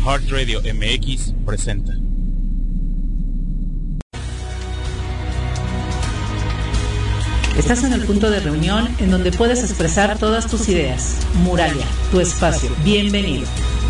Heart Radio MX presenta. Estás en el punto de reunión en donde puedes expresar todas tus ideas. Muralia, tu espacio. Bienvenido.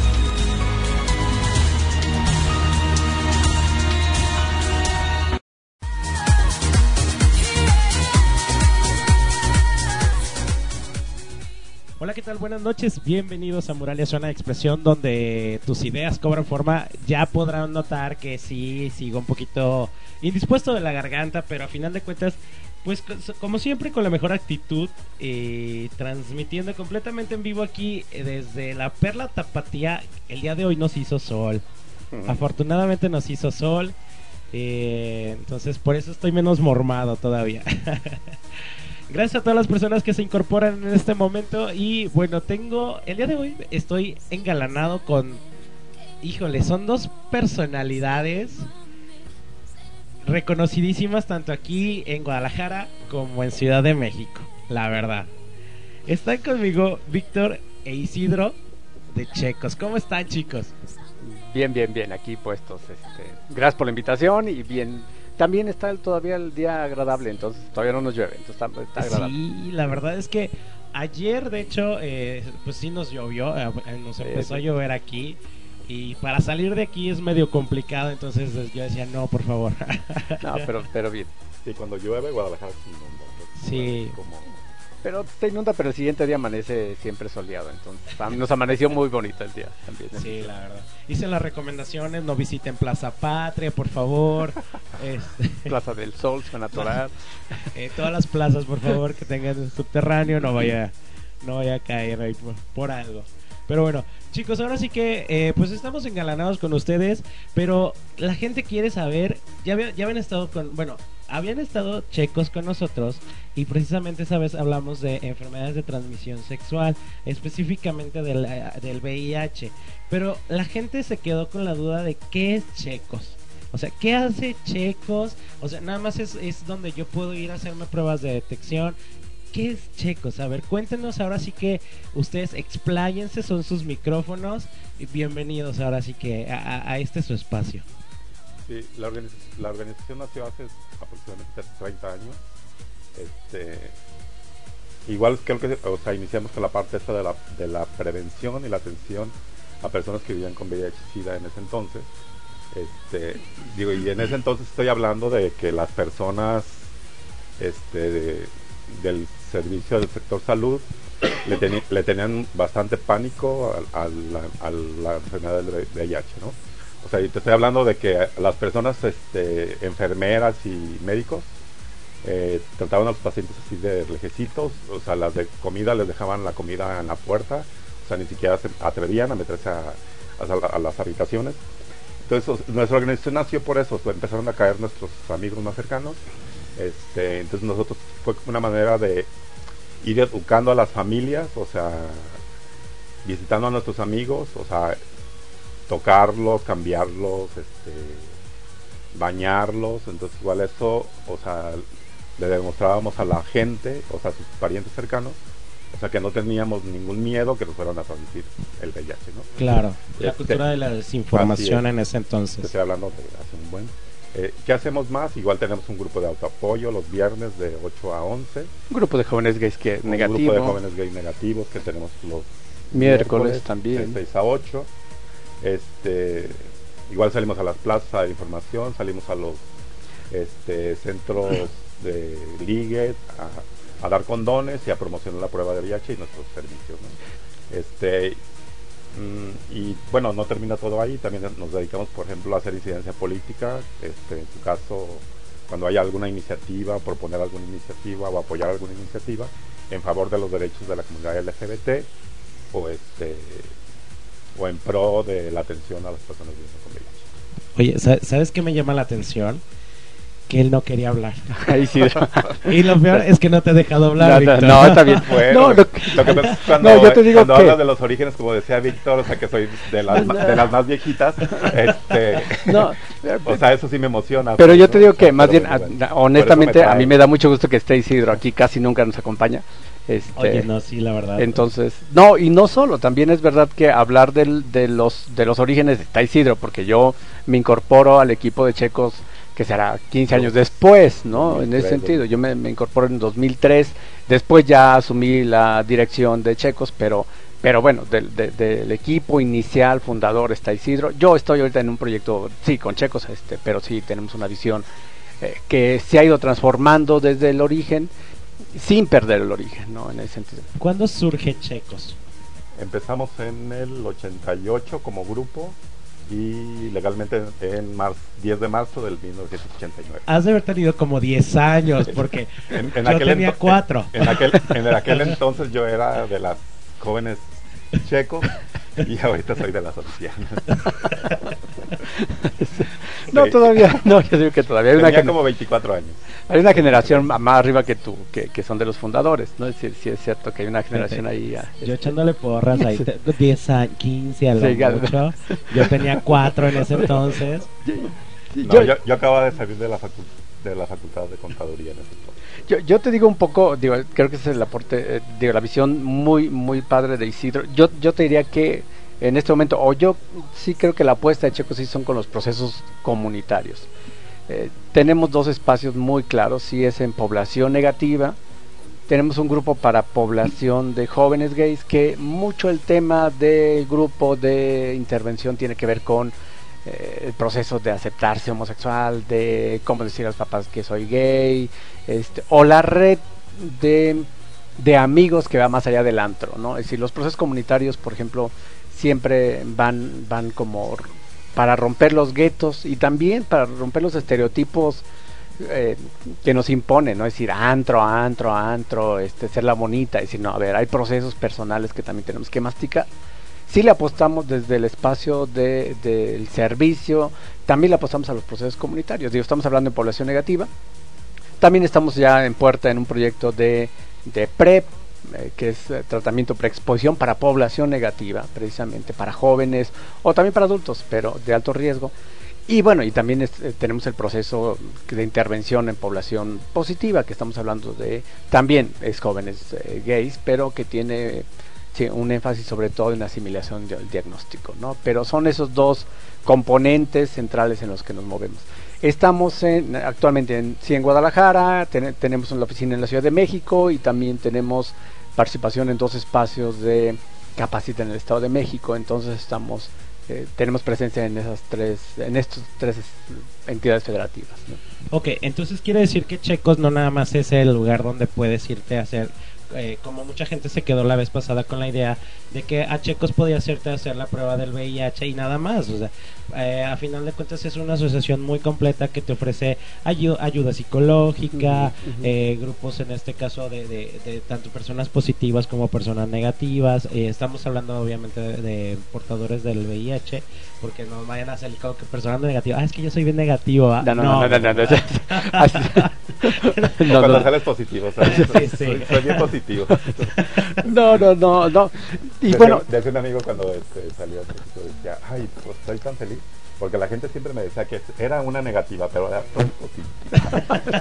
Hola, ¿qué tal? Buenas noches, bienvenidos a Muralia, zona de expresión donde tus ideas cobran forma. Ya podrán notar que sí, sigo un poquito indispuesto de la garganta, pero a final de cuentas, pues como siempre con la mejor actitud, transmitiendo completamente en vivo aquí desde la Perla Tapatía. El día de hoy nos hizo sol, afortunadamente nos hizo sol, entonces por eso estoy menos mormado todavía. Gracias a todas las personas que se incorporan en este momento. Y bueno, el día de hoy estoy engalanado con, híjole, son dos personalidades reconocidísimas tanto aquí en Guadalajara como en Ciudad de México, la verdad. Están conmigo Víctor e Isidro de Checos. ¿Cómo están, chicos? Bien, aquí puestos. Gracias por la invitación y bien. También está todavía el día agradable, entonces todavía no nos llueve, entonces está agradable. Sí, la verdad es que ayer, de hecho, pues sí nos llovió, nos empezó a llover aquí. Y para salir de aquí es medio complicado, entonces yo decía, no, por favor. No, pero bien. Sí, cuando llueve, Guadalajara se inunda. Sí. Pero se inunda, pero el siguiente día amanece siempre soleado, entonces nos amaneció muy bonito el día también. Sí, la verdad. Hice las recomendaciones, no visiten Plaza Patria, por favor. Plaza del Sol, suena atorar. Todas las plazas, por favor, que tengan subterráneo, no vaya a caer ahí por algo. Pero bueno, chicos, ahora sí que pues estamos engalanados con ustedes, pero la gente quiere saber, ya habían estado habían estado Checos con nosotros y precisamente esa vez hablamos de enfermedades de transmisión sexual, específicamente del VIH, pero la gente se quedó con la duda de qué es Checos. O sea, ¿qué hace Checos? O sea, nada más es donde yo puedo ir a hacerme pruebas de detección. ¿Qué es Checos? A ver, cuéntenos, ahora sí que ustedes expláyense, son sus micrófonos y bienvenidos ahora sí que a su espacio. Sí, la organización nació hace aproximadamente 30 años. Igual creo que, iniciamos con la parte esta de la prevención y la atención a personas que vivían con VIH-Sida en ese entonces. Y en ese entonces estoy hablando de que las personas del servicio del sector salud le tenían bastante pánico a la enfermedad del VIH, ¿no? O sea, y te estoy hablando de que las personas, enfermeras y médicos, trataban a los pacientes así de lejecitos, o sea, las de comida les dejaban la comida en la puerta, o sea, ni siquiera se atrevían a meterse a las habitaciones. Entonces, nuestra organización nació por eso, empezaron a caer nuestros amigos más cercanos. Entonces nosotros fue una manera de ir educando a las familias, o sea, visitando a nuestros amigos, o sea, tocarlos, cambiarlos, bañarlos. Entonces igual eso, o sea, le demostrábamos a la gente, o sea, a sus parientes cercanos, o sea, que no teníamos ningún miedo que nos fueran a transmitir el VIH, ¿no? Claro, la cultura de la desinformación en ese entonces. Estoy hablando de hace un buen... ¿Qué hacemos más? Igual tenemos un grupo de autoapoyo los viernes de 8 a 11. Un grupo de jóvenes gays negativo. Un grupo de jóvenes gays negativos que tenemos los miércoles también. De 6 a 8. Igual salimos a las plazas de información, salimos a los centros de ligue a dar condones y a promocionar la prueba de VIH y nuestros servicios, ¿no? Y bueno, no termina todo ahí, también nos dedicamos, por ejemplo, a hacer incidencia política, en su caso, cuando haya alguna iniciativa, proponer alguna iniciativa o apoyar alguna iniciativa en favor de los derechos de la comunidad LGBT o en pro de la atención a las personas viviendo con VIH. Oye, ¿sabes qué me llama la atención? Que él no quería hablar. Ay, sí. Y lo peor es que no te he dejado hablar, Víctor. No, está bien. Bueno, lo que pasa es cuando, yo te digo cuando hablas de los orígenes, como decía Víctor, o sea, que soy de las más viejitas, o sea, eso sí me emociona. Pero yo te digo que más bien, honestamente, a mí me da mucho gusto que esté Isidro aquí, casi nunca nos acompaña. Oye, no, sí, la verdad. Entonces, no, y no solo, también es verdad que hablar de los orígenes de Isidro, porque yo me incorporo al equipo de Checos que será 15 años después, ¿no? 2003, en ese sentido, yo me incorporo en 2003, después ya asumí la dirección de Checos, pero bueno, del equipo inicial, fundador, está Isidro. Yo estoy ahorita en un proyecto, sí, con Checos, pero sí tenemos una visión que se ha ido transformando desde el origen, sin perder el origen, ¿no? En ese sentido. ¿Cuándo surge Checos? Empezamos en el 88 como grupo y legalmente en 10 de marzo del 1989. Has de haber tenido como 10 años, porque yo tenía 4. En aquel entonces yo era de las jóvenes checos y ahorita soy de las ancianas. No, todavía, no, yo digo que todavía hay Tenía como 24 años. Hay una generación más arriba que tú, que son de los fundadores, ¿no? Es decir, sí es cierto que hay una generación ahí. Yo echándole porras ahí, 10 años, 15 a lo Sí, mucho. Yo tenía 4 en ese entonces. No, yo acababa de salir de la facultad de contaduría en ese entonces. Yo te digo un poco, digo, creo que ese es el aporte, digo, la visión muy muy padre de Isidro. Yo te diría que en este momento, o yo sí creo que la apuesta de Checos sí son con los procesos comunitarios. Tenemos 2 espacios muy claros, sí es en población negativa. Tenemos un grupo para población de jóvenes gays, que mucho el tema del grupo de intervención tiene que ver con el proceso de aceptarse homosexual, de cómo decir a los papás que soy gay, o la red de amigos que va más allá del antro, ¿no? Es decir, los procesos comunitarios, por ejemplo, siempre van como para romper los guetos y también para romper los estereotipos que nos imponen, ¿no? Es decir, antro, ser la bonita, es decir, no, a ver, hay procesos personales que también tenemos que masticar. Sí le apostamos desde el espacio del servicio, también le apostamos a los procesos comunitarios. Digo, estamos hablando de población negativa, también estamos ya en puerta en un proyecto de PrEP, que es tratamiento preexposición para población negativa, precisamente para jóvenes o también para adultos, pero de alto riesgo. Y bueno, y también tenemos el proceso de intervención en población positiva, que estamos hablando de, también es jóvenes gays, pero que tiene un énfasis sobre todo en la asimilación del diagnóstico, ¿no? Pero son esos 2 componentes centrales en los que nos movemos. Estamos actualmente en Guadalajara, tenemos una oficina en la Ciudad de México y también tenemos participación en 2 espacios de Capacita en el Estado de México. Entonces tenemos presencia en estas 3 entidades federativas, ¿no? Ok, entonces quiere decir que Checos no nada más es el lugar donde puedes irte a hacer, como mucha gente se quedó la vez pasada con la idea de que a Checos podía hacerte hacer la prueba del VIH y nada más. O sea, a final de cuentas es una asociación muy completa que te ofrece ayuda psicológica, grupos en este caso de tanto personas positivas como personas negativas. Estamos hablando obviamente de portadores del VIH, porque no vayan a salir como que personas negativas. Es que yo soy bien negativo. No. Cuando sales positivo, ¿sabes? Sí. Soy bien positivo. No. Y Decía, bueno, decía un amigo cuando salió, decía, ay, pues estoy tan feliz, porque la gente siempre me decía que era una negativa, pero era todo positiva.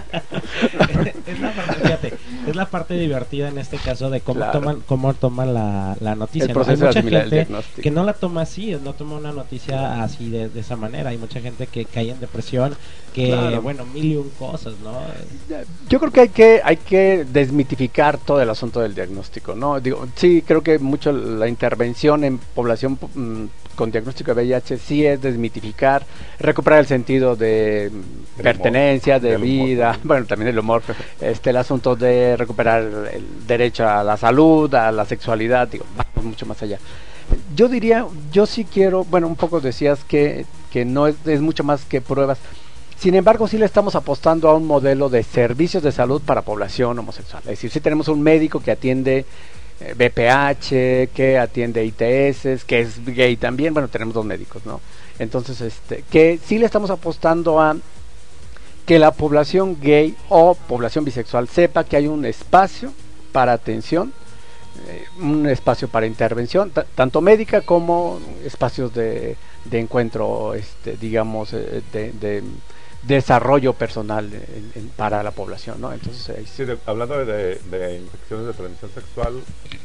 es la parte divertida en este caso de cómo Claro. toman la noticia. El proceso Hay de mucha asimilar el gente diagnóstico. que no la toma así, no toma una noticia así de esa manera. Hay mucha gente que cae en depresión, que Claro. bueno, 1000 cosas, ¿no? yo creo que hay que desmitificar todo el asunto del diagnóstico, ¿no? Digo, sí, creo que mucho la intervención en población con diagnóstico de VIH sí es desmitificar, recuperar el sentido de pertenencia, de vida, humor. bueno, también el humor, el asunto de recuperar el derecho a la salud, a la sexualidad, digo, vamos mucho más allá. Yo diría, yo sí quiero, bueno, un poco decías que no es mucho más que pruebas. Sin embargo, sí le estamos apostando a un modelo de servicios de salud para población homosexual. Es decir, sí tenemos un médico que atiende BPH, que atiende ITS, que es gay también. Bueno, tenemos 2 médicos, ¿no? Entonces, que sí le estamos apostando a que la población gay o población bisexual sepa que hay un espacio para atención, un espacio para intervención, tanto médica como espacios de encuentro, digamos, de desarrollo personal para la población, ¿no? Entonces, Sí, hablando de infecciones de transmisión sexual,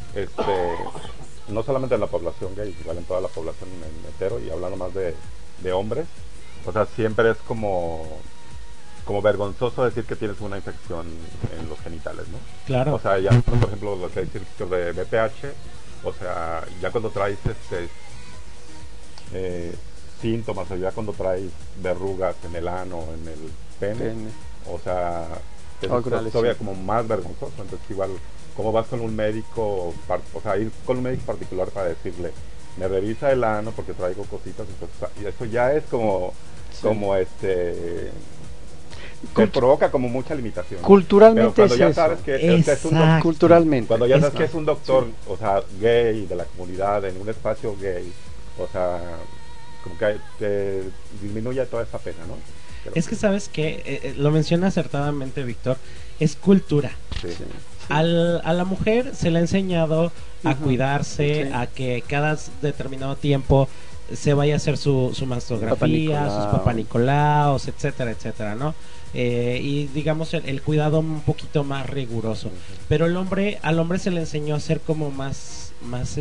no solamente en la población gay, igual en toda la población hetero, y hablando más de hombres, o sea, siempre es como vergonzoso decir que tienes una infección en los genitales, ¿no? Claro. O sea, ya, por ejemplo, lo que decir de BPH, o sea, ya cuando traes síntomas, o ya cuando traes verrugas en el ano, en el pene. O sea, es todavía como más vergonzoso. Entonces igual, ¿cómo vas con un médico, o sea, ir con un médico particular para decirle, me revisa el ano porque traigo cositas? Entonces, o sea, y eso ya es como te provoca como mucha limitación. Culturalmente. Pero cuando es ya eso. sabes que es un doctor, culturalmente. cuando ya sabes que es un doctor, o sea, gay, de la comunidad, en un espacio gay, o sea, como que te disminuye toda esa pena, ¿no? Es que sabes que lo menciona acertadamente Víctor, es cultura. Sí. A la mujer se le ha enseñado a cuidarse, Sí. a que cada determinado tiempo se vaya a hacer su mastografía, sus papá Nicolaos, etcétera, etcétera, ¿no? Y digamos el cuidado un poquito más riguroso. Pero al hombre se le enseñó a ser como más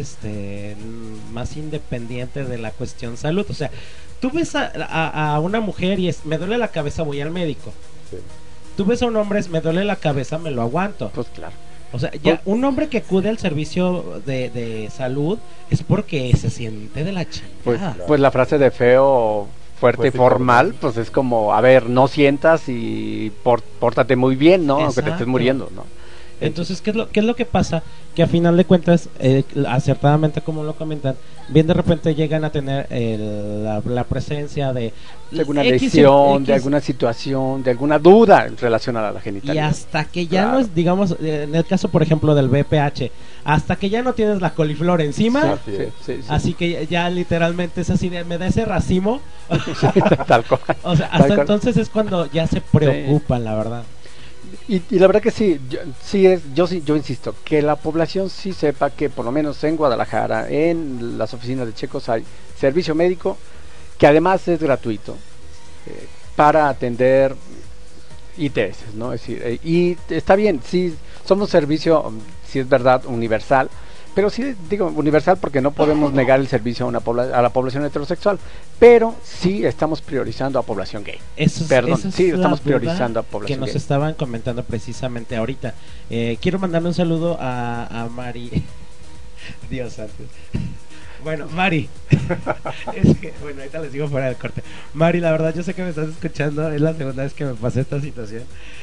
independiente de la cuestión salud. O sea, tú ves a una mujer y me duele la cabeza, voy al médico. Sí. Tú ves a un hombre, me duele la cabeza, me lo aguanto. Pues claro. O sea, ya un hombre que acude al servicio de salud es porque se siente de la chingada. Pues la frase de feo, fuerte y formal, pues es como, a ver, no sientas y pórtate muy bien, ¿no? Aunque te estés muriendo, ¿no? Entonces, ¿qué es lo que pasa? Que a final de cuentas, acertadamente como lo comentan, bien de repente llegan a tener la presencia de alguna lesión, de alguna situación, de alguna duda relacionada a la genitalidad. Y hasta que ya no es, digamos, en el caso por ejemplo del VPH, hasta que ya no tienes la coliflor encima, sí. Así que ya literalmente es así de, me da ese racimo. Tal cual. O sea, hasta entonces es cuando ya se preocupan, la verdad. Y la verdad que sí, yo insisto, que la población sí sepa que por lo menos en Guadalajara, en las oficinas de Checos hay servicio médico, que además es gratuito, para atender ITS, ¿no? Es decir, y está bien, sí, somos servicio, sí es verdad, universal, pero sí digo universal porque no podemos negar el servicio a la población heterosexual, pero sí estamos priorizando a población gay. Sí, estamos priorizando a población que nos gay. Estaban comentando precisamente ahorita. Quiero mandarle un saludo a Mari. Dios santo. Bueno, Mari. Bueno, ahorita les digo fuera del corte. Mari, la verdad yo sé que me estás escuchando, es la segunda vez que me pasa esta situación.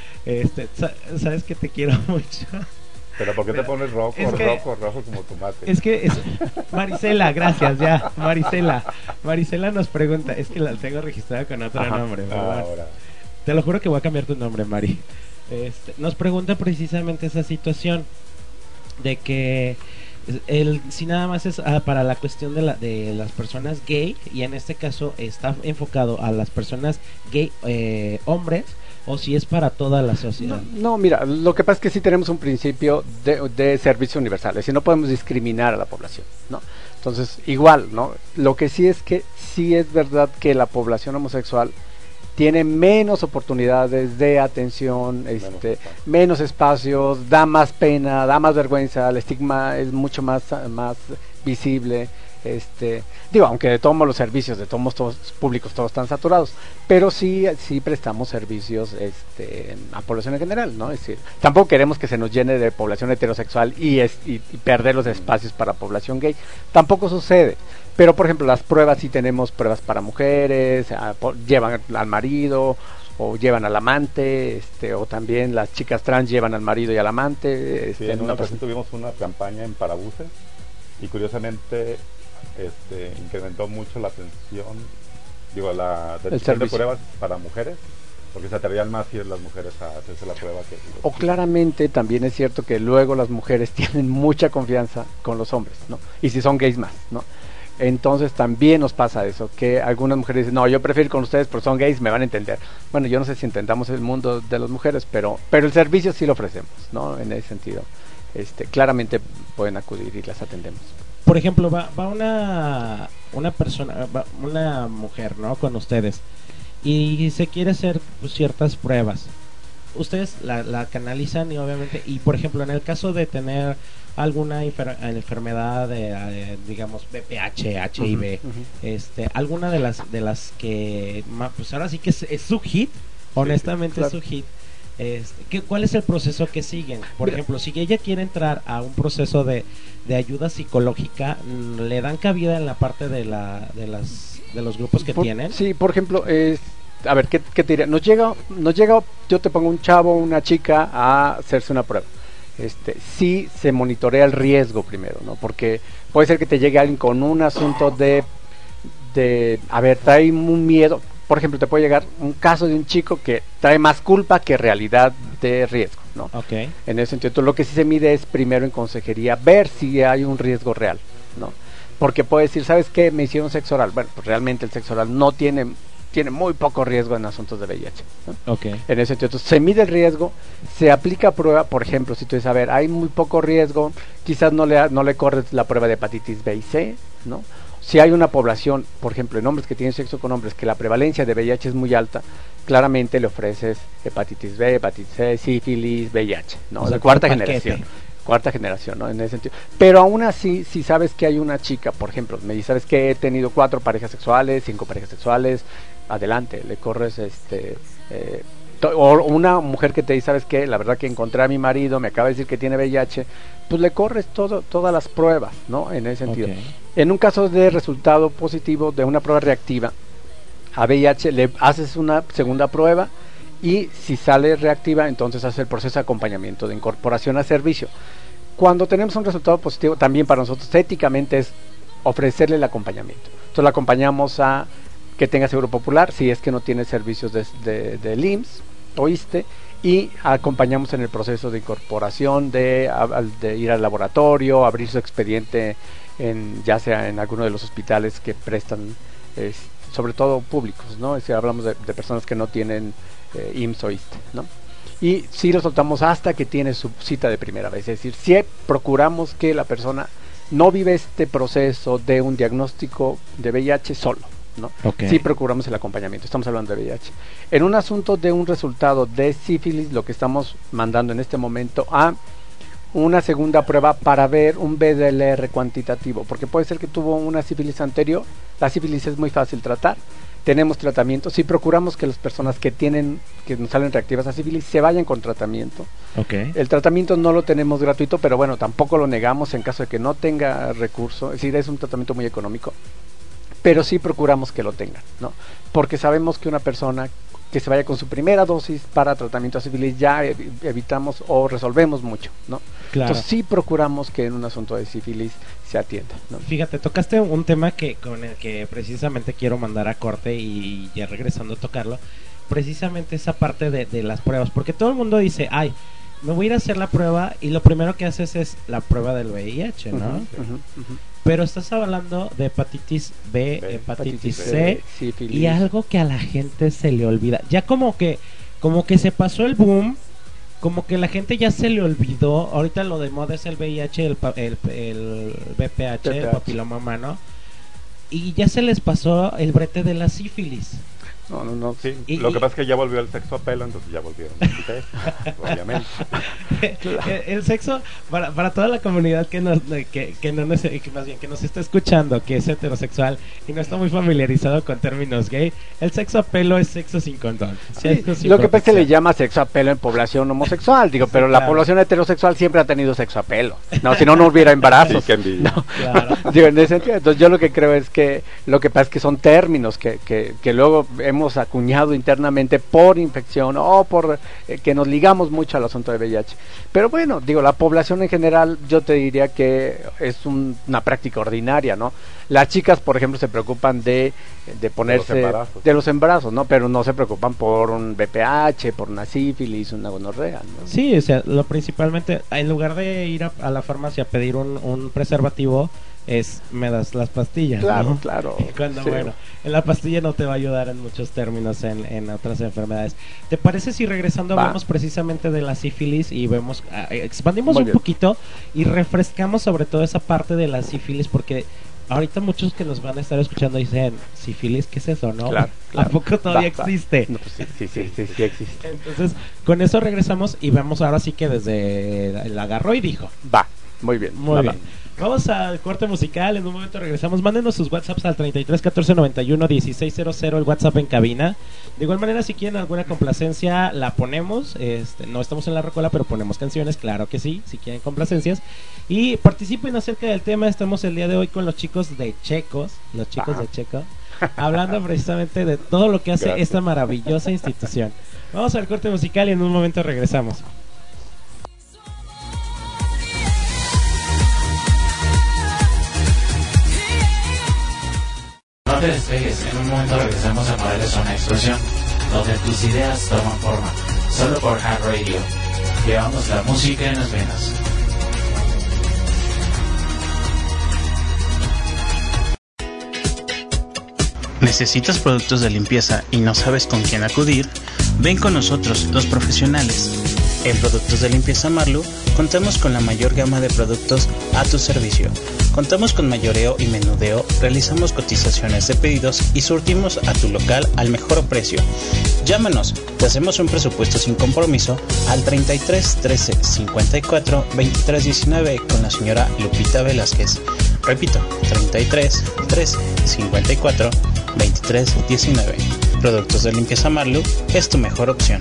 Sabes que te quiero mucho. Pero ¿por qué te pones rojo como tomate? Es que Marisela, gracias, ya. Marisela nos pregunta, es que la tengo registrada con otro nombre, ¿verdad? Ahora. Te lo juro que voy a cambiar tu nombre, Mari. Nos pregunta precisamente esa situación de que si nada más es para la cuestión de las personas gay, y en este caso está enfocado a las personas gay hombres, o si es para toda la sociedad. No, mira, lo que pasa es que sí tenemos un principio de servicio universal, es decir, no podemos discriminar a la población, ¿no? Entonces, igual, ¿no? Lo que sí es que sí es verdad que la población homosexual tiene menos oportunidades de atención, menos espacios, da más pena, da más vergüenza, el estigma es mucho más visible. Aunque de todos los servicios, de todos públicos, todos están saturados, pero sí prestamos servicios a población en general, ¿no? Es decir, tampoco queremos que se nos llene de población heterosexual y perder los espacios para población gay, tampoco sucede. Pero por ejemplo las pruebas, sí tenemos pruebas para mujeres, llevan al marido o llevan al amante, o también las chicas trans llevan al marido y al amante. En una ocasión tuvimos una campaña en parabuses y curiosamente incrementó mucho la atención, la atención de pruebas para mujeres, porque se atrevían más ir las mujeres a hacerse la prueba que o claramente también es cierto que luego las mujeres tienen mucha confianza con los hombres, ¿no? Y si son gays más, ¿no? Entonces también nos pasa eso, que algunas mujeres dicen, no, yo prefiero ir con ustedes porque son gays, me van a entender. Bueno, yo no sé si entendamos el mundo de las mujeres, pero el servicio sí lo ofrecemos, ¿no? En ese sentido, claramente pueden acudir y las atendemos. Por ejemplo, va una persona, una mujer, ¿no? Con ustedes, y se quiere hacer pues, ciertas pruebas. Ustedes la canalizan y obviamente, y por ejemplo en el caso de tener alguna enfermedad digamos VPH, HIV, alguna de las que pues ahora sí que es su hit, honestamente claro. es su hit. ¿Cuál es el proceso que siguen? Por ejemplo, si ella quiere entrar a un proceso de ayuda psicológica, ¿le dan cabida en la parte de los grupos que tienen? Sí, por ejemplo, a ver, ¿qué te diría? Nos llega, yo te pongo un chavo, una chica a hacerse una prueba. Sí se monitorea el riesgo primero, ¿no? Porque puede ser que te llegue alguien con un asunto a ver, trae un miedo. Por ejemplo, te puede llegar un caso de un chico que trae más culpa que realidad de riesgo, ¿no? Okay. En ese sentido, lo que sí se mide es primero en consejería ver si hay un riesgo real, ¿no? Porque puede decir, ¿sabes qué? Me hicieron sexo oral. Bueno, pues realmente el sexo oral no tiene muy poco riesgo en asuntos de VIH, ¿no? Okay. En ese sentido, entonces, se mide el riesgo, se aplica prueba. Por ejemplo, si tú dices, a ver, hay muy poco riesgo, quizás no le corres la prueba de hepatitis B y C, ¿no? Si hay una población, por ejemplo, en hombres que tienen sexo con hombres, que la prevalencia de VIH es muy alta, claramente le ofreces hepatitis B, hepatitis C, sífilis, VIH, ¿no? O sea, de cuarta paquete. generación, ¿no? En ese sentido. Pero aún así, si sabes que hay una chica, por ejemplo, me dice, ¿sabes que he tenido 4 parejas sexuales, 5 parejas sexuales? Adelante, le corres o una mujer que te dice, ¿sabes qué? La verdad que encontré a mi marido, me acaba de decir que tiene VIH, pues le corres todas las pruebas, ¿no? En ese sentido. Okay. En un caso de resultado positivo de una prueba reactiva a VIH, le haces una segunda prueba y si sale reactiva, entonces hace el proceso de acompañamiento, de incorporación a servicio. Cuando tenemos un resultado positivo, también para nosotros éticamente es ofrecerle el acompañamiento. Entonces le acompañamos a que tenga seguro popular, si es que no tiene servicios de IMSS o ISSSTE, y acompañamos en el proceso de incorporación, de ir al laboratorio, abrir su expediente ya sea en alguno de los hospitales que prestan, sobre todo públicos, ¿no? Si hablamos de personas que no tienen IMSS o ISSSTE, ¿no? Y sí lo soltamos hasta que tiene su cita de primera vez, es decir, si procuramos que la persona no vive este proceso de un diagnóstico de VIH solo, ¿no? Okay. Sí procuramos el acompañamiento, estamos hablando de VIH. En un asunto de un resultado de sífilis, lo que estamos mandando en este momento a una segunda prueba para ver un BDLR cuantitativo, porque puede ser que tuvo una sífilis anterior. La sífilis es muy fácil tratar, tenemos tratamiento, sí procuramos que las personas que nos salen reactivas a sífilis se vayan con tratamiento. Okay. El tratamiento no lo tenemos gratuito, pero bueno, tampoco lo negamos en caso de que no tenga recurso, es decir, es un tratamiento muy económico, pero sí procuramos que lo tengan, ¿no? Porque sabemos que una persona que se vaya con su primera dosis para tratamiento de sífilis ya evitamos o resolvemos mucho, ¿no? Claro. Entonces sí procuramos que en un asunto de sífilis se atienda, ¿no? Fíjate, tocaste un tema con el que precisamente quiero mandar a corte y ya regresando a tocarlo, precisamente esa parte de las pruebas, porque todo el mundo dice, ay, me voy a ir a hacer la prueba y lo primero que haces es la prueba del VIH, ¿no? Pero estás hablando de hepatitis B, hepatitis C, sífilis, y algo que a la gente se le olvida. Ya como que se pasó el boom, como que la gente ya se le olvidó. Ahorita lo de moda es el VIH, el VPH, el papiloma humano, y ya se les pasó el brete de la sífilis. No, sí. Lo que pasa es que ya volvió el sexo a pelo, entonces ya volvieron obviamente. El sexo, para toda la comunidad que nos está escuchando, que es heterosexual y no está muy familiarizado con términos gay, el sexo a pelo es sexo sin condón. Sí, lo que pasa es que le llama sexo a pelo en población homosexual, digo, pero la población heterosexual siempre ha tenido sexo a pelo. No, si no hubiera embarazos. Sí, no. Claro. Digo, en ese sentido, entonces yo lo que creo es que lo que pasa es que son términos que luego hemos acuñado internamente por infección o por que nos ligamos mucho al asunto de VIH. Pero bueno, digo, la población en general yo te diría que es una práctica ordinaria, ¿no? Las chicas, por ejemplo, se preocupan de ponerse de los embarazos, ¿no? Pero no se preocupan por un VPH, por una sífilis, una gonorrea, ¿no? Sí, o sea, lo principalmente, en lugar de ir a la farmacia a pedir un preservativo, me das las pastillas, claro, ¿no? Claro. Cuando, sí. Bueno, en la pastilla no te va a ayudar en muchos términos en otras enfermedades. ¿Te parece si regresando hablamos precisamente de la sífilis y vemos, expandimos un poquito y refrescamos sobre todo esa parte de la sífilis? Porque ahorita muchos que nos van a estar escuchando dicen, sífilis, ¿qué es eso, no? Claro, ¿A poco todavía Va. existe? No, pues sí existe. Entonces, con eso regresamos y vemos ahora sí que desde el agarró y dijo. Va, muy bien. Muy va, bien. Vamos al corte musical, en un momento regresamos. Mándenos sus WhatsApps al 33 14 91 1600, el WhatsApp en cabina. De igual manera, si quieren alguna complacencia, la ponemos. No estamos en la rocola, pero ponemos canciones, claro que sí, si quieren complacencias. Y participen acerca del tema. Estamos el día de hoy con los chicos de Checos, los chicos de Checo, hablando precisamente de todo lo que hace Gracias. esta maravillosa institución. Vamos al corte musical y en un momento regresamos. No te despegues, en un momento regresamos a Morelia Zona Explosión, donde tus ideas toman forma, solo por Hard Radio. Llevamos la música en las venas. ¿Necesitas productos de limpieza y no sabes con quién acudir? Ven con nosotros, los profesionales. En Productos de Limpieza Marlu contamos con la mayor gama de productos a tu servicio. Contamos con mayoreo y menudeo, realizamos cotizaciones de pedidos y surtimos a tu local al mejor precio. Llámanos, te hacemos un presupuesto sin compromiso al 33 13 54 23 19 con la señora Lupita Velázquez. Repito, 33 13 54 23 19. Productos de Limpieza Marlu es tu mejor opción.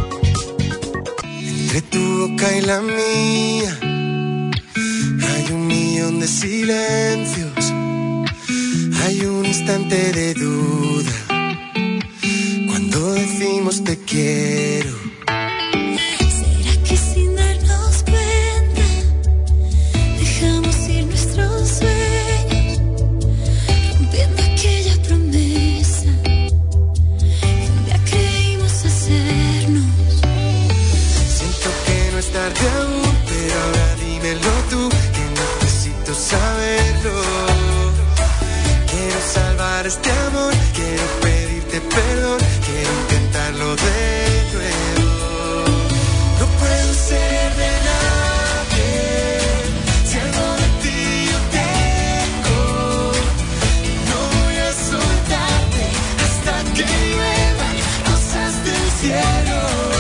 Entre tu boca y la mía hay 1.000.000 de silencios, hay un instante de duda cuando decimos te quiero. ¿Será que sin darnos cuenta dejamos ir nuestros sueños, rompiendo aquella promesa que un día creímos hacernos? Siento que no es tarde aún, pero ahora dímelo tú, que necesito saberlo. Quiero salvar este amor, quiero pedirte perdón, quiero intentarlo de nuevo. No puedo ser de nadie si algo de ti yo tengo. No voy a soltarte hasta que lluevan rosas del cielo.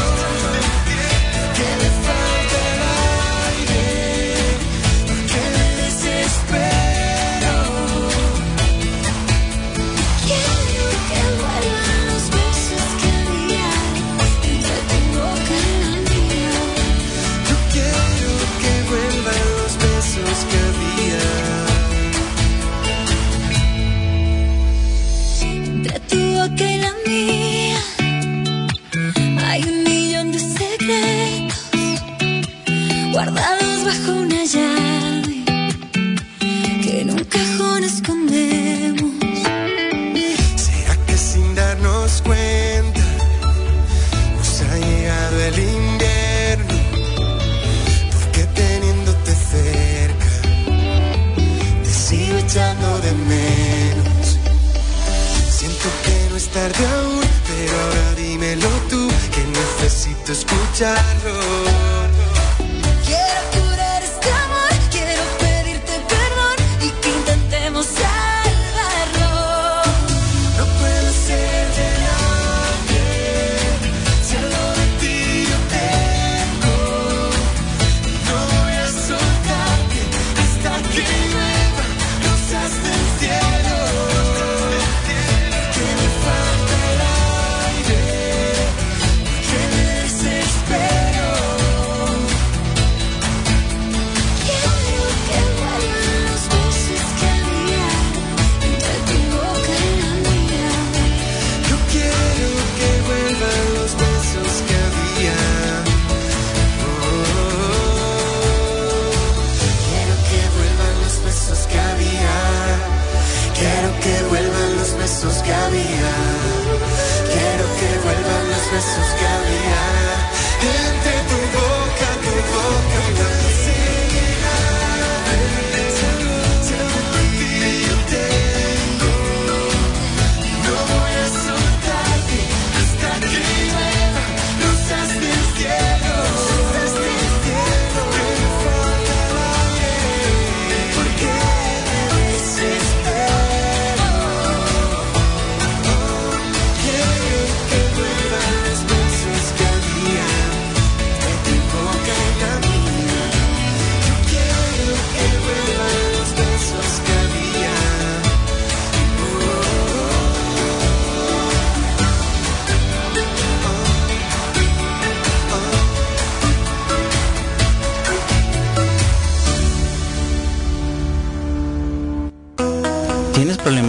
Que me falta el aire, porque me desespero. Quiero que vuelvan los besos que había entre tu boca y la mía. Yo quiero que vuelvan los besos que había. Entre tu boca y la mía hay 1.000.000 de secretos guardados bajo una llave que en un cajón escondemos. ¿Será que sin darnos cuenta nos ha llegado el invierno? Porque teniéndote cerca te sigo echando de menos. Siento que no es tarde aún, pero ahora dímelo tú, que necesito escucharlo. Quiero curar este amor, quiero pedirte perdón y que intentemos salvarlo. No puedo ser de nadie si algo de ti yo tengo. No voy a soltarte hasta que lluevan rosas del cielo. Que me falta el aire, porque me desespero.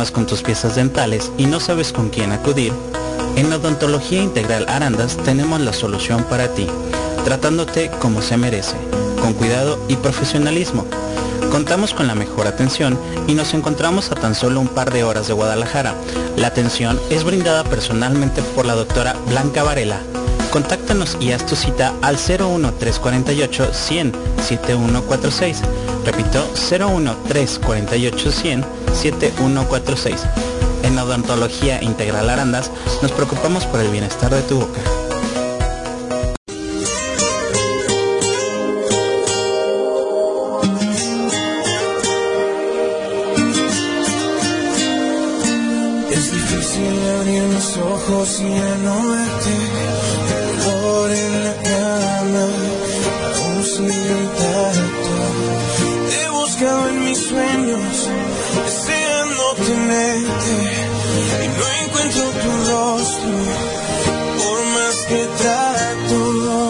problemas con tus piezas dentales y no sabes con quién acudir, en Odontología Integral Arandas tenemos la solución para ti, tratándote como se merece, con cuidado y profesionalismo. Contamos con la mejor atención y nos encontramos a tan solo un par de horas de Guadalajara. La atención es brindada personalmente por la doctora Blanca Varela. Contáctanos y haz tu cita al 01348 100 7146. Repito, 01348 100 7146. En Odontología Integral Arandas nos preocupamos por el bienestar de tu boca. Es difícil abrir los ojos y ya no verte. El dolor en la cama aún sigue intacto. Te he buscado en mis sueños, deseando tenerte, y no encuentro tu rostro, por más que trato.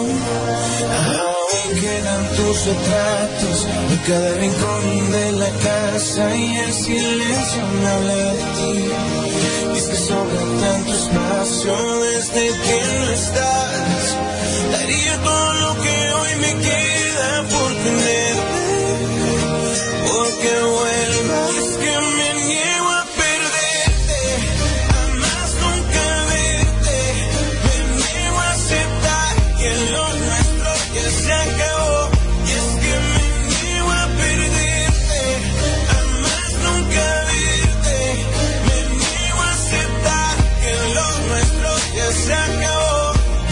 Aún quedan tus retratos en cada rincón de la casa, y el silencio me habla de ti. Y es que sobra tanto espacio desde que no estás. Daría todo lo que hoy me queda por tenerte, porque vuelvas. Es que me niego a perderte, a más nunca verte. Me niego a aceptar que lo nuestro ya se acabó. Y es que me niego a perderte, a más nunca verte. Me niego a aceptar que lo nuestro ya se acabó.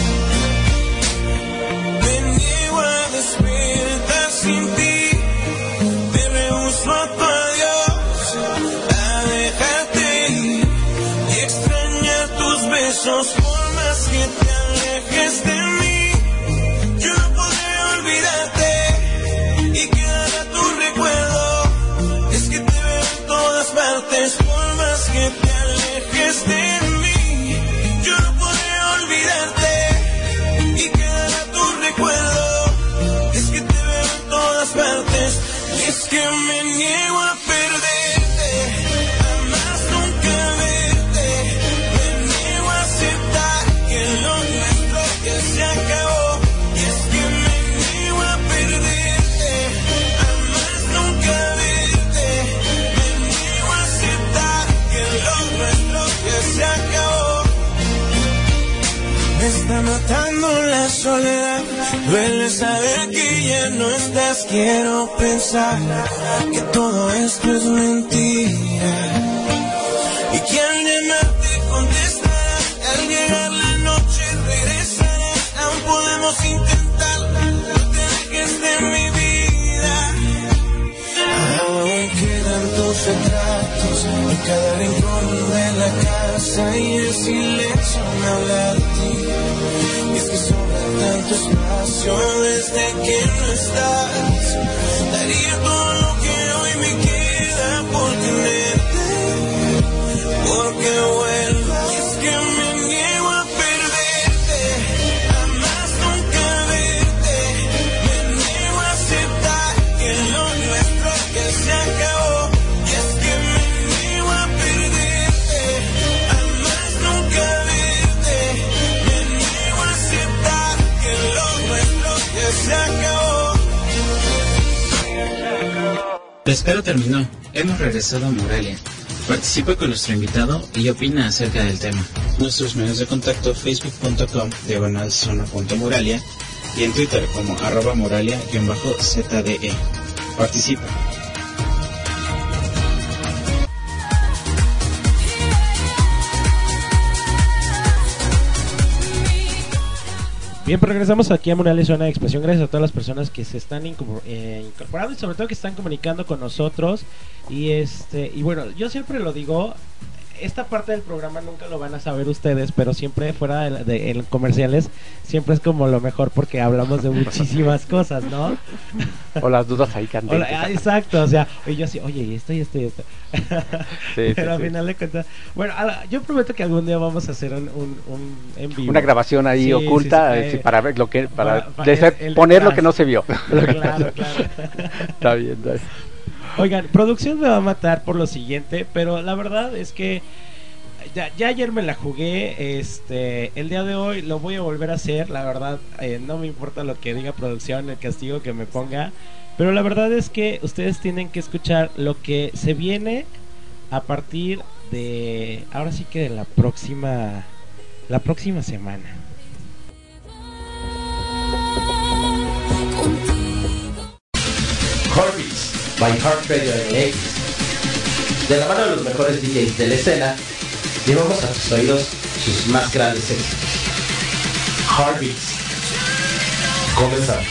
Me niego a despertar sin ti. Me rehúso a tu adiós, a dejarte ir y extrañar tus besos por más que te alejes de mí. Yo no podré olvidarte y quedará tu recuerdo. Es que te veo en todas partes por más que te alejes de mí. Yo no podré olvidarte y quedará tu recuerdo. Es que te veo en todas partes. Y es que me niego a perderte, a más nunca verte. Me niego a aceptar que lo nuestro ya se acabó. Y es que me niego a perderte, a más nunca verte. Me niego a aceptar que lo nuestro ya se acabó. Me está matando la soledad, duele saber que ya no estás. Quiero pensar que todo esto es mentira y que al llamarte contestarás. Al llegar la noche regresarás. Aún podemos intentarlo, no te alejes de mi vida. Aún quedan tus retratos en cada rincón de la casa, y el silencio me habla de ti. Y es que sobra tanto espacio desde que no estás. Daría todo lo que hoy me queda por tenerte, porque vuelvas. Y es que me niego a perderte, a más nunca verte. Me niego a aceptar que lo nuestro ya se acabó. Y es que me niego a perderte, a más nunca verte. Me niego a aceptar que lo nuestro ya se acabó. La espera terminó. Hemos regresado a Morelia. Participa con nuestro invitado y opina acerca del tema. Nuestros medios de contacto: facebook.com/zona.moralia y en Twitter como @moralia_ZDE. Participa. Bien, pues regresamos aquí a Morelia Zona de Expresión. Gracias a todas las personas que se están incorporando y sobre todo que están comunicando con nosotros. Y bueno, yo siempre lo digo, esta parte del programa nunca lo van a saber ustedes, pero siempre fuera en comerciales siempre es como lo mejor porque hablamos de muchísimas cosas, ¿no? O las dudas ahí candentes. Exacto, o sea, yo así, oye, y esto. Sí, pero al sí. final de cuentas, bueno, yo prometo que algún día vamos a hacer un en vivo. Una grabación ahí Sí, oculta, sí, para ver lo que, para el poner lo detrás. que no se vio. Claro. Está bien. Oigan, producción me va a matar por lo siguiente, pero la verdad es que ya ayer me la jugué, el día de hoy lo voy a volver a hacer, la verdad, no me importa lo que diga producción, el castigo que me ponga, pero la verdad es que ustedes tienen que escuchar lo que se viene a partir de, ahora sí que de la próxima semana. Heartbeats by Heart Radio MX. De la mano de los mejores DJs de la escena, llevamos a tus oídos sus más grandes éxitos. Heartbeats. Comenzamos.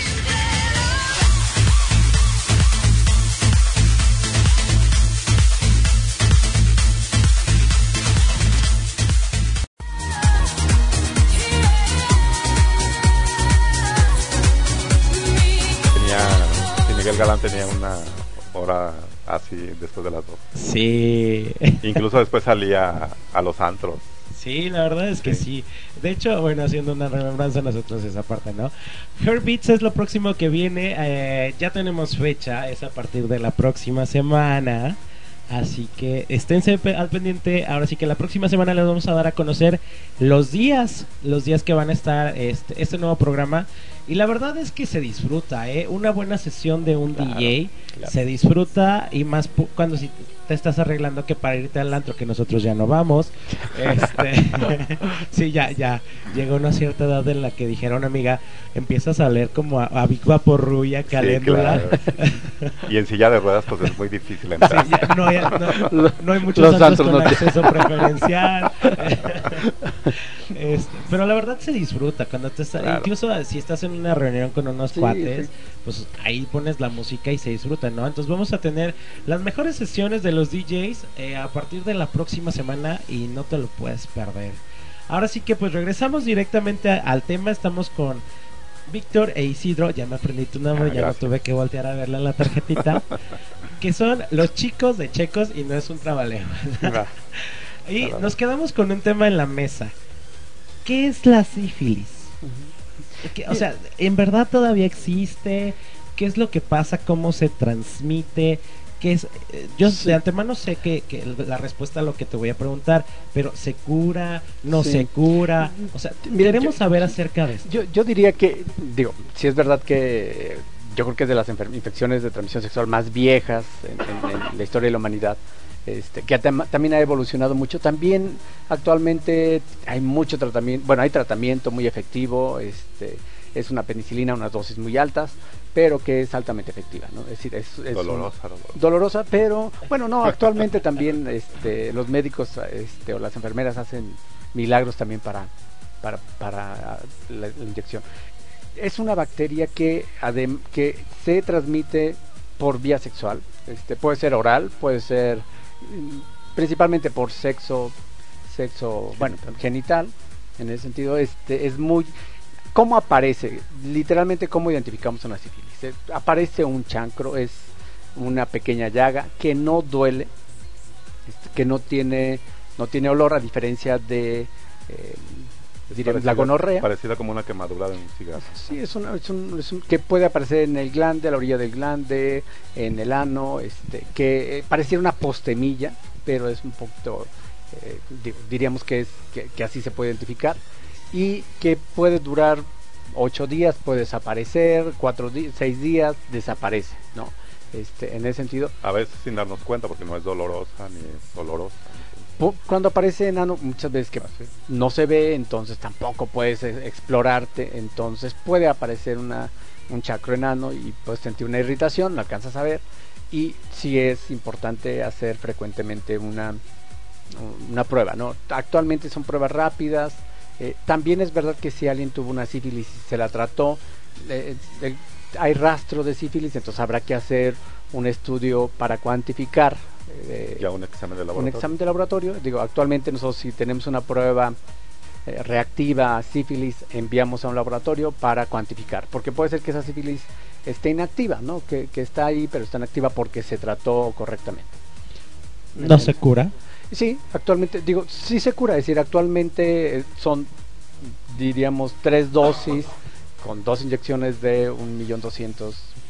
Miguel Galán tenía una hora así después de las 2. Sí. Incluso después salía a los antros. Sí, la verdad es que sí. De hecho, bueno, haciendo una remembranza nosotros esa parte, ¿no? Heartbeats es lo próximo que viene. Ya tenemos fecha, es a partir de la próxima semana. Así que esténse al pendiente. Ahora sí que la próxima semana les vamos a dar a conocer los días que van a estar este nuevo programa. Y la verdad es que se disfruta, una buena sesión de un DJ, se disfruta, y más cuando si te estás arreglando que para irte al antro, que nosotros ya no vamos. Sí, ya llegó una cierta edad en la que dijeron, amiga, empiezas a leer como a Big Vaporru y a Caléndula. Sí, claro. Y en silla de ruedas pues es muy difícil entrar. Sí, no hay muchos antros con acceso preferencial. Pero la verdad se disfruta cuando incluso si estás en una reunión con unos cuates, pues ahí pones la música y se disfruta, ¿no? Entonces vamos a tener las mejores sesiones de los DJs a partir de la próxima semana y no te lo puedes perder. Ahora sí que pues regresamos directamente al tema. Estamos con Víctor e Isidro. Ya me aprendí tu nombre, ya gracias. no tuve que voltear a verla en la tarjetita. Que son los chicos de Checos y no es un trabaleo. Y nos quedamos con un tema en la mesa. ¿Qué es la sífilis? O sea, ¿en verdad todavía existe? ¿Qué es lo que pasa? ¿Cómo se transmite? ¿Qué es? Yo de antemano sé que la respuesta a lo que te voy a preguntar, pero ¿se cura? ¿No se cura? O sea, queremos saber acerca de esto. Yo diría que, si es verdad que yo creo que es de las infecciones de transmisión sexual más viejas en la historia de la humanidad. Que también ha evolucionado mucho. También actualmente hay mucho tratamiento, hay tratamiento muy efectivo, es una penicilina, unas dosis muy altas, pero que es altamente efectiva, ¿no? Es decir, es dolorosa, pero actualmente también los médicos o las enfermeras hacen milagros también para la inyección. Es una bacteria que se transmite por vía sexual, puede ser oral, puede ser principalmente por sexo genital. En ese sentido es muy... ¿Cómo aparece? Literalmente, ¿cómo identificamos una sífilis? Aparece un chancro, es una pequeña llaga que no duele, que no tiene olor, a diferencia de la gonorrea. Parecida como una quemadura de un cigarro. Sí, es un que puede aparecer en el glande, a la orilla del glande, en el ano, que pareciera una postemilla, pero es un poquito, diríamos que así se puede identificar, y que puede durar 8 días, puede desaparecer, 6 días, desaparece, ¿no? En ese sentido. A veces sin darnos cuenta, porque no es dolorosa ni es olorosa. Cuando aparece enano, muchas veces que no se ve, entonces tampoco puedes explorarte, entonces puede aparecer un chakro enano y puedes sentir una irritación, lo alcanzas a ver, y sí es importante hacer frecuentemente una prueba, ¿no? Actualmente son pruebas rápidas. También es verdad que si alguien tuvo una sífilis y se la trató, hay rastro de sífilis, entonces habrá que hacer un estudio para cuantificar. Ya un examen de laboratorio. Un examen de laboratorio. Actualmente nosotros, si tenemos una prueba reactiva a sífilis, enviamos a un laboratorio para cuantificar, porque puede ser que esa sífilis esté inactiva, ¿no? Que está ahí, pero está inactiva porque se trató correctamente. ¿No se cura? Sí, actualmente, sí se cura, es decir, actualmente son, diríamos, 3 dosis con 2 inyecciones de 1.200.000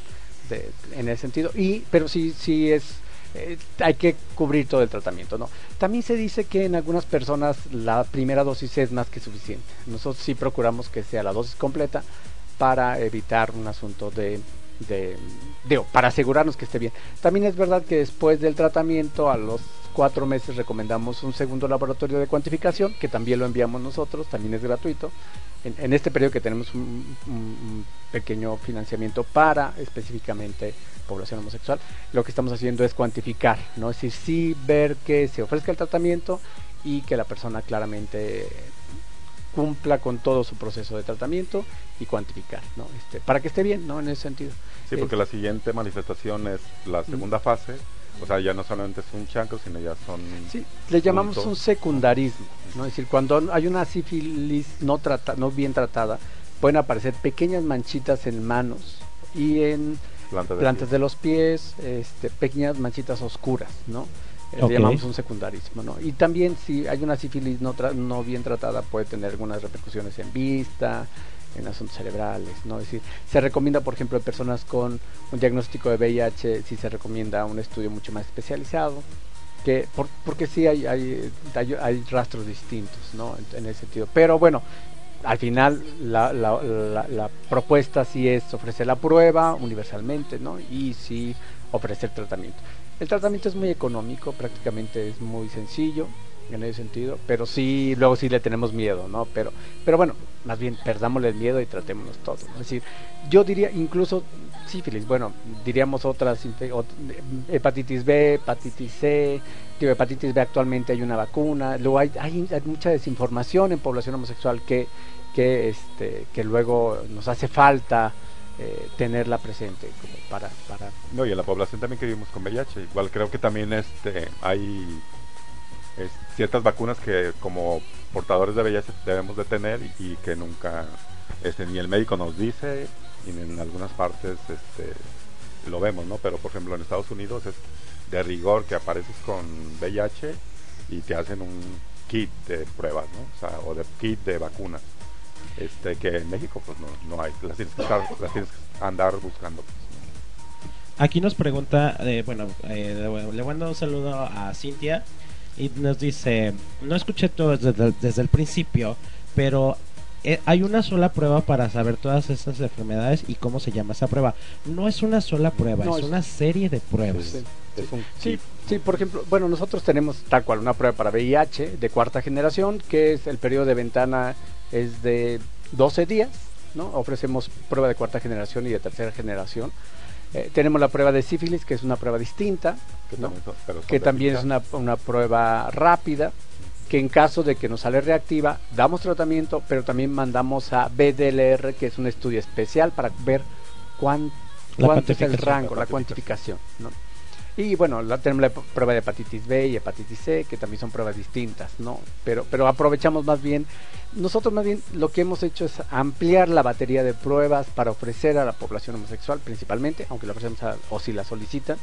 en ese sentido. Pero sí es, hay que cubrir todo el tratamiento, ¿no? También se dice que en algunas personas la primera dosis es más que suficiente. Nosotros sí procuramos que sea la dosis completa para evitar un asunto para asegurarnos que esté bien. También es verdad que después del tratamiento, a los 4 meses, recomendamos un segundo laboratorio de cuantificación, que también lo enviamos nosotros, también es gratuito. En este periodo que tenemos un pequeño financiamiento para específicamente población homosexual, lo que estamos haciendo es cuantificar, ¿no? Es decir, sí ver que se ofrezca el tratamiento y que la persona claramente cumpla con todo su proceso de tratamiento y cuantificar, ¿no? Para que esté bien, ¿no? En ese sentido. Sí, porque la siguiente manifestación es la segunda fase, o sea, ya no solamente es un chancro, sino ya son... Sí, le llamamos puntos. un secundarismo, ¿no? Es decir, cuando hay una sífilis no bien tratada, pueden aparecer pequeñas manchitas en manos y en plantas de los pies, pequeñas manchitas oscuras, ¿no? Le llamamos un secundarismo, ¿no? Y también si hay una sífilis no bien tratada, puede tener algunas repercusiones en vista, en asuntos cerebrales, ¿no? Es decir, se recomienda, por ejemplo, en personas con un diagnóstico de VIH, sí se recomienda un estudio mucho más especializado, porque sí hay rastros distintos, ¿no? En ese sentido. Pero bueno, al final la propuesta sí es ofrecer la prueba universalmente, ¿no? Y sí ofrecer tratamiento. El tratamiento es muy económico, prácticamente es muy sencillo en ese sentido, pero sí, luego sí le tenemos miedo, ¿no? Pero bueno, más bien perdámosle el miedo y tratémonos todo, ¿no? Es decir, yo diría incluso sífilis, bueno, diríamos hepatitis B, hepatitis C, hepatitis B actualmente hay una vacuna, luego hay mucha desinformación en población homosexual que luego nos hace falta tenerla presente como para no, y en la población también que vivimos con VIH, igual creo que también hay ciertas vacunas que como portadores de VIH debemos de tener y que nunca ni el médico nos dice y en algunas partes lo vemos, ¿no? Pero por ejemplo en Estados Unidos es de rigor que apareces con VIH y te hacen un kit de pruebas, ¿no? O sea, o de kit de vacunas. Que en México pues no hay, las tienes que andar buscando, pues. Aquí nos pregunta, le mando un saludo a Cintia y nos dice, no escuché todo desde el principio, pero hay una sola prueba para saber todas estas enfermedades y cómo se llama esa prueba. No es una sola prueba, es una serie de pruebas. Sí, por ejemplo, bueno, nosotros tenemos tal cual una prueba para VIH de 4ª generación, que es el periodo de ventana es de 12 días, ¿no? Ofrecemos prueba de 4ª generación y de 3ª generación. Tenemos la prueba de sífilis, que es una prueba distinta, ¿no? Que también es una prueba rápida, que en caso de que nos sale reactiva, damos tratamiento, pero también mandamos a BDLR, que es un estudio especial para ver cuánto es el rango, la cuantificación, ¿no? Y bueno, tenemos la prueba de hepatitis B y hepatitis C, que también son pruebas distintas, ¿no? Pero aprovechamos nosotros más bien lo que hemos hecho es ampliar la batería de pruebas para ofrecer a la población homosexual principalmente, aunque la ofrecemos o si la solicitan,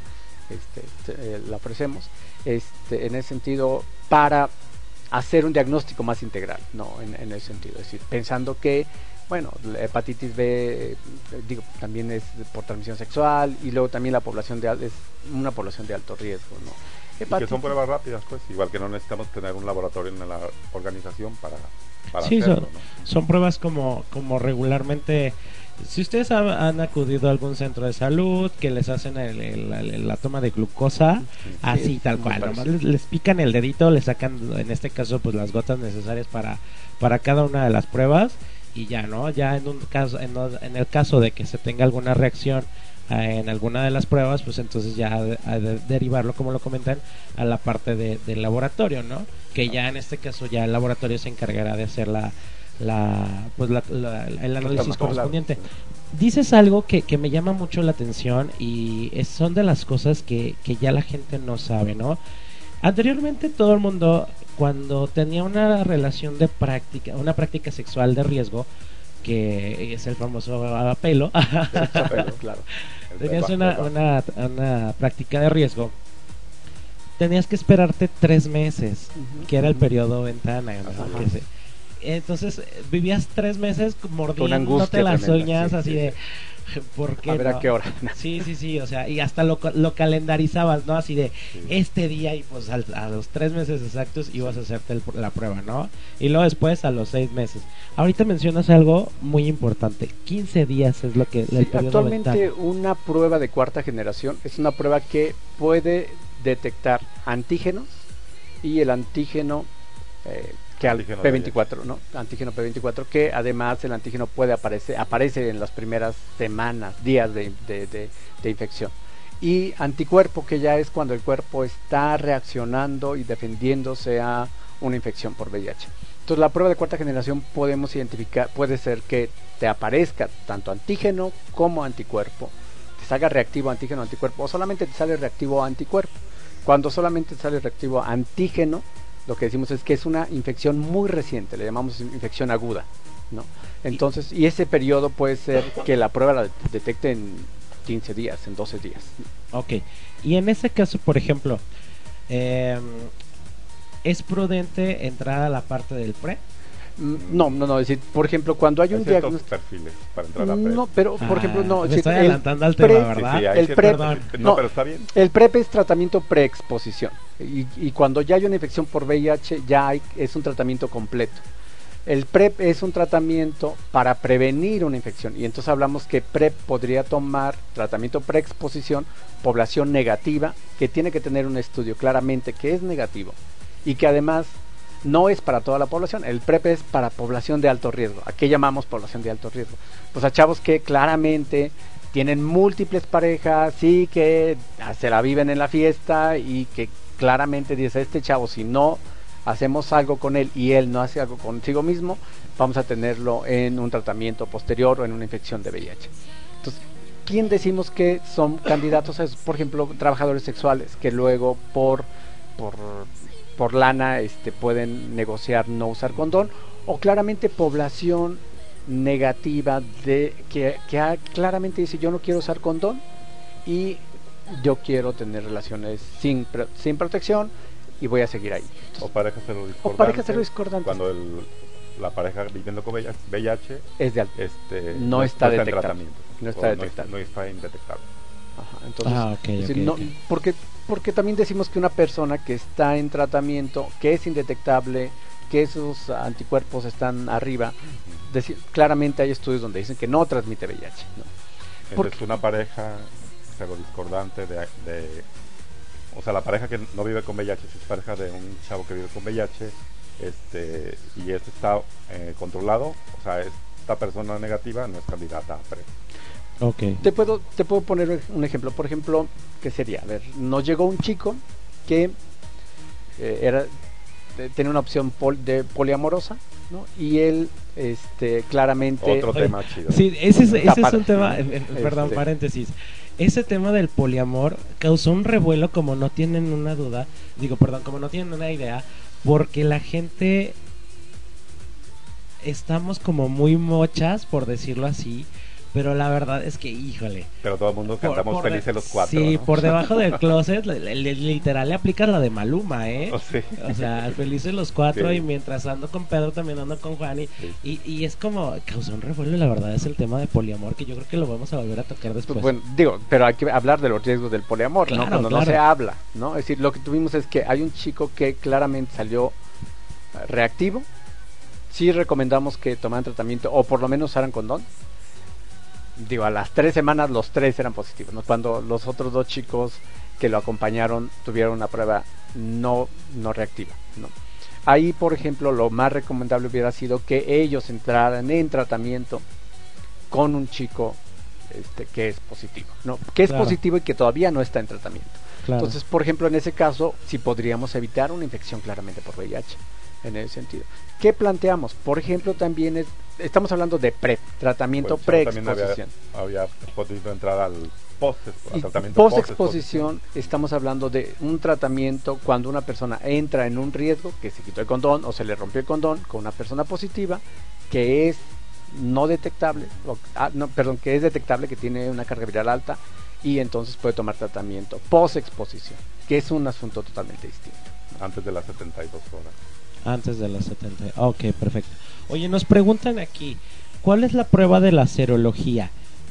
la ofrecemos, en ese sentido, para hacer un diagnóstico más integral, ¿no? En ese sentido, es decir, pensando que bueno, la hepatitis B, también es por transmisión sexual, y luego también la población es una población de alto riesgo, ¿no? Y que son pruebas rápidas, pues, igual que no necesitamos tener un laboratorio en la organización para sí, hacerlo, son pruebas como regularmente. Si ustedes han acudido a algún centro de salud que les hacen la toma de glucosa, así tal cual, nomás les pican el dedito, le sacan en este caso pues las gotas necesarias para cada una de las pruebas y ya, ¿no? Ya en el caso de que se tenga alguna reacción en alguna de las pruebas, pues entonces ya derivarlo, como lo comentan, a la parte del laboratorio, ¿no? Que ya en este caso ya el laboratorio se encargará de hacer el análisis correspondiente. Dices algo que me llama mucho la atención y son de las cosas que ya la gente no sabe, ¿no? Anteriormente todo el mundo, cuando tenía una relación de práctica, una práctica sexual de riesgo, que es el famoso apelo, claro. Tenías una práctica de riesgo, tenías que esperarte 3 meses, que era el periodo ventana, ¿no? Entonces vivías 3 meses mordiéndote las uñas, así de ¿Por qué A ver no? a qué hora. Sí, o sea, y hasta lo calendarizabas, ¿no? Así de este día y pues a los 3 meses exactos ibas a hacerte la prueba, ¿no? Y luego después a los 6 meses. Ahorita mencionas algo muy importante, 15 días es lo que el periodo Actualmente ventana. una prueba de cuarta generación es una prueba que puede detectar antígenos y el antígeno que al Antígeno de P24, ¿no? Antígeno P24, que además el antígeno aparece en las primeras semanas, días de infección. Y anticuerpo, que ya es cuando el cuerpo está reaccionando y defendiéndose a una infección por VIH. Entonces la prueba de cuarta generación podemos identificar, puede ser que te aparezca tanto antígeno como anticuerpo, te salga reactivo antígeno anticuerpo, o solamente te sale reactivo anticuerpo. Cuando solamente te sale reactivo antígeno, lo que decimos es que es una infección muy reciente, le llamamos infección aguda, ¿no? Entonces, y ese periodo puede ser que la prueba la detecte en 15 días, en 12 días. Ok, y en ese caso, por ejemplo, ¿es prudente entrar a la parte del pre? No, es decir, por ejemplo, cuando hay un ciertos diagnóstico... perfiles para entrar a PrEP. No, pero por ejemplo, no. Me es decir, estoy el adelantando al PrEP, tema, ¿verdad? Sí, hay el ciertos PrEP, perfiles. no, Pero está bien. El PrEP es tratamiento preexposición. Y cuando ya hay una infección por VIH, es un tratamiento completo. El PrEP es un tratamiento para prevenir una infección. Y entonces hablamos que PrEP podría tomar tratamiento preexposición, población negativa, que tiene que tener un estudio claramente que es negativo. Y que además no es para toda la población. El PrEP es para población de alto riesgo. ¿A qué llamamos población de alto riesgo? Pues a chavos que claramente tienen múltiples parejas y que se la viven en la fiesta y que claramente dice, este chavo, si no hacemos algo con él y él no hace algo consigo mismo, vamos a tenerlo en un tratamiento posterior o en una infección de VIH. Entonces, ¿quién decimos que son candidatos a eso? Por ejemplo, trabajadores sexuales que luego por lana pueden negociar no usar condón, o claramente población negativa que claramente dice, yo no quiero usar condón y yo quiero tener relaciones sin protección y voy a seguir ahí. O parejas serodiscordantes. O parejas serodiscordantes. Cuando la pareja viviendo con VIH es de alto. No está en detectable. tratamiento. No está detectable. No está indetectable. Ajá, entonces, porque también decimos que una persona que está en tratamiento, que es indetectable, que sus anticuerpos están arriba, claramente hay estudios donde dicen que no transmite VIH, ¿no? Entonces una pareja serodiscordante o sea, la pareja que no vive con VIH, si es pareja de un chavo que vive con VIH, y está controlado, o sea, esta persona negativa no es candidata a PrEP. Okay. Te puedo poner un ejemplo. Por ejemplo, ¿qué sería? A ver, nos llegó un chico que tenía una opción de poliamorosa, ¿no? Y él claramente... Otro tema chido. Sí, ese es un tema, perdón, paréntesis. Ese tema del poliamor causó un revuelo, como no tienen una duda, como no tienen una idea, porque la gente estamos como muy mochas, por decirlo así, pero la verdad es que, híjole. Pero todo el mundo cantamos felices los cuatro. Sí, ¿no? por debajo del closet, literal le aplicas la de Maluma, ¿eh? Oh, sí. O sea, felices los cuatro, Sí. Y mientras ando con Pedro también ando con Juan Sí. y es como, causó un revuelo, y la verdad es el tema de poliamor, que yo creo que lo vamos a volver a tocar después. Pues, bueno, pero hay que hablar de los riesgos del poliamor, Claro, ¿no? Cuando claro. no se habla, ¿no? Es decir, lo que tuvimos es que hay un chico que claramente salió reactivo. Sí recomendamos que tomaran tratamiento o por lo menos usaran condón. A las 3 semanas los 3 eran positivos, ¿no? Cuando los otros 2 chicos que lo acompañaron tuvieron una prueba no reactiva, ¿no? Ahí, por ejemplo, lo más recomendable hubiera sido que ellos entraran en tratamiento con un chico que es positivo, ¿no? Que es Claro. positivo y que todavía no está en tratamiento. Claro. Entonces, por ejemplo, en ese caso, sí podríamos evitar una infección claramente por VIH, en ese sentido. ¿Qué planteamos? Por ejemplo, también estamos hablando de PrEP, tratamiento Pues, también preexposición. había podido entrar al Y tratamiento post-exposición, estamos hablando de un tratamiento cuando una persona entra en un riesgo, que se quitó el condón o se le rompió el condón con una persona positiva, que es no detectable, que es detectable, que tiene una carga viral alta, y entonces puede tomar tratamiento post-exposición, que es un asunto totalmente distinto. antes de las 72 horas. Antes de las 70. Ok, perfecto. Oye, nos preguntan aquí, ¿cuál es la prueba de la serología?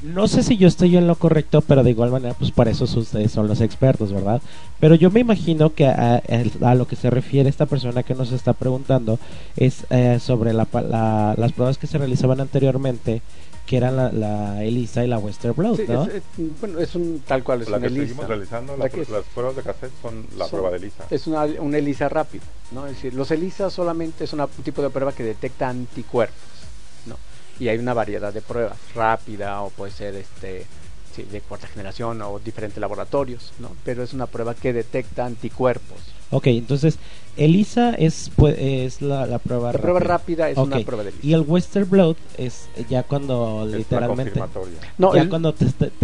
no sé si yo estoy en lo correcto, pero de igual manera, pues para eso ustedes son los expertos, ¿verdad? Pero yo me imagino que a lo que se refiere esta persona que nos está preguntando es sobre las pruebas que se realizaban anteriormente, que eran la ELISA y la Western Blot, Sí, ¿no? bueno, es un tal cual, es La una que ELISA. seguimos realizando, La que es- las pruebas de cassette son la prueba de ELISA. Es una ELISA rápida, ¿no? Es decir, los ELISA solamente es un tipo de prueba que detecta anticuerpos, ¿no? Y hay una variedad de pruebas, rápida o puede ser sí, de cuarta generación o diferentes laboratorios, ¿no? Pero es una prueba que detecta anticuerpos. Ok, entonces ELISA es la prueba La prueba rápida. rápida es Ok, una prueba de ELISA. y el Western Blot es ya cuando Es la literalmente confirmatoria. No, ya el- cuando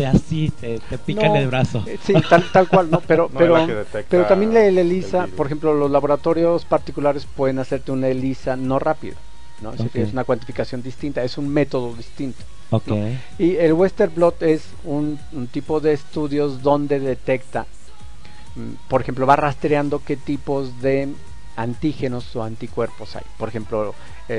te pican No, el brazo. Sí, tal cual, ¿no? Pero, No es la que detecta pero también la el ELISA, virus. por ejemplo, los laboratorios particulares pueden hacerte una ELISA no rápida, ¿no? Es decir, Ok. es una cuantificación distinta, es un método distinto. Ok. ¿no? Y el Western Blot es un tipo de estudios donde detecta, por ejemplo, va rastreando qué tipos de antígenos o anticuerpos hay. Por ejemplo,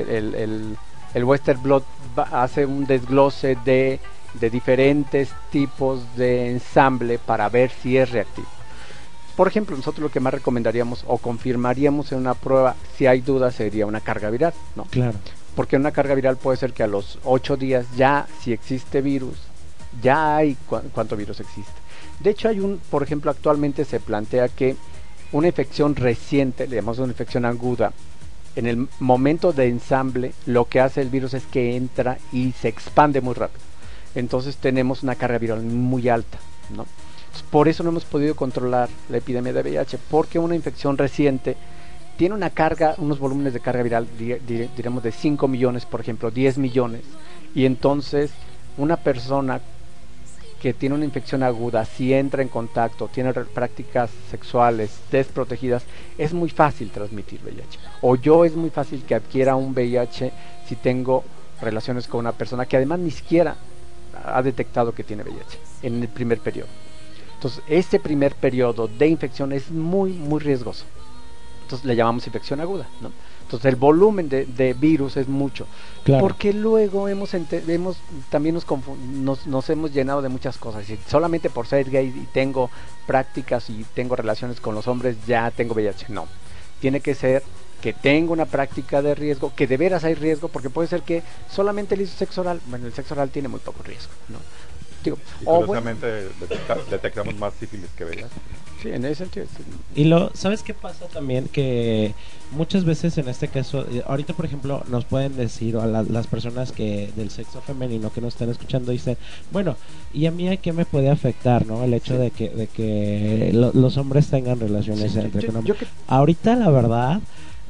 el Western Blot hace un desglose de diferentes tipos de ensamble para ver si es reactivo. Por ejemplo, nosotros lo que más recomendaríamos o confirmaríamos en una prueba, si hay dudas, sería una carga viral, ¿no? Claro. Porque una carga viral puede ser que a los 8 días ya, si existe virus, ya hay cuánto virus existe. De hecho, por ejemplo, actualmente se plantea que una infección reciente, le llamamos una infección aguda, en el momento de ensamble, lo que hace el virus es que entra y se expande muy rápido. Entonces tenemos una carga viral muy alta, ¿no? Entonces, por eso no hemos podido controlar la epidemia de VIH, porque una infección reciente tiene una carga, unos volúmenes de carga viral, diremos de 5 millones, por ejemplo, 10 millones, y entonces una persona que tiene una infección aguda, si entra en contacto, tiene prácticas sexuales desprotegidas, es muy fácil transmitir VIH. O yo es muy fácil que adquiera un VIH si tengo relaciones con una persona que además ni siquiera ha detectado que tiene VIH en el primer periodo. Entonces, ese primer periodo de infección es muy, muy riesgoso. Entonces, le llamamos infección aguda, ¿no? Entonces, el volumen de virus es mucho. Claro. Porque luego también nos hemos llenado de muchas cosas. Y solamente por ser gay y tengo prácticas y tengo relaciones con los hombres, ya tengo VIH. No. Tiene que ser que tengo una práctica de riesgo, que de veras hay riesgo, porque puede ser que solamente el sexo oral, bueno, el sexo oral tiene muy poco riesgo, ¿no? Digo, Y o curiosamente detectamos más sífilis que VIH. sí, en ese sentido. Sí. Y ¿sabes qué pasa también? Que muchas veces en este caso, ahorita por ejemplo, nos pueden decir a las personas que del sexo femenino que nos están escuchando, dicen, bueno, ¿y a mí a qué me puede afectar, no? El hecho de que los hombres tengan relaciones Sí, entre yo- con yo hombres. que- Ahorita la verdad,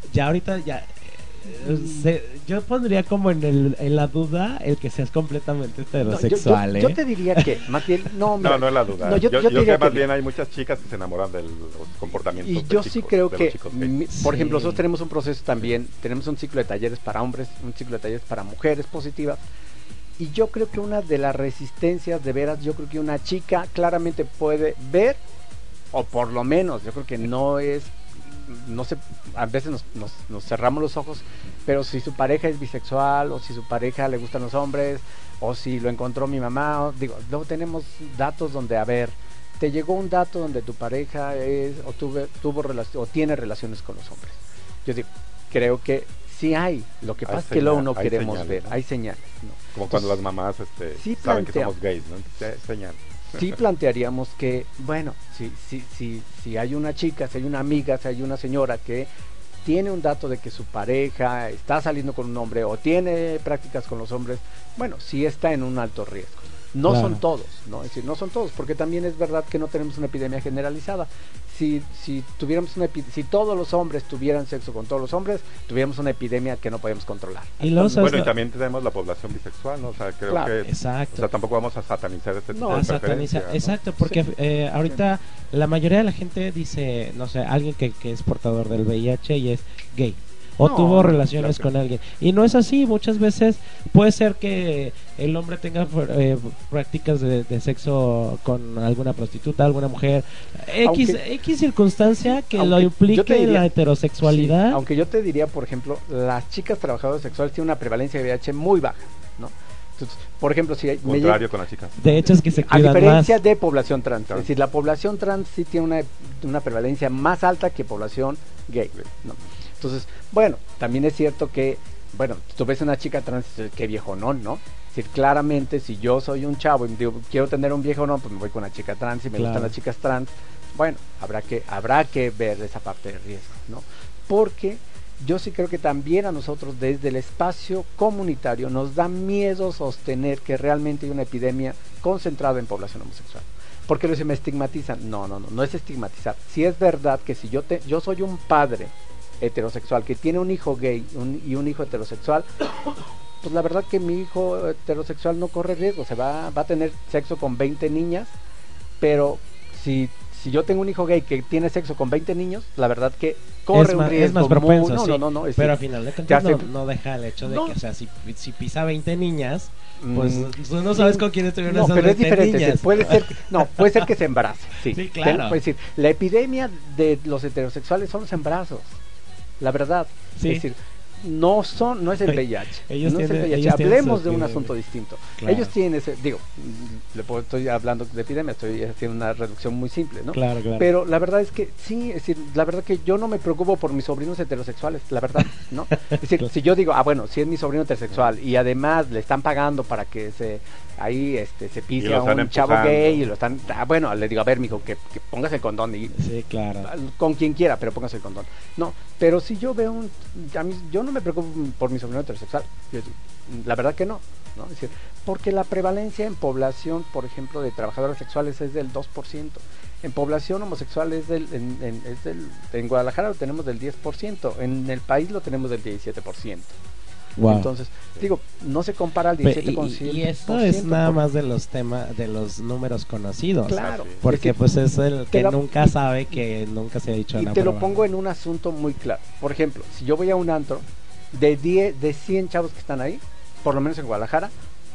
yo pondría como en la duda el que seas completamente No, heterosexual, yo te diría que, más bien, mira, No es la duda. no, yo te yo diría que más que- bien hay muchas chicas que se enamoran de los comportamientos Y de yo chicos, sí creo de los que, chicos gays. por Sí. ejemplo, nosotros tenemos un proceso también, tenemos un ciclo de talleres para hombres, un ciclo de talleres para mujeres positivas, y yo creo que una de las resistencias, de veras, yo creo que una chica claramente puede ver, o por lo menos, yo creo que no sé, a veces nos cerramos los ojos, pero si su pareja es bisexual, o si su pareja le gustan los hombres, o si lo encontró mi mamá, luego tenemos datos donde, a ver, te llegó un dato donde tu pareja tuvo tiene relaciones con los hombres. Yo digo, creo que sí hay, lo que Hay pasa es que luego no hay queremos señales, ver, ¿no? hay señales, ¿no? Como cuando Entonces, las mamás sí saben que planteamos. somos gays, ¿no? Entonces, señal. sí plantearíamos que, bueno, si hay una chica, si hay una amiga, si hay una señora que tiene un dato de que su pareja está saliendo con un hombre o tiene prácticas con los hombres, bueno, sí está en un alto riesgo. No Claro. son todos, ¿no? Es decir, no son todos, porque también es verdad que no tenemos una epidemia generalizada. Si tuviéramos si todos los hombres tuvieran sexo con todos los hombres, tuviéramos una epidemia que no podemos controlar. Y luego, ¿sabes? Bueno, y también tenemos la población bisexual, ¿no? O sea, creo Claro, que... Exacto. O sea, tampoco vamos a satanizar este tipo No, de Sataniza, preferencia, ¿no? exacto, porque Sí. ahorita la mayoría de la gente dice, no sé, alguien que es portador del VIH y es gay. O No, tuvo no, relaciones claro que con alguien. Y no es así, muchas veces puede ser que el hombre tenga prácticas de sexo con alguna prostituta, alguna mujer. X circunstancia que lo aunque yo implique te diría- la heterosexualidad. Sí, aunque yo te diría, por ejemplo, las chicas trabajadoras sexuales tienen una prevalencia de VIH muy baja, ¿no? Entonces, por ejemplo, si me Contrario con las chicas. De hecho es que se a cuidan diferencia más. de población trans, es decir, la población trans sí tiene una prevalencia más alta que población gay, ¿no? Entonces, bueno, también es cierto que, bueno, tú ves una chica trans, qué viejonón, ¿no? Es decir, claramente, si yo soy un chavo y digo, quiero tener un viejonón, pues me voy con una chica trans, y me Claro. gustan las chicas trans, bueno, habrá que ver esa parte de riesgo, ¿no? Porque yo sí creo que también a nosotros desde el espacio comunitario nos da miedo sostener que realmente hay una epidemia concentrada en población homosexual. Porque lo se me estigmatizan. No es estigmatizar. Si es verdad que si yo soy un padre heterosexual que tiene un hijo gay y un hijo heterosexual, pues la verdad que mi hijo heterosexual no corre riesgo, va a tener sexo con 20 niñas, pero si yo tengo un hijo gay que tiene sexo con 20 niños, la verdad que corre un riesgo. Es más propenso, muy, sí. no, es pero decir, al final de cuentas te hace- no deja el hecho de No. que, o sea, si pisa 20 niñas, pues tú no sí, sabes con quién estuvieron no, esas pero es 20 diferente, es niñas. decir, puede ser que se embarace, sí. Sí, claro. Es decir, la epidemia de los heterosexuales son los embarazos, la verdad. Sí. Es decir, no es el VIH. Ellos no es el tienen- VIH. ellos tienen Hablemos su de un epidemia. asunto distinto. Claro. Ellos tienen ese, estoy hablando de epidemia, estoy haciendo una reducción muy simple, ¿no? Claro. Pero la verdad es que sí, es decir, la verdad que yo no me preocupo por mis sobrinos heterosexuales, la verdad, ¿no? Es decir, si yo digo, bueno, si es mi sobrino heterosexual y además le están pagando para que se pise lo a están un chavo empujando. gay y lo están, bueno, le digo, a ver, mijo, que pongas el condón y Sí, claro. con quien quiera, pero póngase el condón. No, pero si yo veo yo no me preocupo por mi sobrino heterosexual. La verdad que no. Es decir, porque la prevalencia en población, por ejemplo, de trabajadoras sexuales es del 2%. En población homosexual en Guadalajara lo tenemos del 10%, en el país lo tenemos del 17%. Wow. Entonces, digo, no se compara al 17%. Y esto es nada más de los temas, de los números conocidos. Claro. Porque Es que pues es el que te nunca sabe, que nunca se ha dicho Y nada. te lo pongo en un asunto muy claro. Por ejemplo, si yo voy a un antro, de 100 chavos que están ahí, por lo menos en Guadalajara,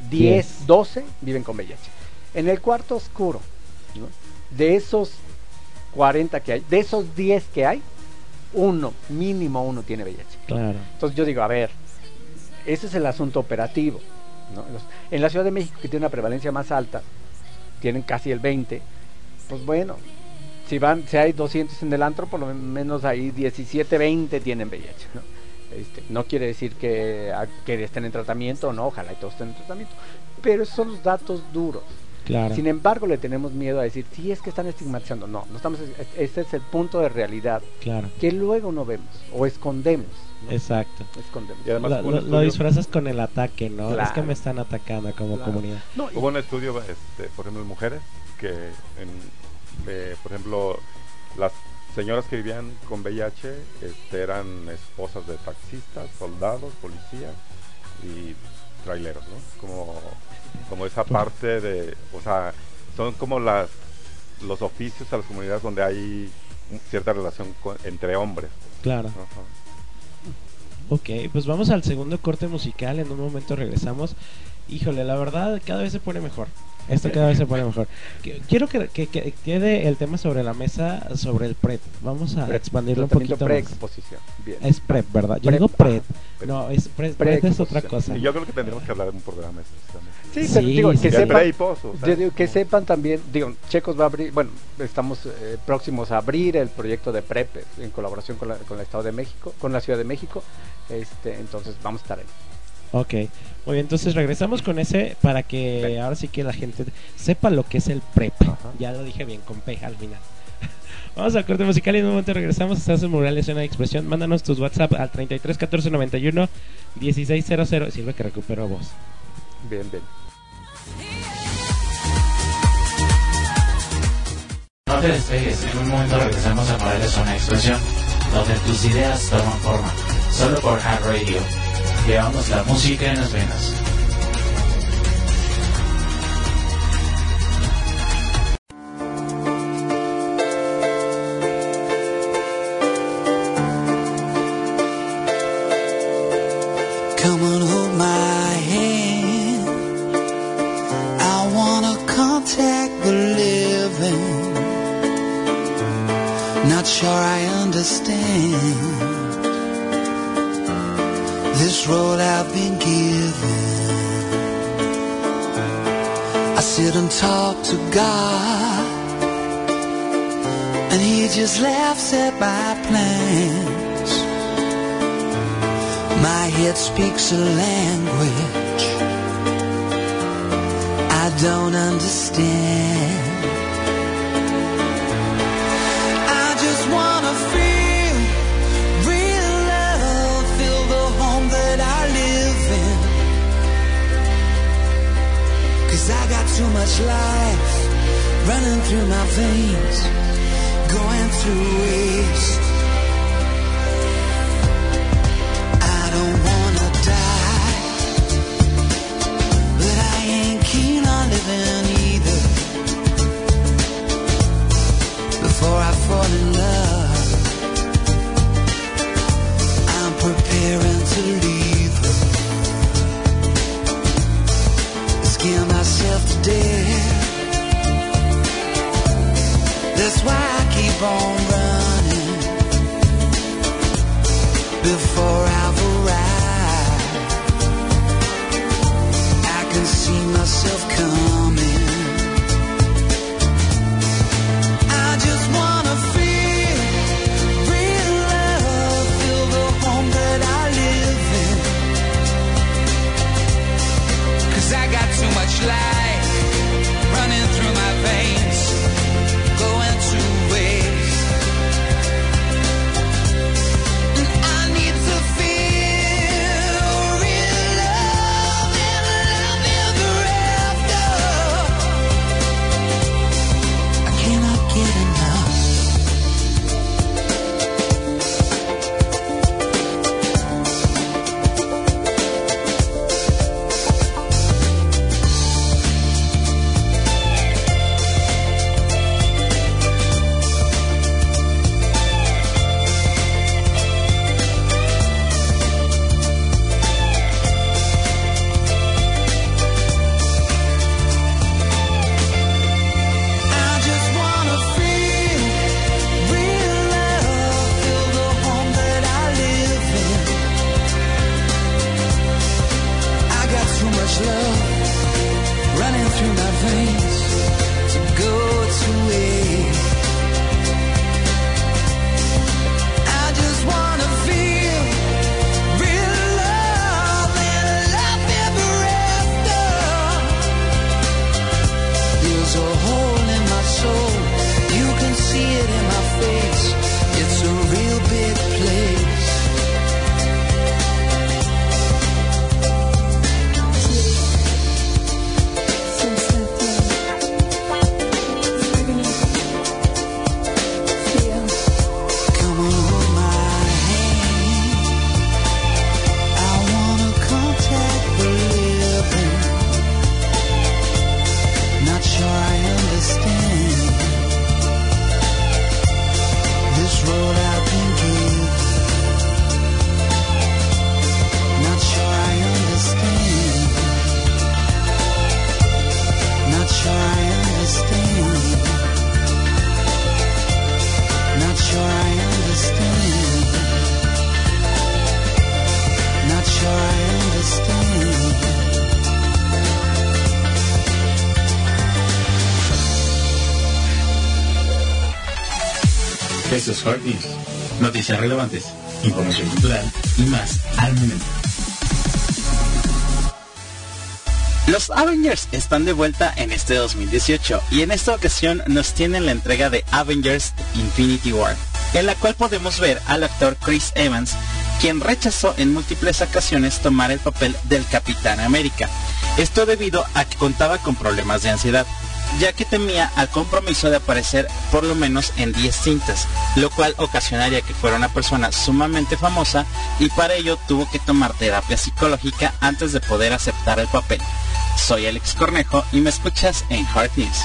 12 viven con VIH. En el cuarto oscuro, ¿no? De esos 40 que hay, de esos 10 que hay, mínimo uno tiene VIH. Claro. Entonces yo digo, a ver, ese es el asunto operativo, ¿no? En la Ciudad de México, que tiene una prevalencia más alta, tienen casi el 20%, pues bueno, si hay 200 en el antro, por lo menos ahí 17, 20 tienen VIH, ¿no? No quiere decir que estén en tratamiento, no, ojalá y todos estén en tratamiento, pero esos son los datos duros. Claro. Sin embargo, le tenemos miedo a decir, sí, es que están estigmatizando. No estamos, ese es el punto de realidad, Claro. que luego no vemos o escondemos, ¿no? Exacto. Escondemos. Y además hubo un Lo estudio- disfrazas con el ataque, ¿no? Claro. Es que me están atacando como Claro. comunidad. No, Hubo un estudio, por ejemplo, en mujeres, que, por ejemplo, las señoras que vivían con VIH eran esposas de taxistas, soldados, policías y traileros, ¿no? Como esa parte de, o sea, son como los oficios a las comunidades donde hay cierta relación entre hombres. Claro. Ajá. Ok, pues vamos al segundo corte musical. En un momento regresamos. Híjole, la verdad, cada vez se pone mejor. Esto cada vez se pone mejor. Quiero que quede el tema sobre la mesa, sobre el PrEP. Vamos a expandirlo un poquito más. Pre-exposición. Bien. Es PrEP, ¿verdad? Yo PrEP, digo PrEP. PrEP. No, es PrEP es otra cosa. Y yo creo que tendríamos que hablar de un programa especialmente. Sí, pero digo, sí, que sí. De sepan, pre y post, o sea. yo digo, que sepan también, digo, Checos va a abrir, bueno, estamos próximos a abrir el proyecto de PrEP en colaboración con el Estado de México, con la Ciudad de México, entonces vamos a estar ahí. Ok, muy bien, entonces regresamos con ese para que Bien. ahora sí que la gente sepa lo que es el PrEP. Ajá. Ya lo dije bien, con P al final. Vamos al corte musical y en un momento regresamos. Estás en Murales, una expresión. Mándanos tus WhatsApp al 33 14 91 1600. Sirve que recupero voz. Bien, bien. No te despegues, en un momento regresamos a Morales una expresión, donde tus ideas toman forma, solo por Hard Radio. Llevamos la música en las venas. Come on, hold my hand. I wanna contact the living. Not sure I understand this road I've been given. sit and talk to God, and He just laughs at my plans. My head speaks a language I don't understand. I just wanna feel real love, feel the home that I live in. 'Cause I got too much life running through my veins, going through waste. I don't wanna die, but I ain't keen on living either. Before I fall in love, I'm preparing to leave her. Scare myself to death. That's why I keep on running before I've arrived. I can see myself coming. I just wanna feel real love, feel the home that I live in. 'Cause I got too much life running through my veins, going to waste. And I need to feel real love and love ever after. I cannot get enough. I just wanna feel real love, feel the home that I live in. I got too much love running through my veins to go to waste. I just wanna feel real love and love ever after. There's a hole in my soul, you can see it in my face. It's a real big place. Come on, hold my hand. I wanna contact the living. Not sure I understand this road I've been given. Not sure I understand. Not sure I understand. Not sure I understand. Not sure I understand. Esto es Hard News. Noticias relevantes, información cultural y más al momento. Los Avengers están de vuelta en este 2018 y en esta ocasión nos tienen la entrega de Avengers Infinity War, en la cual podemos ver al actor Chris Evans, quien rechazó en múltiples ocasiones tomar el papel del Capitán América. Esto debido a que contaba con problemas de ansiedad, ya que temía al compromiso de aparecer por lo menos en 10 cintas, lo cual ocasionaría que fuera una persona sumamente famosa y para ello tuvo que tomar terapia psicológica antes de poder aceptar el papel. Soy Alex Cornejo y me escuchas en Hard News.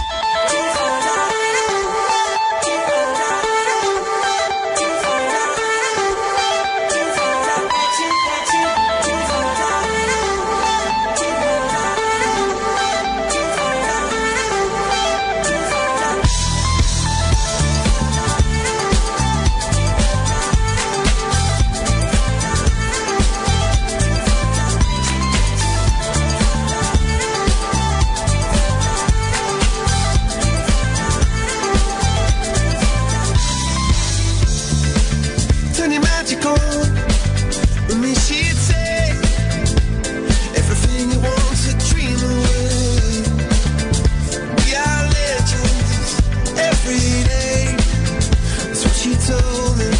me she'd say everything you want to dream away. We are legends every day. That's what she told me.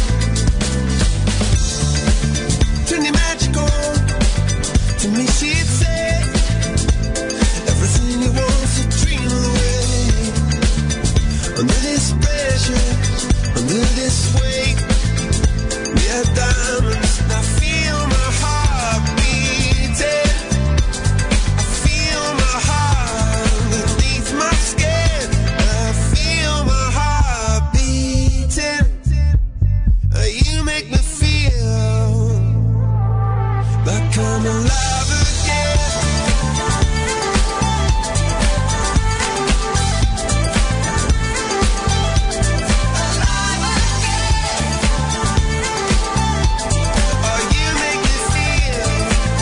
Turn your magic on. To me she'd say everything you want to dream away. Under this pressure, under this weight, we are diamonds. And I feel my heart beating. I feel my heart underneath my skin. I feel my heart beating. You make me feel like I'm alive again. Oh, you make me feel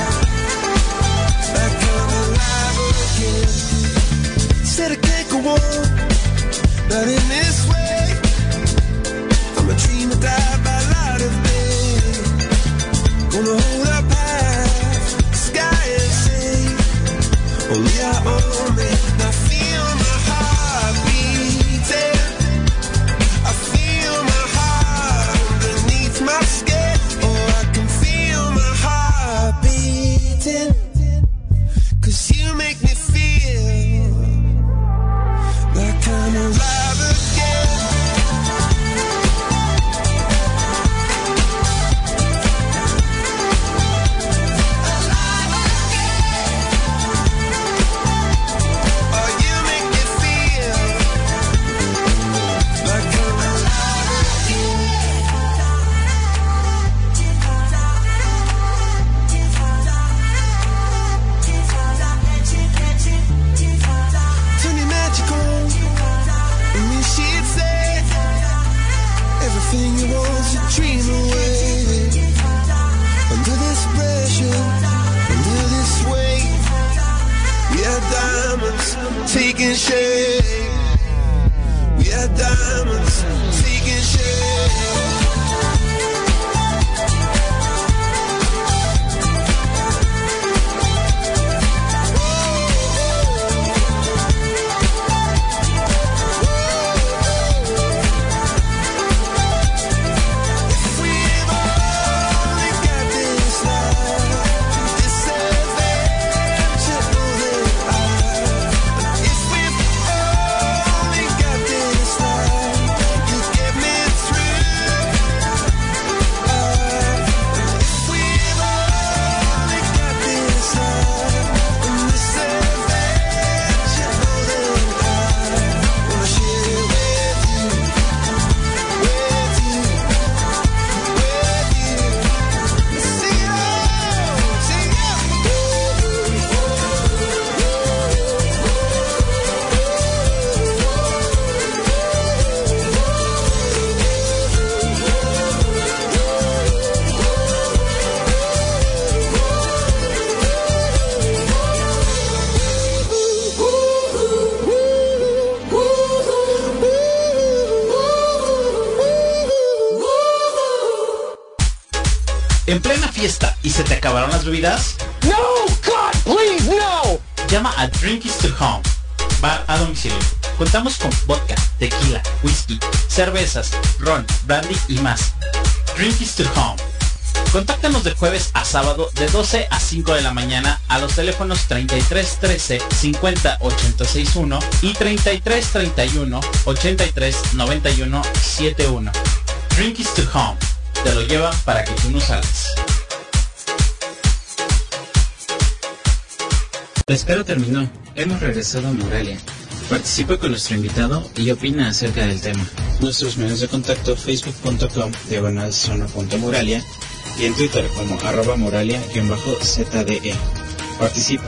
like I'm alive again. Said I can't go on, not in this way. I'm a dreamer, die by light of day. Gonna hold up high, sky and say, only I own me. I feel my heart beating. I feel my heart underneath my skin. Oh, I can feel my heart beating. 'Cause you make me feel like I'm alive again. Oh, you make me feel like I'm alive again. Turn your magic on, and me she'd say everything you want to dream away. Under this pressure, under this weight, we are diamonds taking shape. We are diamonds taking shape. We've only got this life, this adventure that I. If we've only got this life, you get me through. If we've only got this life, and this adventure that I wanna share with you, with you. See you, see you. ¿En plena fiesta y se te acabaron las bebidas? No, God, please, no. Llama a Drink is to Home, bar a domicilio. Contamos con vodka, tequila, whisky, cervezas, ron, brandy y más. Drink is to Home. Contáctanos de jueves a sábado de 12 a 5 de la mañana a los teléfonos 33 13 50 861 y 33 31 83 91 71. Drink is to Home. Te lo llevan para que tú no salgas. La espera terminó. Hemos regresado a Moralia. Participa con nuestro invitado y opina acerca del tema. Nuestros medios de contacto: facebook.com/zona.moralia y en Twitter como @moralia_ZDE. Participa.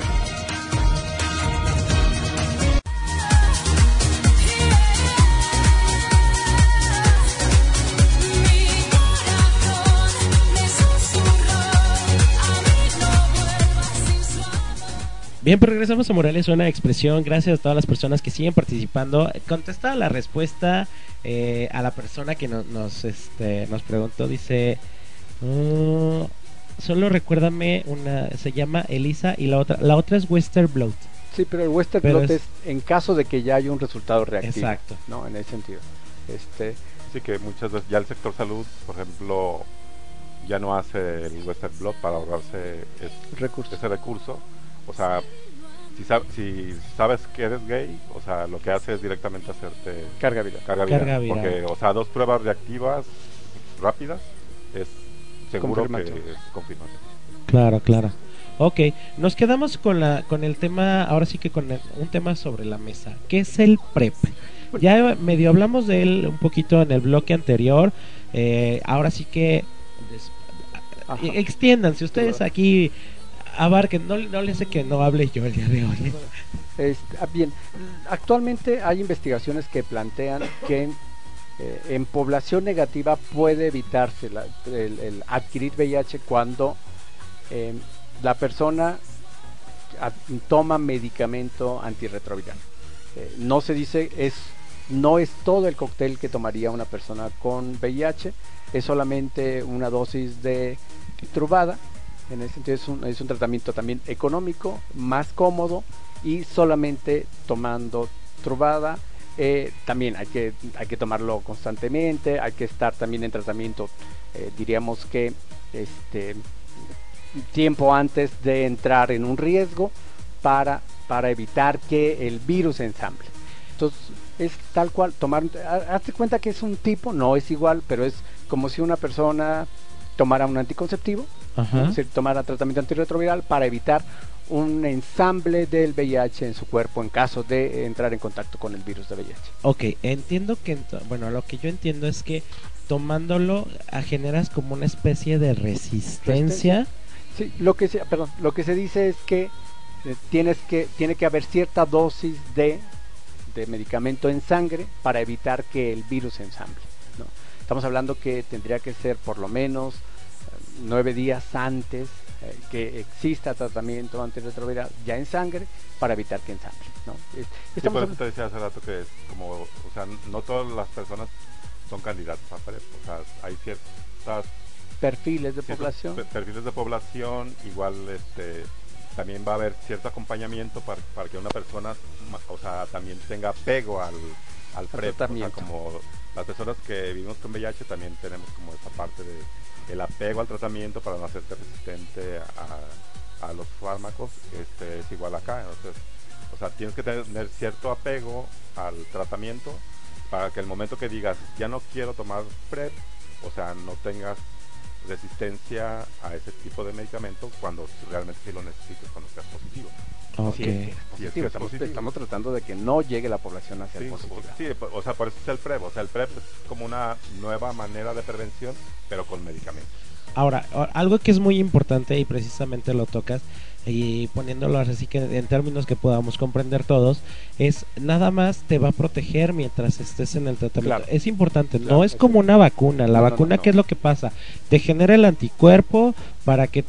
Bien, pues regresamos a Moralia Suena Expresión. Gracias a todas las personas que siguen participando. Contesta la respuesta a la persona que nos preguntó. Dice... solo recuérdame una, se llama Elisa y la otra es Western Blot. Sí, pero el Western Pero blot es- es en caso de que ya haya un resultado reactivo. Exacto. ¿No? En ese sentido. Sí, que muchas veces ya el sector salud, por ejemplo, ya no hace el Western Blot para ahorrarse Recursos. ese recurso. O sea, si sabes que eres gay, o sea, lo que hace es directamente hacerte Carga viral. carga viral. Carga viral. Porque, o sea, 2 pruebas reactivas rápidas es seguro que Confirmación. es confirmación. Claro, claro. Ok, nos quedamos con el tema, ahora sí que con un tema sobre la mesa. ¿Qué es el PrEP? Ya medio hablamos de él un poquito en el bloque anterior. Ahora sí que Ajá. extiéndanse ustedes aquí, abarquen. No les sé que no hable yo el día de hoy. Bien, actualmente hay investigaciones que plantean que en población negativa puede evitarse el adquirir VIH cuando la persona toma medicamento antirretroviral. No se dice, no es todo el cóctel que tomaría una persona con VIH, es solamente una dosis de Truvada. En ese sentido es un tratamiento también económico, más cómodo, y solamente tomando Truvada. También hay que tomarlo constantemente, hay que estar también en tratamiento, diríamos que tiempo antes de entrar en un riesgo para evitar que el virus se ensamble. Entonces es tal cual, hazte cuenta que es un tipo, no es igual, pero es como si una persona tomara un anticonceptivo, Ajá. es decir, tomara tratamiento antirretroviral para evitar un ensamble del VIH en su cuerpo en caso de entrar en contacto con el virus de VIH. Ok, entiendo que, bueno, lo que yo entiendo es que tomándolo generas como una especie de resistencia. Sí, lo que se dice es que tiene que haber cierta dosis de medicamento en sangre para evitar que el virus se ensamble, ¿no? Estamos hablando que tendría que ser por lo menos 9 días antes que exista tratamiento antirretroviral ya en sangre para evitar que ensamble, ¿no? Sí, por eso te decía hace rato que es como, o sea, no todas las personas son candidatas a PrEP, o sea, hay ciertas perfiles de población. Perfiles de población, igual también va a haber cierto acompañamiento para que una persona, o sea, también tenga apego al PrEP, o sea, como las personas que vivimos con VIH también tenemos como esa parte de el apego al tratamiento para no hacerte resistente a los fármacos. Es igual acá, entonces, o sea, tienes que tener cierto apego al tratamiento para que el momento que digas ya no quiero tomar PrEP, o sea, no tengas resistencia a ese tipo de medicamento cuando realmente sí lo necesites, cuando seas positivo. Okay. Estamos tratando de que no llegue la población a ser positiva. Sí, o sea, por eso es el PrEP. O sea, el PrEP es como una nueva manera de prevención, pero con medicamentos. Ahora, algo que es muy importante y precisamente lo tocas, y poniéndolo así que en términos que podamos comprender todos, es nada más te va a proteger mientras estés en el tratamiento. Claro. Es importante, Claro, no es como una vacuna. La vacuna, no. ¿qué es lo que pasa? Te genera el anticuerpo para que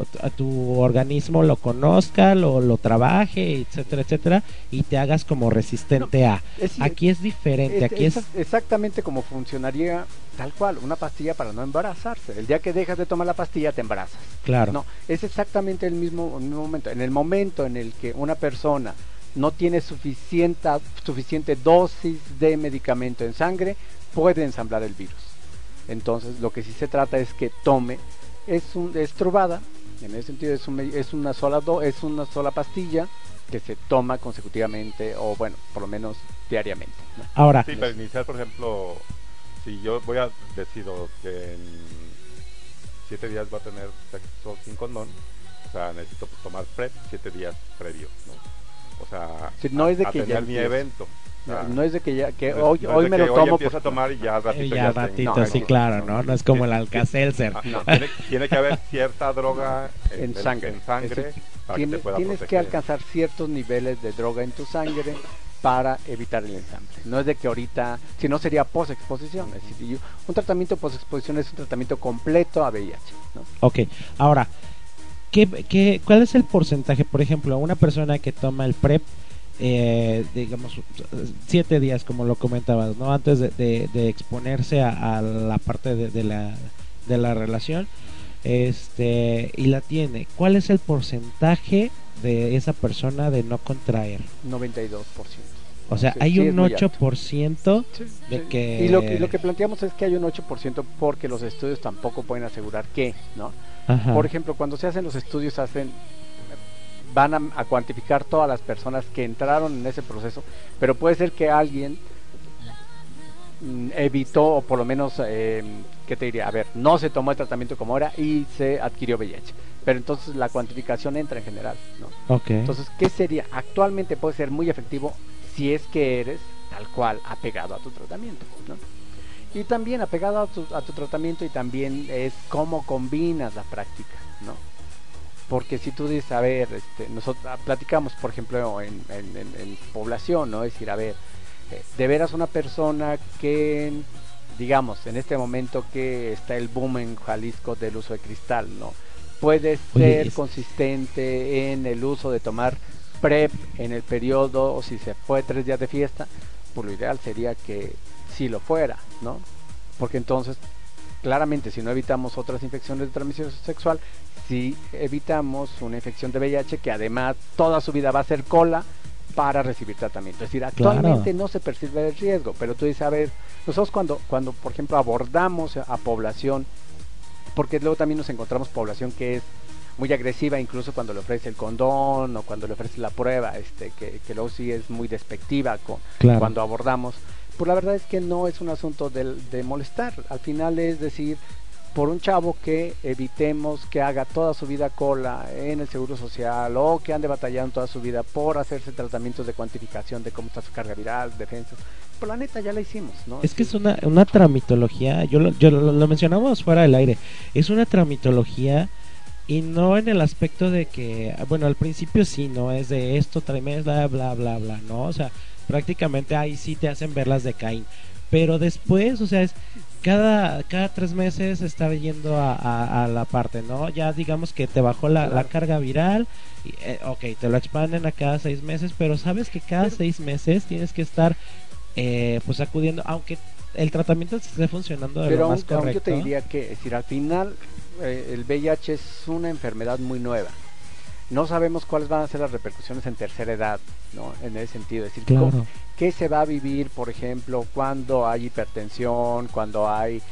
tu organismo lo conozca, lo trabaje, etcétera, etcétera, y te hagas como resistente a. Aquí es diferente, aquí es exactamente como funcionaría tal cual, una pastilla para no embarazarse. El día que dejas de tomar la pastilla te embarazas. claro. No, es exactamente el mismo momento. En el momento en el que una persona no tiene suficiente dosis de medicamento en sangre, puede ensamblar el virus. Entonces, lo que sí se trata es que tome, es Truvada, en ese sentido es una sola pastilla que se toma consecutivamente, o bueno, por lo menos diariamente, ¿no? Ahora, Sí, para iniciar, por ejemplo, si yo decido que en 7 días voy a tener sexo sin condón, o sea, necesito tomar PrEP 7 días previos, ¿no? O sea, Sí, no es de a que ya tener mi empieces. evento. O sea, No es de que ya que no es hoy de me que lo hoy tomo empiezo a tomar y ya al ratito ya ya ratito, tengo. sí, claro, ¿no? No es como el Alka-Seltzer. No, tiene que haber cierta droga en sangre. para que te pueda Tienes que proteger. alcanzar ciertos niveles de droga en tu sangre para evitar el ensamble. No es de que ahorita, si no sería post-exposición. Es decir, un tratamiento post-exposición es un tratamiento completo a VIH, ¿no? Ok, ahora, ¿cuál es el porcentaje? Por ejemplo, una persona que toma el PrEP, digamos, 7 días, como lo comentabas, ¿no? Antes de exponerse a la parte de la relación, y la tiene, ¿cuál es el porcentaje de esa persona de no contraer? 92%. O sea, Sí, hay sí, es un muy alto. 8% Sí, de sí. que... Y lo que planteamos es que hay un 8% porque los estudios tampoco pueden asegurar que, ¿no? Ajá. Por ejemplo, cuando se hacen los estudios, van a cuantificar todas las personas que entraron en ese proceso, pero puede ser que alguien evitó, o por lo menos, ¿qué te diría? A ver, no se tomó el tratamiento como era y se adquirió VIH. Pero entonces la cuantificación entra en general, ¿no? Ok. Entonces, ¿qué sería? Actualmente puede ser muy efectivo si es que eres tal cual apegado a tu tratamiento, ¿no? Y también apegado a tu tratamiento, y también es cómo combinas la práctica, ¿no? Porque si tú dices, a ver, nosotros platicamos, por ejemplo, en población, ¿no? Es decir, a ver, de veras una persona que, digamos, en este momento que está el boom en Jalisco del uso de cristal, ¿no? Puede ser consistente en el uso de tomar PrEP en el periodo, o si se fue 3 días de fiesta, pues lo ideal sería que sí lo fuera, ¿no? Porque entonces, claramente, si no evitamos otras infecciones de transmisión sexual, si evitamos una infección de VIH que además toda su vida va a ser cola para recibir tratamiento. Es decir, actualmente no se percibe el riesgo, pero tú dices, a ver, nosotros cuando por ejemplo abordamos a población, porque luego también nos encontramos población que es muy agresiva, incluso cuando le ofrece el condón o cuando le ofrece la prueba, que luego sí es muy despectiva cuando abordamos. Pues la verdad es que no es un asunto de molestar, al final es decir, por un chavo que evitemos que haga toda su vida cola en el Seguro Social, o que ande batallando toda su vida por hacerse tratamientos de cuantificación de cómo está su carga viral, defensas. Pues la neta ya la hicimos, ¿no? Es que es una tramitología, yo lo mencionamos fuera del aire, es una tramitología, y no en el aspecto de que, bueno, al principio sí, no es de esto, trimestre, bla, bla, bla, ¿no? O sea, prácticamente ahí sí te hacen ver las de Caín, pero después, o sea, es cada 3 meses estar yendo a la parte, ¿no? Ya digamos que te bajó la carga viral, y, ok, te lo expanden a cada 6 meses, pero sabes que cada 6 meses tienes que estar pues acudiendo, aunque el tratamiento esté funcionando de lo más correcto. Pero yo te diría que, es decir, al final el VIH es una enfermedad muy nueva. No sabemos cuáles van a ser las repercusiones en tercera edad, ¿no? En ese sentido, es decir, claro, ¿qué se va a vivir, por ejemplo, cuando hay hipertensión, cuando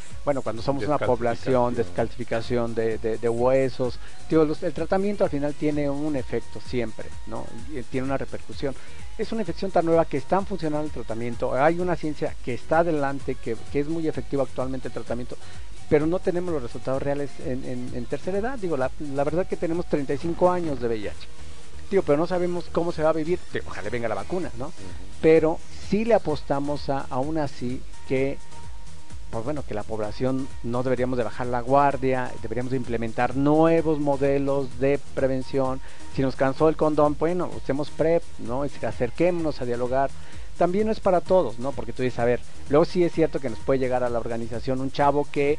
somos una población, descalcificación de huesos? Digo, el tratamiento al final tiene un efecto siempre, ¿no? Y tiene una repercusión. Es una infección tan nueva que están funcionando el tratamiento, hay una ciencia que está adelante, que es muy efectiva actualmente el tratamiento, pero no tenemos los resultados reales en tercera edad. Digo, la verdad que tenemos 35 años de VIH. Digo, pero no sabemos cómo se va a vivir. Digo, ojalá venga la vacuna, ¿no? Pero sí le apostamos aún así que, pues bueno, que la población no deberíamos de bajar la guardia, deberíamos de implementar nuevos modelos de prevención. Si nos cansó el condón, bueno, usemos PrEP, ¿no? Acerquémonos a dialogar. También no es para todos, ¿no? Porque tú dices, a ver, luego sí es cierto que nos puede llegar a la organización un chavo que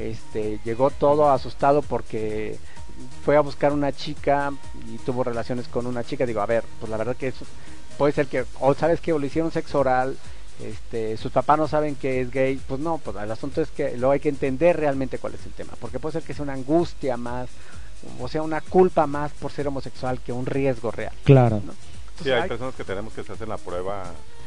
llegó todo asustado porque fue a buscar una chica y tuvo relaciones con una chica. Digo, a ver, pues la verdad que eso puede ser que, o sabes que, o le hicieron sexo oral, sus papás no saben que es gay. Pues no, pues el asunto es que luego hay que entender realmente cuál es el tema, porque puede ser que sea una angustia más, o sea, una culpa más por ser homosexual que un riesgo real. Claro, ¿no? Entonces, sí, hay personas que tenemos que se hacen la prueba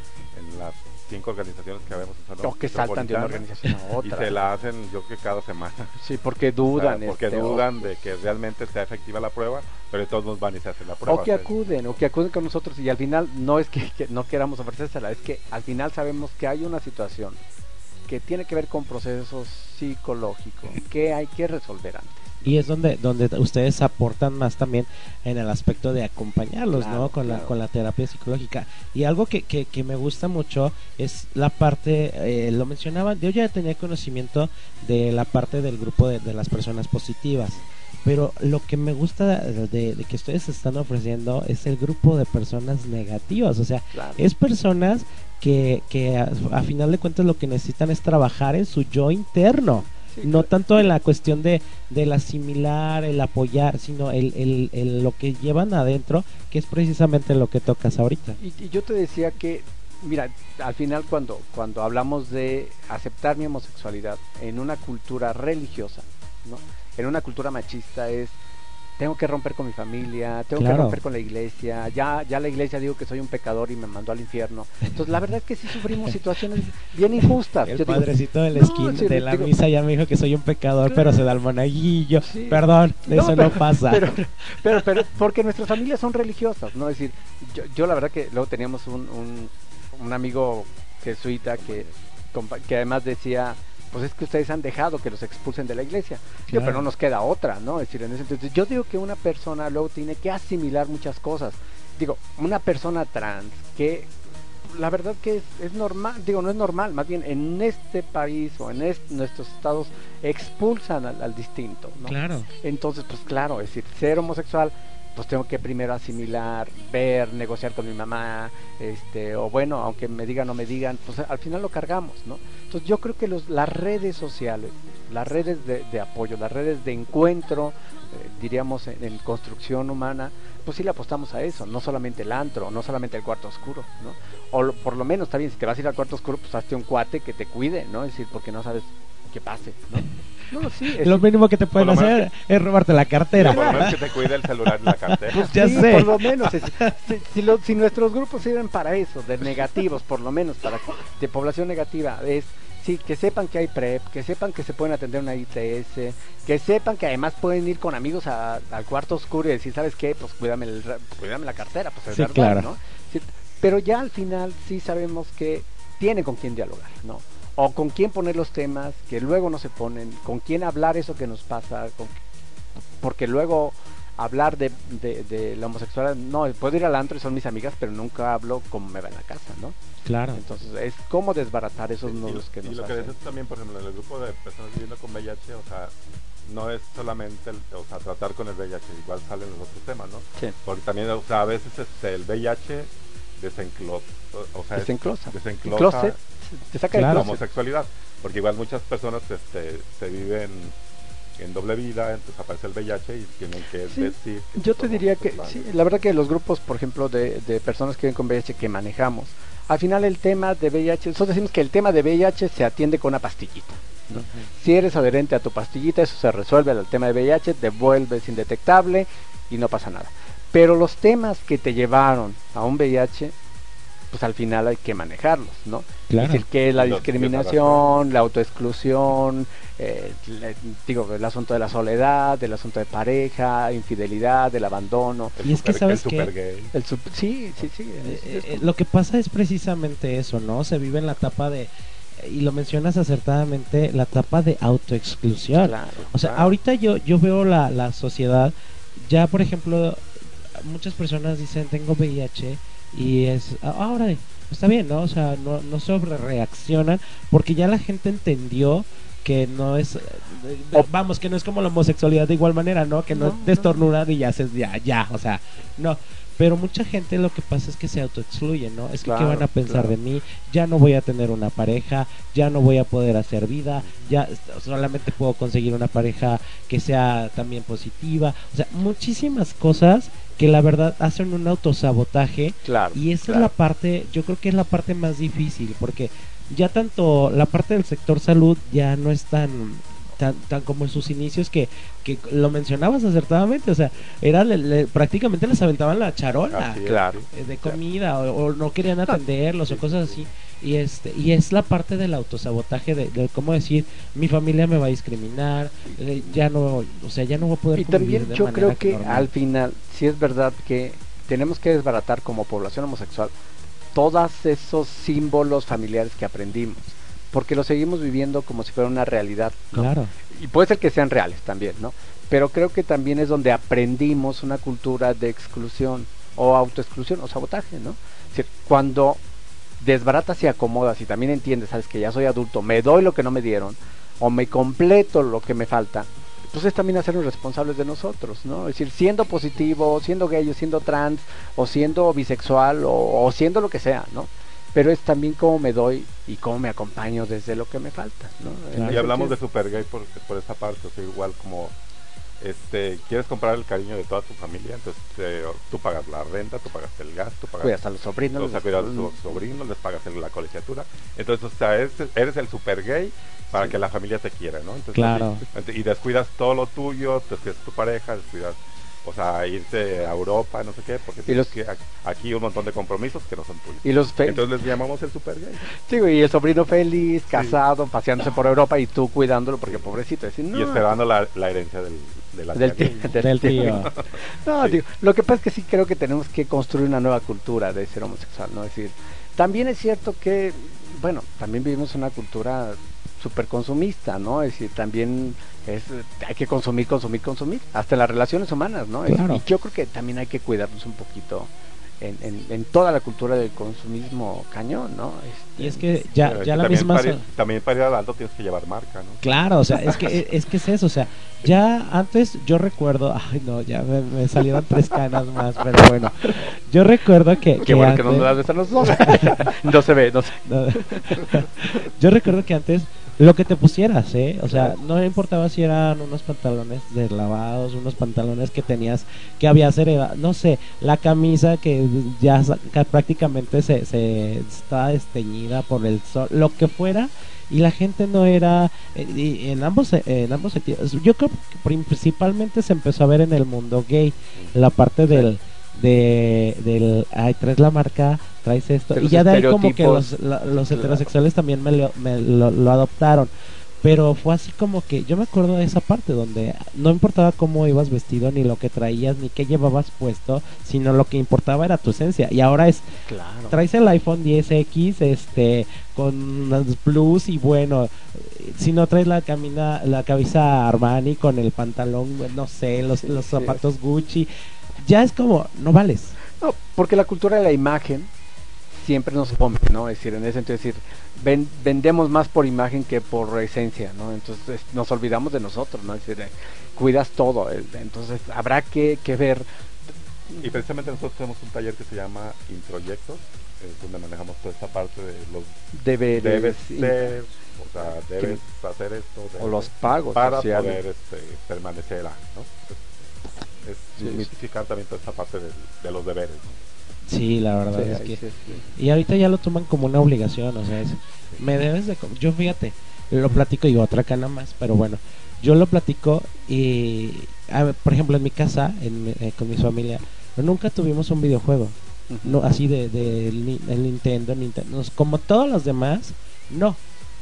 en las 5 organizaciones que habemos usado, o que saltan de una organización a otra, y se la hacen, yo creo que cada semana. Sí, porque dudan, porque dudan de que realmente sea efectiva la prueba, pero todos nos van y se hacen la prueba. O que acuden con nosotros, y al final no es que no queramos ofrecérsela, es que al final sabemos que hay una situación que tiene que ver con procesos psicológicos que hay que resolver antes. Y es donde ustedes aportan más también en el aspecto de acompañarlos, claro, ¿no? Con la terapia psicológica. Y algo que me gusta mucho es la parte, lo mencionaban, yo ya tenía conocimiento de la parte del grupo de las personas positivas, pero lo que me gusta de que ustedes están ofreciendo es el grupo de personas negativas, o sea, claro, es personas que a final de cuentas lo que necesitan es trabajar en su yo interno. Sí, no tanto en la cuestión del asimilar, el apoyar, sino lo que llevan adentro, que es precisamente lo que tocas ahorita. Y yo te decía que, mira, al final cuando hablamos de aceptar mi homosexualidad en una cultura religiosa, ¿no? en una cultura machista es tengo que romper con mi familia, tengo que Claro. romper con la iglesia, ya la iglesia digo que soy un pecador y me mandó al infierno. Entonces la verdad es que sí sufrimos situaciones bien injustas. El Yo digo, padrecito de la no, esquina sí, de la digo, misa ya me dijo que soy un pecador, Claro. pero se da el monaguillo. Sí. Perdón, eso no pero- pasa. Pero porque nuestras familias son religiosas, ¿no? Es decir, yo la verdad que luego teníamos un amigo jesuita que además decía, pues es que ustedes han dejado que los expulsen de la iglesia. Digo, Claro. pero no nos queda otra, ¿no? Es decir, en ese entonces, yo digo que una persona luego tiene que asimilar muchas cosas. Digo, una persona trans que la verdad que es normal, digo, no es normal, más bien en este país o en nuestros estados expulsan al distinto, ¿no? Claro. Entonces, pues claro, es decir, ser homosexual, pues tengo que primero asimilar, ver, negociar con mi mamá, o bueno, aunque me digan o no me digan, pues al final lo cargamos, ¿no? Entonces yo creo que las redes sociales, las redes de apoyo, las redes de encuentro, diríamos en construcción humana, pues sí le apostamos a eso, no solamente el antro, no solamente el cuarto oscuro, ¿no? Por lo menos, está bien, si te vas a ir al cuarto oscuro, pues hazte un cuate que te cuide, ¿no? Es decir, porque no sabes qué pase, ¿no? No, sí, Lo mínimo que te pueden Por lo menos hacer es robarte la cartera. Por lo menos que te cuide el celular y la cartera. Pues Ya sí, sé. por lo menos. Si nuestros grupos sirven para eso, de negativos, por lo menos, de población negativa, es sí, que sepan que hay PrEP, que sepan que se pueden atender una ITS, que sepan que además pueden ir con amigos al cuarto oscuro y decir, ¿sabes qué? Pues cuídame la cartera, pues es Sí, verdad, claro. ¿no? Sí, pero ya al final sí sabemos que tiene con quién dialogar, ¿no? O con quién poner los temas que luego no se ponen, con quién hablar eso que nos pasa, porque luego hablar de la homosexualidad, no, puedo ir al antro y son mis amigas, pero nunca hablo como me va en la casa, ¿no? Claro. Entonces es cómo desbaratar esos nudos que Y nos lo que hacen. dices también, por ejemplo, en el grupo de personas viviendo con VIH, o sea, no es solamente tratar con el VIH, igual salen los otros temas, ¿no? Sí. Porque también, o sea, a veces el VIH Desenclosa. desenclosa Closet, te saca Claro. del la closet. homosexualidad, porque igual muchas personas se viven en doble vida, entonces aparece el VIH y tienen que Sí, decir que yo son te diría que homosexuales. sí, la verdad que los grupos, por ejemplo, de personas que viven con VIH que manejamos, al final el tema de VIH, nosotros decimos que el tema de VIH se atiende con una pastillita, ¿no? Si eres adherente a tu pastillita, eso se resuelve el tema de VIH, devuelves indetectable y no pasa nada. Pero los temas que te llevaron a un VIH, pues al final hay que manejarlos, ¿no? Claro. Es decir, que es la Los discriminación, la autoexclusión, el asunto de la soledad, el asunto de pareja, infidelidad, el abandono. Y es que, ¿sabes el qué? super gay. Sí. Lo que pasa es precisamente eso, ¿no? Se vive en la etapa de, y lo mencionas acertadamente, la etapa de autoexclusión. Claro, O sea, claro. ahorita yo veo la sociedad, ya por ejemplo, muchas personas dicen tengo VIH y es, ahora está bien, ¿no? O sea, no sobre reaccionan porque ya la gente entendió que no es, vamos, que no es como la homosexualidad de igual manera, ¿no? Que no, No, es destornudar y ya haces ya, o sea, no. Pero mucha gente lo que pasa es que se autoexcluye, ¿no? Es que ¿qué Claro, van a pensar claro. de mí? Ya no voy a tener una pareja, ya no voy a poder hacer vida, ya solamente puedo conseguir una pareja que sea también positiva. O sea, muchísimas cosas que la verdad hacen un autosabotaje. Claro, Y esa es claro. la parte, yo creo que es la parte más difícil, porque ya tanto la parte del sector salud ya no es tan como en sus inicios que lo mencionabas acertadamente, o sea, era prácticamente les aventaban la charola Así es, Claro. sí. de comida o no querían atenderlos o cosas así. Y es la parte del autosabotaje de cómo decir mi familia me va a discriminar, ya no, o sea, ya no voy a poder Y convivir también de yo manera creo que normal. al final, sí es verdad que tenemos que desbaratar como población homosexual todos esos símbolos familiares que aprendimos, porque lo seguimos viviendo como si fuera una realidad, ¿no? Claro. Y puede ser que sean reales también, ¿no? Pero creo que también es donde aprendimos una cultura de exclusión o autoexclusión o sabotaje, ¿no? Es decir, cuando desbaratas y acomodas y también entiendes, sabes que ya soy adulto, me doy lo que no me dieron o me completo lo que me falta, pues es también hacernos responsables de nosotros, ¿no? Es decir, siendo positivo, siendo gay o siendo trans o siendo bisexual o siendo lo que sea, ¿no? Pero es también cómo me doy y cómo me acompaño desde lo que me falta, ¿no? En Y ese hablamos de sentido. super gay por esa parte, o sea, igual como quieres comprar el cariño de toda tu familia, entonces tú pagas la renta, tú pagas el gas, tú pagas... Cuidas a los sobrinos. O sea, cuidas a los sobrinos, les pagas la colegiatura. Entonces, o sea, eres el super gay para que la familia te quiera, ¿no? Entonces, Claro. y descuidas todo lo tuyo, descuidas tu pareja, descuidas... O sea, irte a Europa, no sé qué, porque tienes que aquí un montón de compromisos que no son tuyos. Entonces les llamamos el super gay. Sí, y el sobrino feliz, casado, paseándose por Europa y tú cuidándolo porque pobrecito. Decir, no, y esperando la herencia del tío. No, Sí. digo, lo que pasa es que sí creo que tenemos que construir una nueva cultura de ser homosexual, ¿no? Es decir, también es cierto que, bueno, también vivimos una cultura súper consumista, ¿no? Es decir, también hay que consumir, hasta en las relaciones humanas, ¿no? Claro. Y yo creo que también hay que cuidarnos un poquito en toda la cultura del consumismo cañón, ¿no? Y es que ya la también misma... también para ir al alto tienes que llevar marca, ¿no? Claro, o sea, es que es eso, o sea, ya antes yo recuerdo, ay no, ya me salieron 3 canas más, pero bueno, yo recuerdo que Qué bueno antes, que no nos las besan los dos. No se ve, no se no. Yo recuerdo que antes lo que te pusieras, o sea, no importaba si eran unos pantalones deslavados, unos pantalones que tenías, que habías heredado, no sé, la camisa que ya que prácticamente se estaba desteñida por el sol, lo que fuera, y la gente no era, y en ambos sentidos. Yo creo que principalmente se empezó a ver en el mundo gay, la parte del ay, traes la marca, traes esto, y ya de ahí como que los heterosexuales también lo adoptaron, pero fue así como que yo me acuerdo de esa parte donde no importaba cómo ibas vestido, ni lo que traías, ni qué llevabas puesto, sino lo que importaba era tu esencia, y ahora es, Claro. traes el iPhone 10X con las blues, y bueno, si no traes la camisa Armani con el pantalón, no sé, los zapatos Gucci, ya es como, no vales. No, porque la cultura de la imagen siempre nos come, ¿no? Es decir, en ese sentido, es decir, vendemos más por imagen que por esencia, ¿no? Entonces nos olvidamos de nosotros, ¿no? Es decir, cuidas todo, entonces habrá que ver. Y precisamente nosotros tenemos un taller que se llama Introyectos, donde manejamos toda esta parte de los Deberes, debes sí. ser, o sea, debes hacer esto, o los pagos para sociales. poder permanecer, ¿no? Es desmitificar también toda esta parte de los deberes, ¿no? Sí, la verdad Sí, es ahí que sí. y ahorita ya lo toman como una obligación, o sea, me debes de yo fíjate, lo platico y otra cana más, pero bueno, yo lo platico y por ejemplo en mi casa, con mi familia, nunca tuvimos un videojuego, no así de el Nintendo, como todos los demás, no.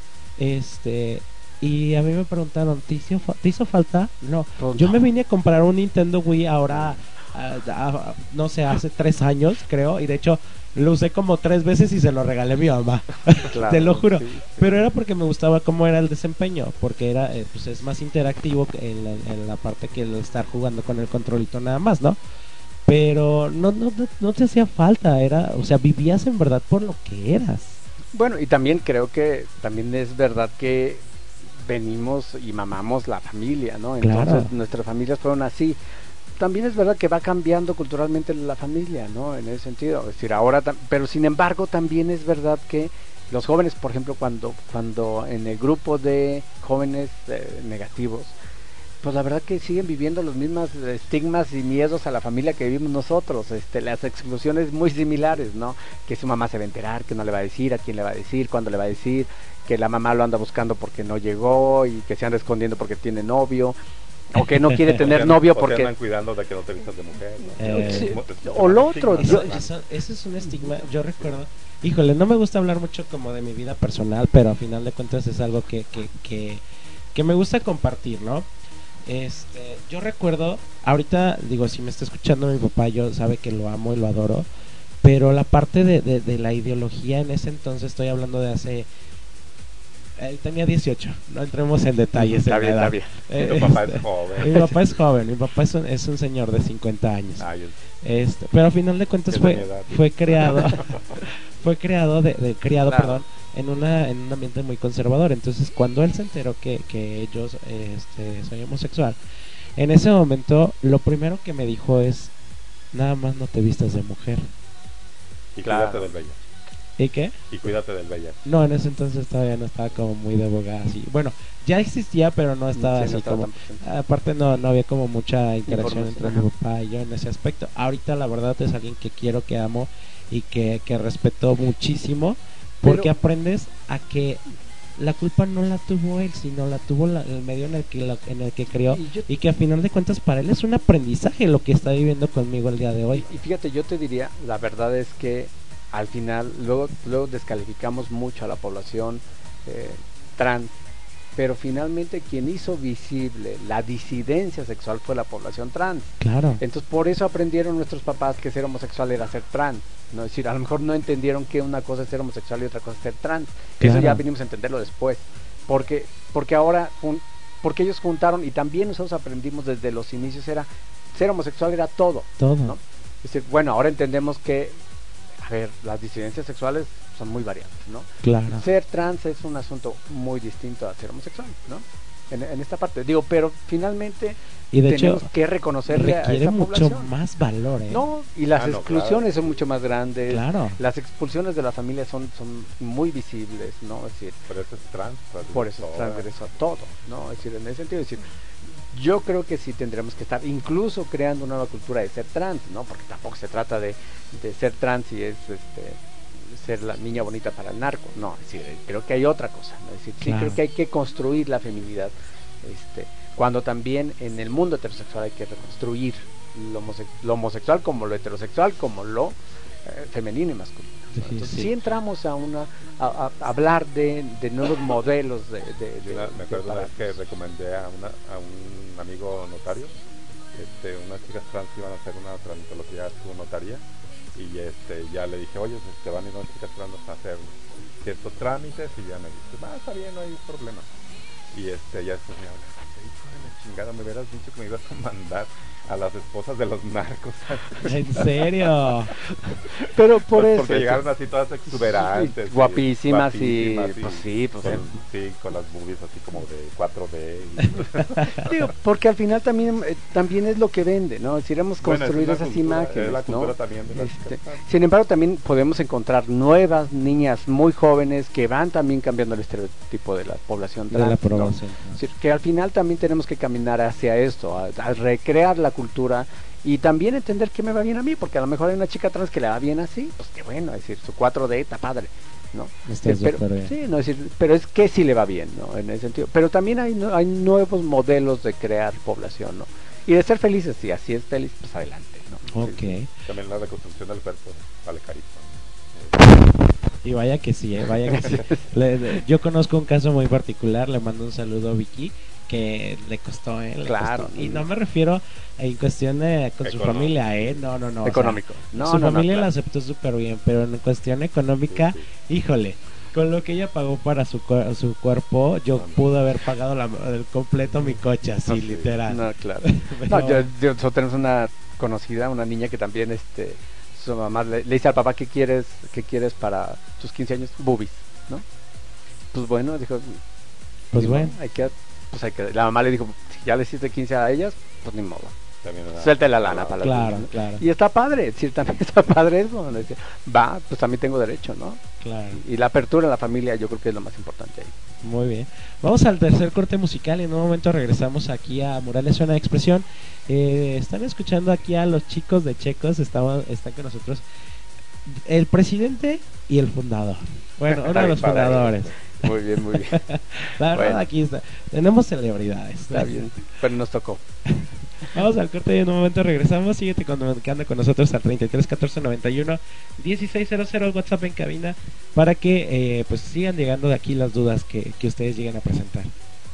Y a mí me preguntaron, ¿te hizo falta? No. Pues Yo no. me vine a comprar un Nintendo Wii ahora, no sé, hace 3 años, creo, y de hecho lo usé como 3 veces y se lo regalé a mi mamá. Claro, Te lo juro. sí, sí. Pero era porque me gustaba cómo era el desempeño, porque era, pues es más interactivo en la parte que el estar jugando con el controlito nada más, ¿no? Pero no te hacía falta, era, o sea, vivías en verdad por lo que eras. Bueno, y también creo que también es verdad que venimos y mamamos la familia, ¿no? Entonces Claro. nuestras familias fueron así. También es verdad que va cambiando culturalmente la familia, ¿no? En ese sentido, es decir, ahora, pero sin embargo también es verdad que los jóvenes, por ejemplo, cuando en el grupo de jóvenes negativos, pues la verdad que siguen viviendo los mismos estigmas y miedos a la familia que vivimos nosotros, las exclusiones muy similares, ¿no? Que su mamá se va a enterar, que no le va a decir, a quién le va a decir, cuándo le va a decir, que la mamá lo anda buscando porque no llegó y que se anda escondiendo porque tiene novio, o que no quiere tener novio O te porque... andan cuidando de que no te vistas de mujer, ¿no? Sí, o lo otro, Ese es un estigma, yo recuerdo. Híjole, no me gusta hablar mucho como de mi vida personal, pero a final de cuentas es algo que me gusta compartir, ¿no? Yo recuerdo, ahorita digo, si me está escuchando mi papá, yo sabe que lo amo y lo adoro, pero la parte de la ideología en ese entonces, estoy hablando de hace... Él tenía 18, no entremos en detalles. Está bien, está bien. Tu papá es joven. Mi papá es joven, mi papá es un señor de 50 años. Ay, Pero a final de cuentas es de mi edad. fue creado criado, Claro. perdón, en un ambiente muy conservador. Entonces cuando él se enteró que yo soy homosexual, en ese momento lo primero que me dijo es: nada más no te vistas de mujer. Y Claro. cuídate del bello. ¿Y qué? Y cuídate del VIH. No, en ese entonces todavía no estaba como muy de boga así. Bueno, ya existía, pero no estaba Sí, no así estaba como... tan presente. Aparte no había como mucha interacción entre Información, mi papá y yo en ese aspecto. Ahorita la verdad es alguien que quiero, que amo y que respeto muchísimo, porque Pero- aprendes a que la culpa no la tuvo él, sino la tuvo el medio en el que crió, Y yo- y que a final de cuentas para él es un aprendizaje lo que está viviendo conmigo el día de hoy. Y fíjate, yo te diría, la verdad es que al final luego descalificamos mucho a la población trans, pero finalmente quien hizo visible la disidencia sexual fue la población trans. Claro. Entonces por eso aprendieron nuestros papás que ser homosexual era ser trans, ¿no? Es decir, a lo mejor no entendieron que una cosa es ser homosexual y otra cosa es ser trans. Claro. Eso ya vinimos a entenderlo después, porque ahora porque ellos juntaron, y también nosotros aprendimos desde los inicios, era ser homosexual era todo, Todo. ¿no? Es decir, bueno, ahora entendemos que, a ver, las disidencias sexuales son muy variadas, ¿no? Claro. Ser trans es un asunto muy distinto a ser homosexual, ¿no? En esta parte, digo, pero finalmente Y de hecho tenemos que reconocerle a requiere esa mucho población. más valor, ¿eh? No, y las Ah, no, exclusiones son mucho más grandes. Claro. Las expulsiones de la familia son muy visibles, ¿no? Es decir, Por eso es trans. por eso es transgreso a todo, ¿no? Es decir, en ese sentido, es decir, yo creo que sí tendremos que estar incluso creando una nueva cultura de ser trans, ¿no? Porque tampoco se trata de ser trans y es ser la niña bonita para el narco, no, es decir, creo que hay otra cosa, ¿no? Es decir, sí Claro. creo que hay que construir la feminidad, cuando también en el mundo heterosexual hay que reconstruir lo homosexual como lo heterosexual, como lo femenino y masculino. ¿no? Sí, Entonces sí. sí entramos a hablar de nuevos modelos de Me acuerdo una vez que parámetros. recomendé a un amigo notario, unas chicas trans que iban a hacer una tramitología a su notaría, y ya le dije, oye, van a ir unas chicas trans a hacer ciertos trámites, y ya me dice, está bien, no hay problema. Y ya después me habla, hijo de la chingada, me hubieras dicho que me ibas a mandar a las esposas de los narcos. ¿En serio? Pero por eso porque llegaron así todas exuberantes, sí, guapísimas y pues sí, pues con las boobies así como de 4D. digo, porque al final también es lo que vende, ¿no? Es decir, hemos Bueno, es construido una esas cultura, imágenes, es la cultura ¿no? también de las chicas trans. Sin embargo, también podemos encontrar nuevas niñas muy jóvenes que van también cambiando el estereotipo de la población De trans, la ¿no? población. Es decir, que al final también tenemos que caminar hacia esto, a recrear la cultura y también entender qué me va bien a mí, porque a lo mejor hay una chica trans que le va bien así, pues qué bueno, es decir, su 4D está padre, ¿no? Está pero, súper bien. sí, no, es decir, pero es que sí le va bien, ¿no? En ese sentido. Pero también hay nuevos modelos de crear población, ¿no? Y de ser felices, si así es feliz, pues adelante, ¿no? Ok. Sí. También la reconstrucción del cuerpo vale carísimo. Y vaya que sí, vaya que sí. Yo conozco un caso muy particular, le mando un saludo a Vicky, que le costó, le Claro. costó. Y no me refiero en cuestión de con su Económico. familia, no. O sea, Económico. No, su no, no, familia claro. la aceptó súper bien, pero en cuestión económica, híjole, con lo que ella pagó para su cuerpo, yo pude haber pagado el completo mi coche, así, Sí. literal. No, claro. Pero- No, nosotros tenemos una conocida, una niña que también, su mamá le dice al papá, ¿qué quieres para tus 15 años? Boobies, ¿no? Pues bueno, dijo, Pues ni bueno. modo, hay que, la mamá le dijo, si ya le hiciste 15 a ellas, pues ni modo. También Suelta la lana para las Claro, boobies, ¿no? claro. Y está padre, es decir, también está padre eso, ¿no? Decir, va, pues también tengo derecho, ¿no? Claro. Y la apertura en la familia yo creo que es lo más importante ahí. Muy bien. Vamos al tercer corte musical y en un momento regresamos aquí a Murales Zona de Expresión. Están escuchando aquí a los chicos de Checos, están con nosotros el presidente y el fundador. Bueno, uno de los Padre. fundadores. Muy bien, muy bien. La verdad, Bueno. aquí está. Tenemos celebridades. Está bien, pero nos tocó. Vamos al corte y en un momento regresamos. Síguete comunicando con nosotros al 33 14 91 1600 WhatsApp en cabina para que pues sigan llegando de aquí las dudas que ustedes lleguen a presentar.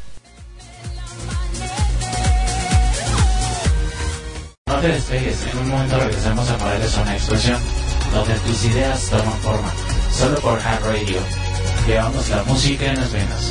No te despegues, en un momento regresamos a Morelos Zona de Expresión, donde tus ideas toman forma, solo por Hard Radio. Llevamos la música en las venas.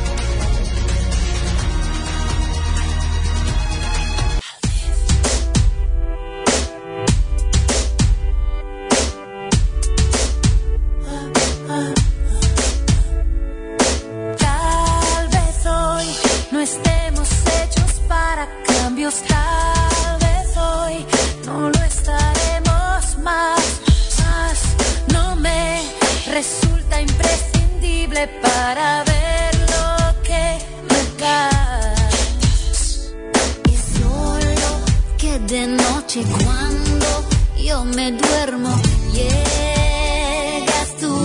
Tal vez hoy no estemos hechos para cambios, tal vez hoy no lo estaremos más no me simple para ver lo que me das. Y solo que de noche cuando yo me duermo llegas tú.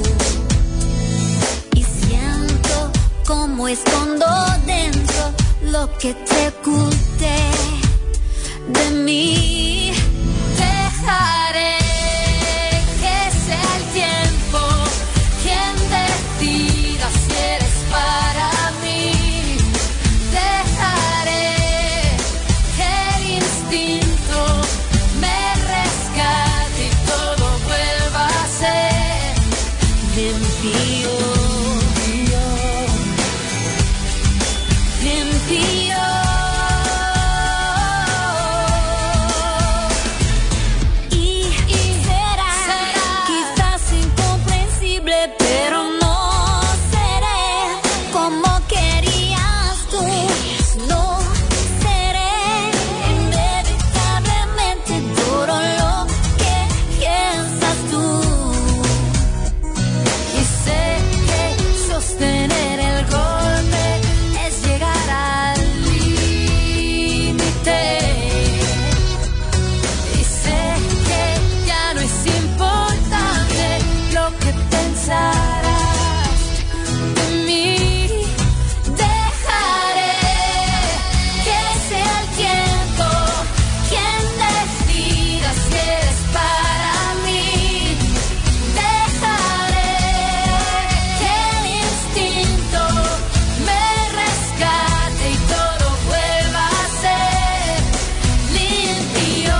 Y siento como escondo dentro lo que te oculté de mí. Dejaré que sea el tiempo quien decida si eres para mí. Dejaré que el instinto me rescate y todo vuelva a ser limpio. Limpio. Pero no seré como querías tú. No seré inevitablemente todo lo que piensas tú. Y sé que sostener el golpe es llegar al límite. Y sé que ya no es importante lo que pensarás de mí. Dejaré que sea el tiempo quien decida si eres para mí. Dejaré que el instinto me rescate y todo vuelva a ser limpio.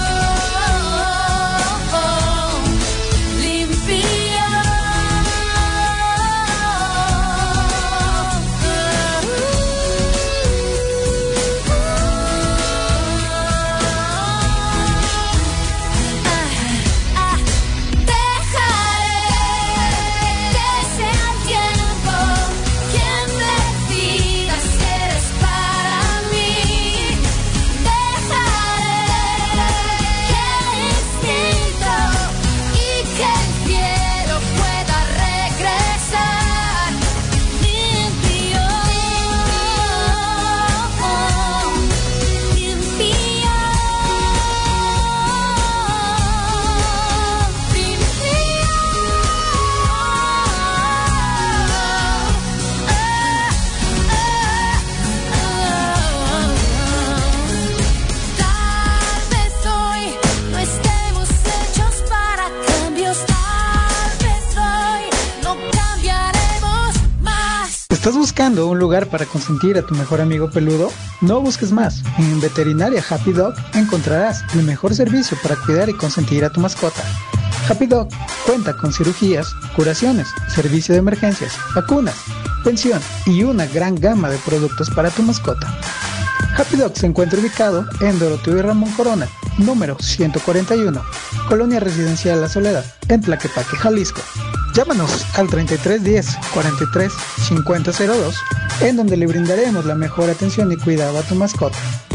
¿Estás buscando un lugar para consentir a tu mejor amigo peludo? No busques más. En Veterinaria Happy Dog encontrarás el mejor servicio para cuidar y consentir a tu mascota. Happy Dog cuenta con cirugías, curaciones, servicio de emergencias, vacunas, pensión y una gran gama de productos para tu mascota. Happy Dog se encuentra ubicado en Doroteo y Ramón Corona, número 141, Colonia Residencial La Soledad, en Tlaquepaque, Jalisco. Llámanos al 3310 43 5002, en donde le brindaremos la mejor atención y cuidado a tu mascota.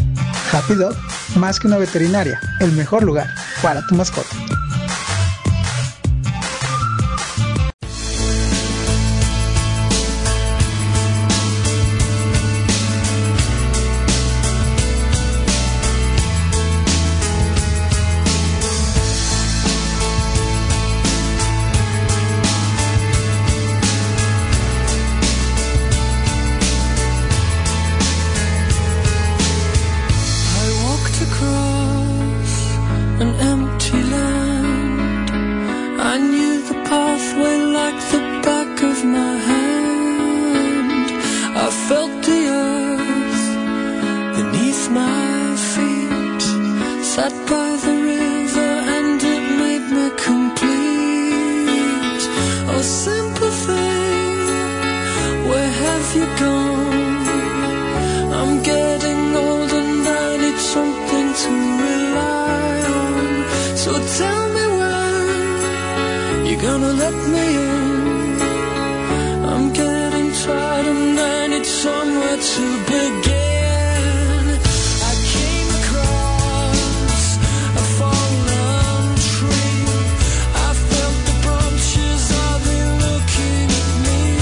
Happy Dog, más que una veterinaria, el mejor lugar para tu mascota. Me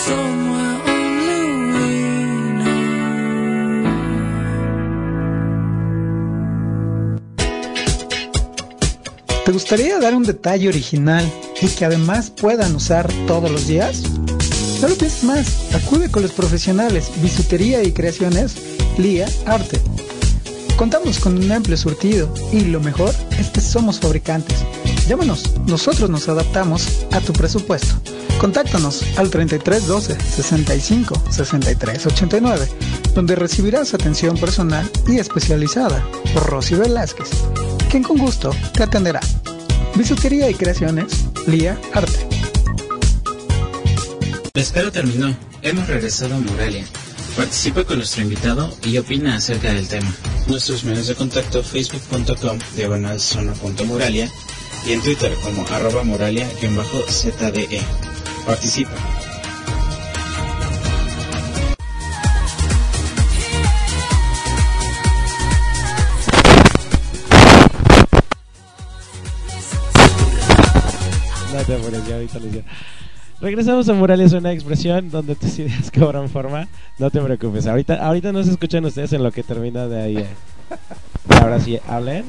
somewhere only we know. ¿Te gustaría dar un detalle original y que además puedan usar todos los días? No lo pienses más, acude con los profesionales Bisutería y Creaciones Lía Arte. Contamos con un amplio surtido y lo mejor es que somos fabricantes. Llámanos, nosotros nos adaptamos a tu presupuesto. Contáctanos al 33 12 65 63 89, donde recibirás atención personal y especializada por Rosy Velázquez, quien con gusto te atenderá. Bisutería y Creaciones Lía Arte. La espera terminó. Hemos regresado a Moralia. Participa con nuestro invitado y opina acerca del tema. Nuestros medios de contacto: facebook.com/zona.moralia y en Twitter como @moralia_ZDE. Participa. No te apures, ya ahorita les digo. Regresamos a Moralia, es una expresión donde tus ideas cobran forma. No te preocupes, ahorita no se escuchan ustedes en lo que termina de ahí. Ahora sí, hablen.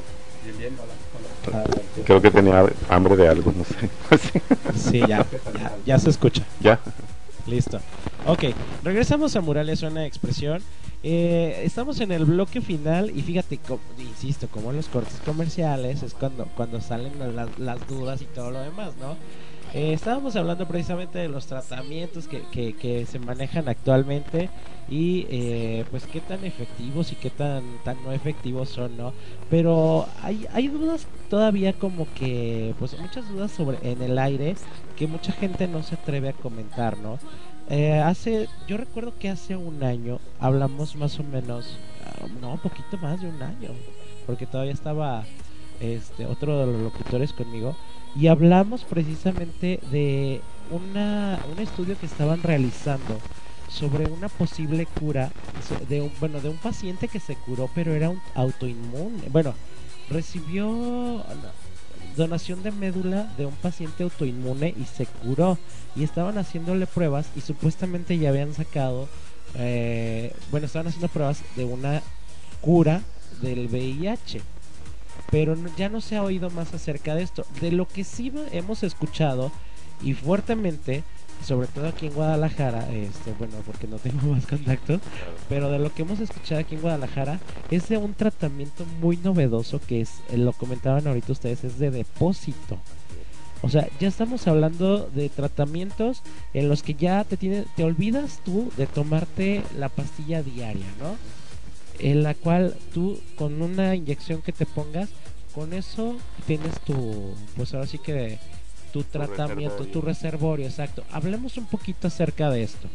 Creo que tenía hambre de algo, no sé. Sí, ya se escucha. Ya. Listo. Ok, regresamos a Moralia, es una expresión. Estamos en el bloque final y fíjate, insisto, como en los cortes comerciales es cuando salen las dudas y todo lo demás, ¿no? Estábamos hablando precisamente de los tratamientos que se manejan actualmente y pues qué tan efectivos y qué tan no efectivos son, ¿no? Pero hay dudas todavía, como que pues muchas dudas en el aire que mucha gente no se atreve a comentar, ¿no? Yo recuerdo que hace un año hablamos más o menos, un poquito más de un año, porque todavía estaba otro de los locutores conmigo, y hablamos precisamente de un estudio que estaban realizando sobre una posible cura de un paciente que se curó, pero era un autoinmune. Bueno, recibió donación de médula de un paciente autoinmune y se curó, y estaban haciéndole pruebas y supuestamente ya habían sacado estaban haciendo pruebas de una cura del VIH, pero ya no se ha oído más acerca de esto. De lo que sí hemos escuchado y fuertemente, sobre todo aquí en Guadalajara, porque no tengo más contactos, pero de lo que hemos escuchado aquí en Guadalajara es de un tratamiento muy novedoso que es, lo comentaban ahorita ustedes, es de depósito. O sea, ya estamos hablando de tratamientos en los que ya te olvidas tú de tomarte la pastilla diaria, ¿no? En la cual tú, con una inyección que te pongas, con eso tienes pues ahora sí que tu tratamiento, tu reservorio, exacto. Hablemos un poquito acerca de esto.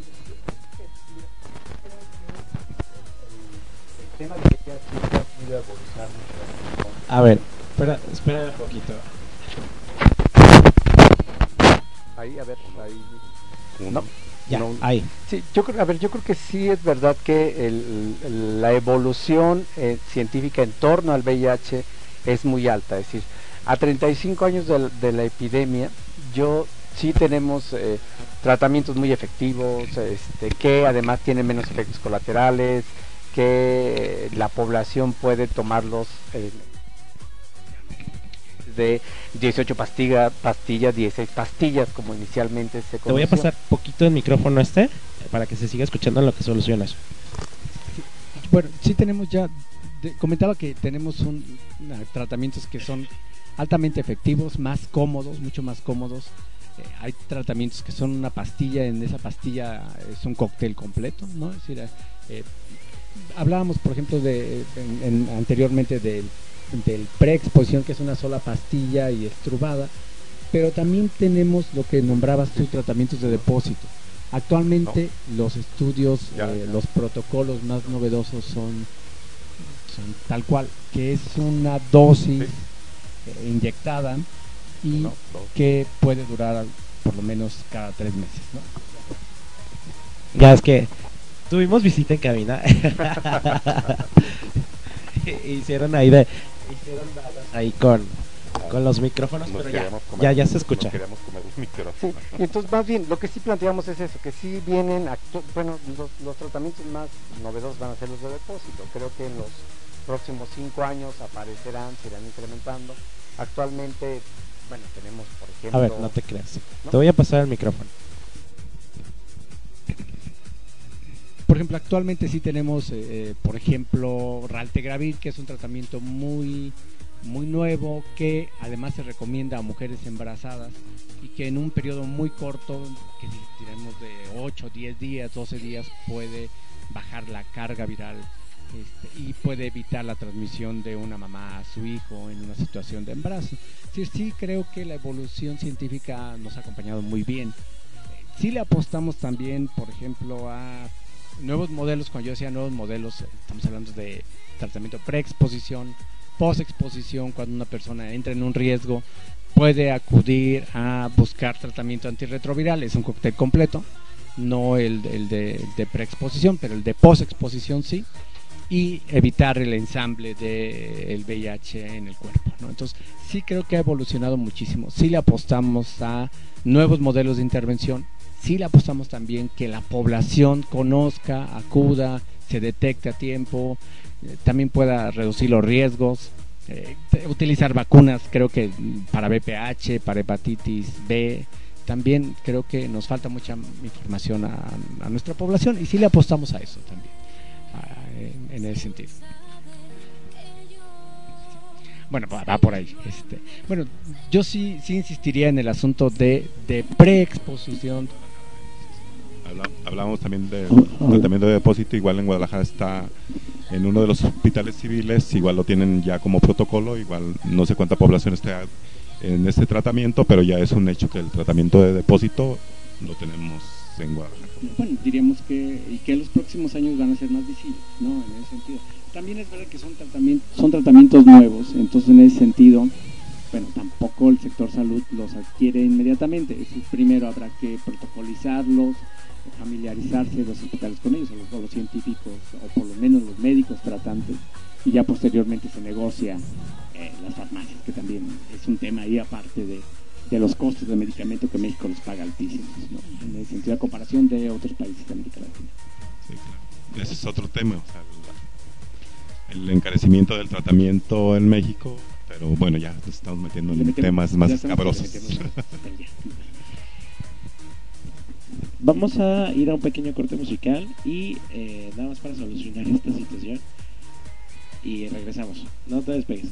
El tema de ella ha ido evolucionando. A ver, espera un poquito. Ahí. No. Ya, ahí. Sí, yo creo que sí es verdad que la evolución científica en torno al VIH es muy alta. Es decir, a 35 años de la epidemia, sí tenemos tratamientos muy efectivos, que además tienen menos efectos colaterales, que la población puede tomarlos de 18 pastillas, 16 pastillas como inicialmente se conoció. Te voy a pasar poquito el micrófono para que se siga escuchando en lo que solucionas. Bueno, sí tenemos ya, comentaba que tenemos tratamientos que son altamente efectivos, más cómodos, mucho más cómodos. Hay tratamientos que son una pastilla, en esa pastilla es un cóctel completo, ¿no? Es decir, hablábamos, por ejemplo, anteriormente del preexposición, que es una sola pastilla y estrubada, pero también tenemos lo que nombrabas tú, tratamientos de depósito. Actualmente los estudios, los protocolos más novedosos son tal cual, que es una dosis inyectada y que puede durar por lo menos cada 3 meses, ¿no? Ya es que tuvimos visita en cabina. Hicieron dadas ahí con con los micrófonos, nos pero queríamos comer, ya se escucha. Nos queríamos comer los micrófonos. Sí, y entonces más bien lo que sí planteamos es eso, que sí vienen, bueno, los tratamientos más novedosos van a ser los de depósito. Creo que en los próximos 5 años aparecerán, se irán incrementando. Actualmente, bueno, tenemos por ejemplo... A ver, no te creas. ¿No? Te voy a pasar el micrófono. Por ejemplo, actualmente sí tenemos, por ejemplo, Raltegravir, que es un tratamiento muy nuevo, que además se recomienda a mujeres embarazadas y que en un periodo muy corto, que diremos de 8, 10 días, 12 días, puede bajar la carga viral y puede evitar la transmisión de una mamá a su hijo en una situación de embarazo. Sí creo que la evolución científica nos ha acompañado muy bien. Sí le apostamos también, por ejemplo, a nuevos modelos. Cuando yo decía nuevos modelos, estamos hablando de tratamiento preexposición, posexposición. Cuando una persona entra en un riesgo, puede acudir a buscar tratamiento antirretroviral. Es un cóctel completo, no el de preexposición, pero el de posexposición sí, y evitar el ensamble del VIH en el cuerpo, ¿no? Entonces sí creo que ha evolucionado muchísimo. Sí le apostamos a nuevos modelos de intervención. Sí le apostamos también que la población conozca, acuda, se detecte a tiempo, también pueda reducir los riesgos, utilizar vacunas, creo que para VPH, para hepatitis B. También creo que nos falta mucha información a nuestra población, y sí le apostamos a eso también, en ese sentido. Bueno, va por ahí. Bueno, yo sí insistiría en el asunto de preexposición. Hablamos también del tratamiento de depósito. Igual en Guadalajara está en uno de los hospitales civiles, igual lo tienen ya como protocolo. Igual no sé cuánta población está en este tratamiento, pero ya es un hecho que el tratamiento de depósito lo tenemos en Guadalajara. Bueno, diríamos que los próximos años van a ser más visibles, ¿no? En ese sentido. También es verdad que son tratamientos nuevos, entonces en ese sentido, bueno, tampoco el sector salud los adquiere inmediatamente. Primero habrá que protocolizarlos, familiarizarse los hospitales con ellos, o los científicos, o por lo menos los médicos tratantes, y ya posteriormente se negocia las farmacias, que también es un tema ahí aparte de los costos de medicamento que México los paga altísimos, ¿no? En el sentido de comparación de otros países de América Latina. Sí, claro. Ese es otro tema, o sea, el encarecimiento del tratamiento en México, pero bueno, ya nos estamos metiendo en temas más escabrosos. Vamos a ir a un pequeño corte musical y nada más para solucionar esta situación, y regresamos. No te despegues.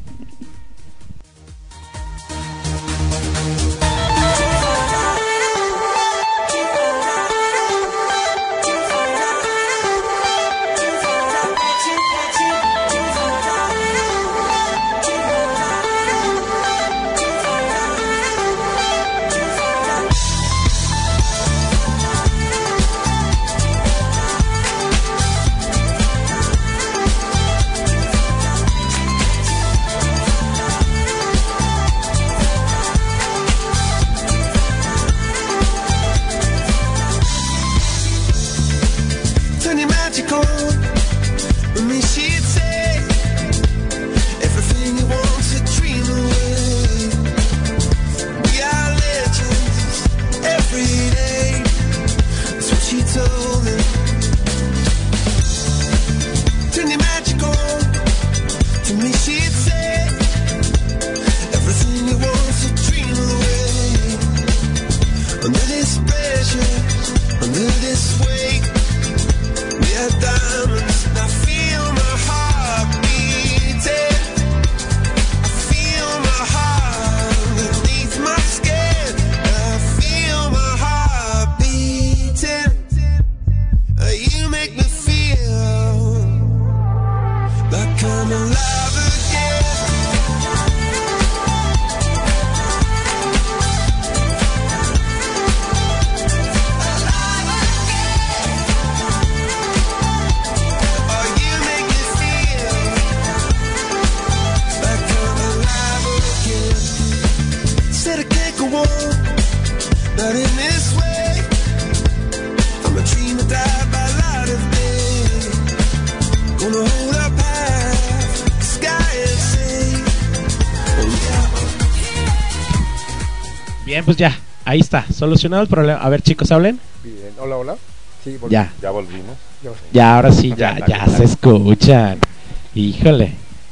Bien, pues ya, ahí está, solucionado el problema. A ver, chicos, hablen. Bien, hola. Sí, Ya. Ya volvimos. Ya, ahora sí, ya se escuchan. Híjole.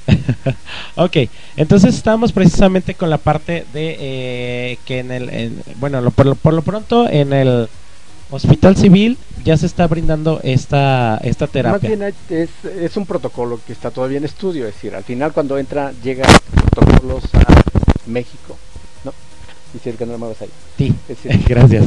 Ok, entonces estamos precisamente con la parte de que por lo pronto en el Hospital Civil ya se está brindando esta terapia. Más bien es un protocolo que está todavía en estudio, es decir, al final cuando llegan protocolos a México, ¿no? Y si es que no me vas ahí. Sí, es decir, gracias.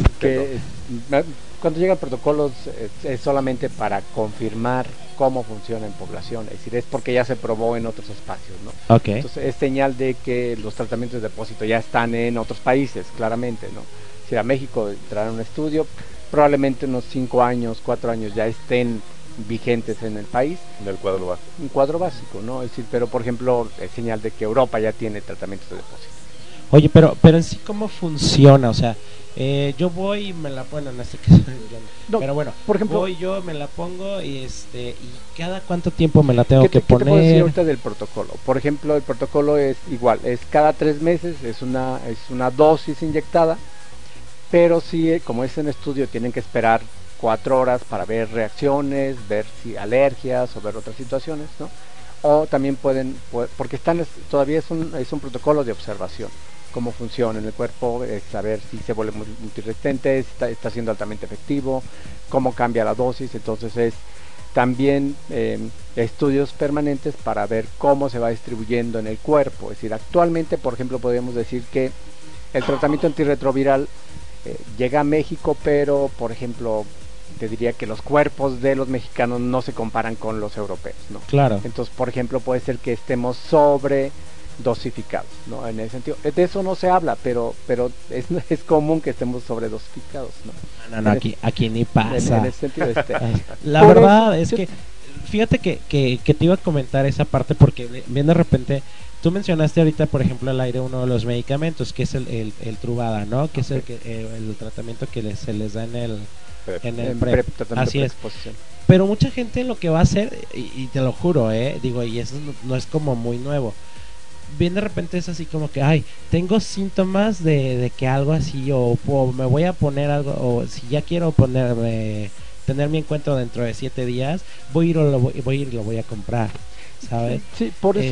Cuando llegan protocolos es solamente para confirmar cómo funciona en población, es decir, es porque ya se probó en otros espacios, ¿no? Okay. Entonces es señal de que los tratamientos de depósito ya están en otros países, claramente, ¿no? Si a México entrará un estudio, probablemente unos 5 años, 4 años ya estén vigentes en el país. En el cuadro básico. Un cuadro básico, ¿no? Es decir, pero por ejemplo, es señal de que Europa ya tiene tratamientos de depósito. Oye, pero en sí, ¿cómo funciona? O sea, yo voy y me la pongo, en este caso, no, pero bueno, por ejemplo, voy yo, me la pongo y ¿cada cuánto tiempo me la tengo que poner? ¿Qué te puedo decir ahorita del protocolo? Por ejemplo, el protocolo es igual, es cada 3 meses, es una dosis inyectada, pero sí, como es en estudio, tienen que esperar 4 horas para ver reacciones, ver si alergias o ver otras situaciones, ¿no? O también porque todavía es un protocolo de observación, cómo funciona en el cuerpo, saber si se vuelve multiresistente, si está siendo altamente efectivo, cómo cambia la dosis. Entonces es también estudios permanentes para ver cómo se va distribuyendo en el cuerpo. Es decir, actualmente, por ejemplo, podemos decir que el tratamiento antirretroviral llega a México, pero por ejemplo te diría que los cuerpos de los mexicanos no se comparan con los europeos, ¿no? Claro. Entonces, por ejemplo, puede ser que estemos sobre dosificados, ¿no? En ese sentido, de eso no se habla, pero es común que estemos sobredosificados, ¿no? No, aquí ni pasa. En ese sentido, La verdad es que fíjate que te iba a comentar esa parte porque bien de repente tú mencionaste ahorita, por ejemplo, al aire uno de los medicamentos que es el Truvada, ¿no? Que es el tratamiento que se les da en el PrEP. Así es. Pero mucha gente lo que va a hacer, y te lo juro, digo, y eso no es como muy nuevo. Bien de repente es así como que, ay, tengo síntomas de que algo así, o me voy a poner algo, o si ya quiero tener mi encuentro dentro de 7 días, voy a ir y lo voy a comprar, ¿sabes? Sí, por eso.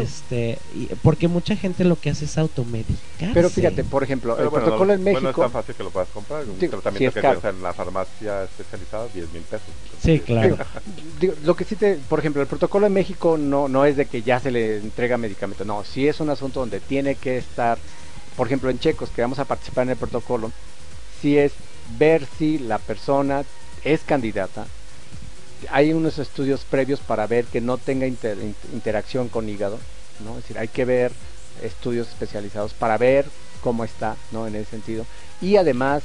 Porque mucha gente lo que hace es automedicarse. Pero fíjate, por ejemplo, el protocolo en México... No es tan fácil que lo puedas comprar, un tratamiento que tienes en la farmacia especializada, 10,000 pesos. Sí, claro. Lo que sí por ejemplo, el protocolo en México no es de que ya se le entrega medicamento, no, sí es un asunto donde tiene que estar, por ejemplo, en Checos, que vamos a participar en el protocolo, sí es ver si la persona es candidata. Hay unos estudios previos para ver que no tenga interacción con hígado, ¿no? Es decir, hay que ver estudios especializados para ver cómo está, ¿no? En ese sentido. Y además,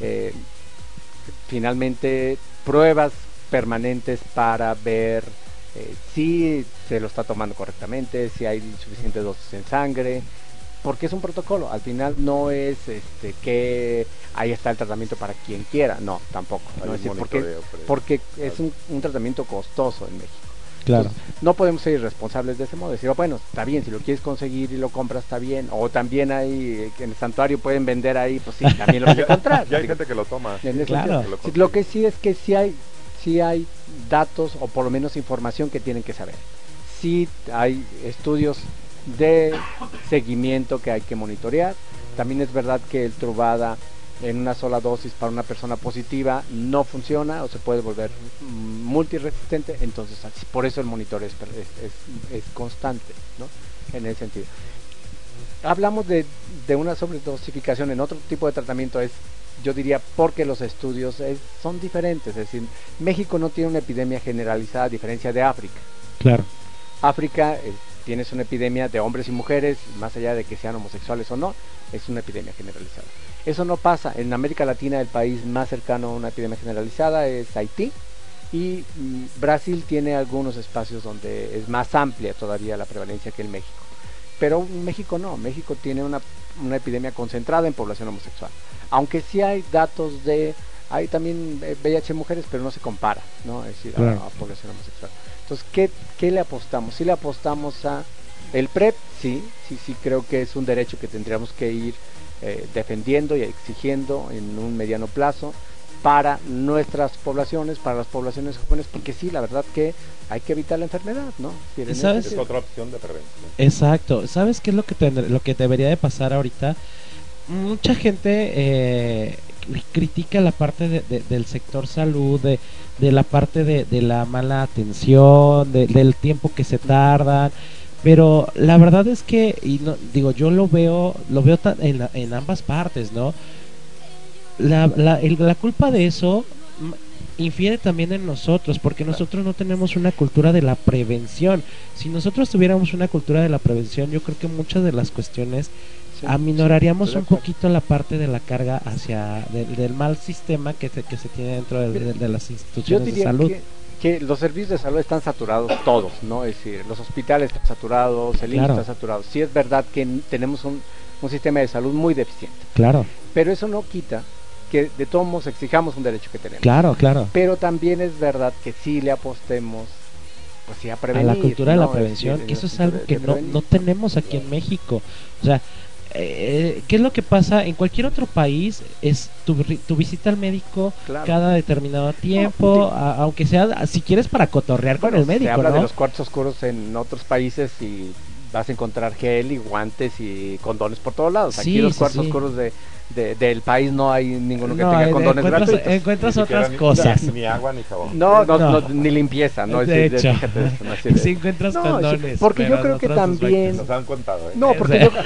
finalmente, pruebas permanentes para ver si se lo está tomando correctamente, si hay suficiente dosis en sangre, porque es un protocolo. Al final no es que ahí está el tratamiento para quien quiera, no, tampoco, ¿no? Es decir, porque es un tratamiento costoso en México. Claro. Entonces, no podemos ser irresponsables de ese modo, decir, bueno, está bien, si lo quieres conseguir y lo compras, está bien, o también hay en el santuario pueden vender ahí, pues sí, también lo vas a encontrar. Ya hay gente que lo toma. Claro. Lo que sí es que sí hay datos, o por lo menos información que tienen que saber. Sí hay estudios de seguimiento que hay que monitorear. También es verdad que el Truvada en una sola dosis para una persona positiva no funciona o se puede volver multiresistente, entonces por eso el monitoreo es constante, ¿no? En ese sentido. Hablamos de una sobredosificación en otro tipo de tratamiento, yo diría porque los estudios son diferentes. Es decir, México no tiene una epidemia generalizada a diferencia de África. Claro. África tienes una epidemia de hombres y mujeres, más allá de que sean homosexuales o no, es una epidemia generalizada. Eso no pasa. En América Latina el país más cercano a una epidemia generalizada es Haití, y Brasil tiene algunos espacios donde es más amplia todavía la prevalencia que en México. Pero México no, México tiene una epidemia concentrada en población homosexual. Aunque sí hay datos hay también VIH en mujeres, pero no se compara, ¿no? Es decir, claro, a población homosexual. Entonces, ¿qué le apostamos? Si le apostamos a el PrEP, sí creo que es un derecho que tendríamos que ir defendiendo y exigiendo en un mediano plazo para nuestras poblaciones, para las poblaciones jóvenes, porque sí, la verdad que hay que evitar la enfermedad, ¿no? ¿Y sabes? Es otra opción de prevención. Exacto. ¿Sabes qué es lo que debería de pasar ahorita? Mucha gente critica la parte del sector salud, de la parte de la mala atención, del tiempo que se tardan, pero la verdad es que, y no, digo, yo lo veo en ambas partes, ¿no? La culpa de eso infiere también en nosotros, porque nosotros no tenemos una cultura de la prevención. Si nosotros tuviéramos una cultura de la prevención, yo creo que muchas de las cuestiones aminoraríamos un poquito la parte de la carga hacia del mal sistema que se tiene dentro de las instituciones de salud. Que los servicios de salud están saturados todos, ¿no? Es decir, los hospitales están saturados, el IMSS está saturado. Sí es verdad que tenemos un sistema de salud muy deficiente. Claro. Pero eso no quita que de todos modos exijamos un derecho que tenemos. Claro. Pero también es verdad que sí le apostemos, pues sí, a prevenir. A la cultura de la prevención, que eso es algo que no tenemos aquí en México. O sea, ¿qué es lo que pasa? En cualquier otro país es tu visita al médico cada determinado tiempo, aunque sea, si quieres, para cotorrear con el médico, se habla ¿no? de los cuartos oscuros en otros países y vas a encontrar gel y guantes y condones por todos lados. Aquí los cuartos oscuros del país no hay ninguno que tenga condones gratuitos. Encuentras otras cosas. Ni agua ni jabón. No, ni limpieza, ¿no? De hecho, sí encuentras condones. Porque yo creo que también... Nos han contado, ¿eh? No, porque yo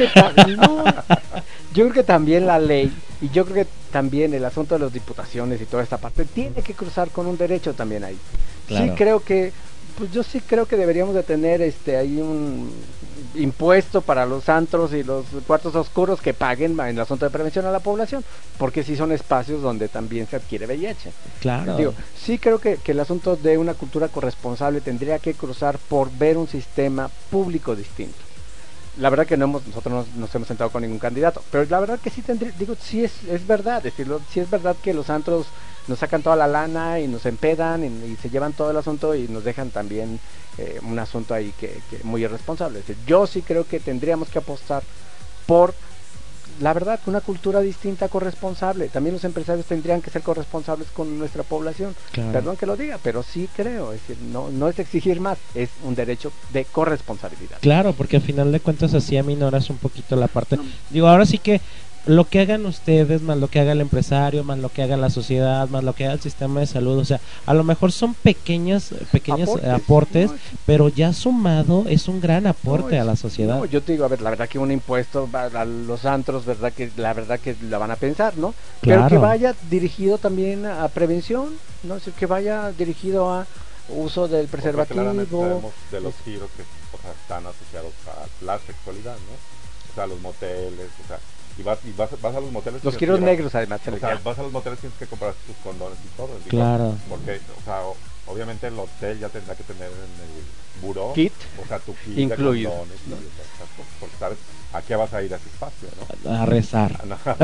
creo que también la ley, y yo creo que también el asunto de las diputaciones y toda esta parte, tiene que cruzar con un derecho también ahí. Claro. Sí creo que... Pues yo sí creo que deberíamos de tener ahí un impuesto para los antros y los cuartos oscuros que paguen en el asunto de prevención a la población, porque sí son espacios donde también se adquiere VIH. Claro. Digo, sí creo que el asunto de una cultura corresponsable tendría que cruzar por ver un sistema público distinto. La verdad que nosotros no nos hemos sentado con ningún candidato, pero la verdad que sí sí es verdad, sí es verdad que los antros nos sacan toda la lana y nos empedan y se llevan todo el asunto y nos dejan también un asunto ahí que muy irresponsable. Es decir, yo sí creo que tendríamos que apostar por, la verdad, una cultura distinta, corresponsable. También los empresarios tendrían que ser corresponsables con nuestra población. Claro. Perdón que lo diga, pero sí creo, es decir, no es exigir más, es un derecho de corresponsabilidad. Claro, porque al final de cuentas así aminoras un poquito la parte. Digo, ahora sí que lo que hagan ustedes, más lo que haga el empresario, más lo que haga la sociedad, más lo que haga el sistema de salud, o sea, a lo mejor son pequeños aportes, pero ya sumado es un gran aporte a la sociedad. No, yo te digo, a ver, la verdad que un impuesto a los antros, la verdad que la van a pensar, ¿no? Claro. Pero que vaya dirigido también a prevención, ¿no? Es decir, que vaya dirigido a uso del preservativo. Sabemos de los giros que están asociados a la sexualidad, ¿no? O sea, los moteles, o sea, y vas a los moteles, los giros negros además, o sea, vas a los moteles, tienes que comprar tus condones y todo, digo, claro, porque, o sea, obviamente el hotel ya tendrá que tener en el buró kit, o sea, tu kit incluido de condones, porque sabes a qué vas a ir a ese espacio, ¿no? A rezar.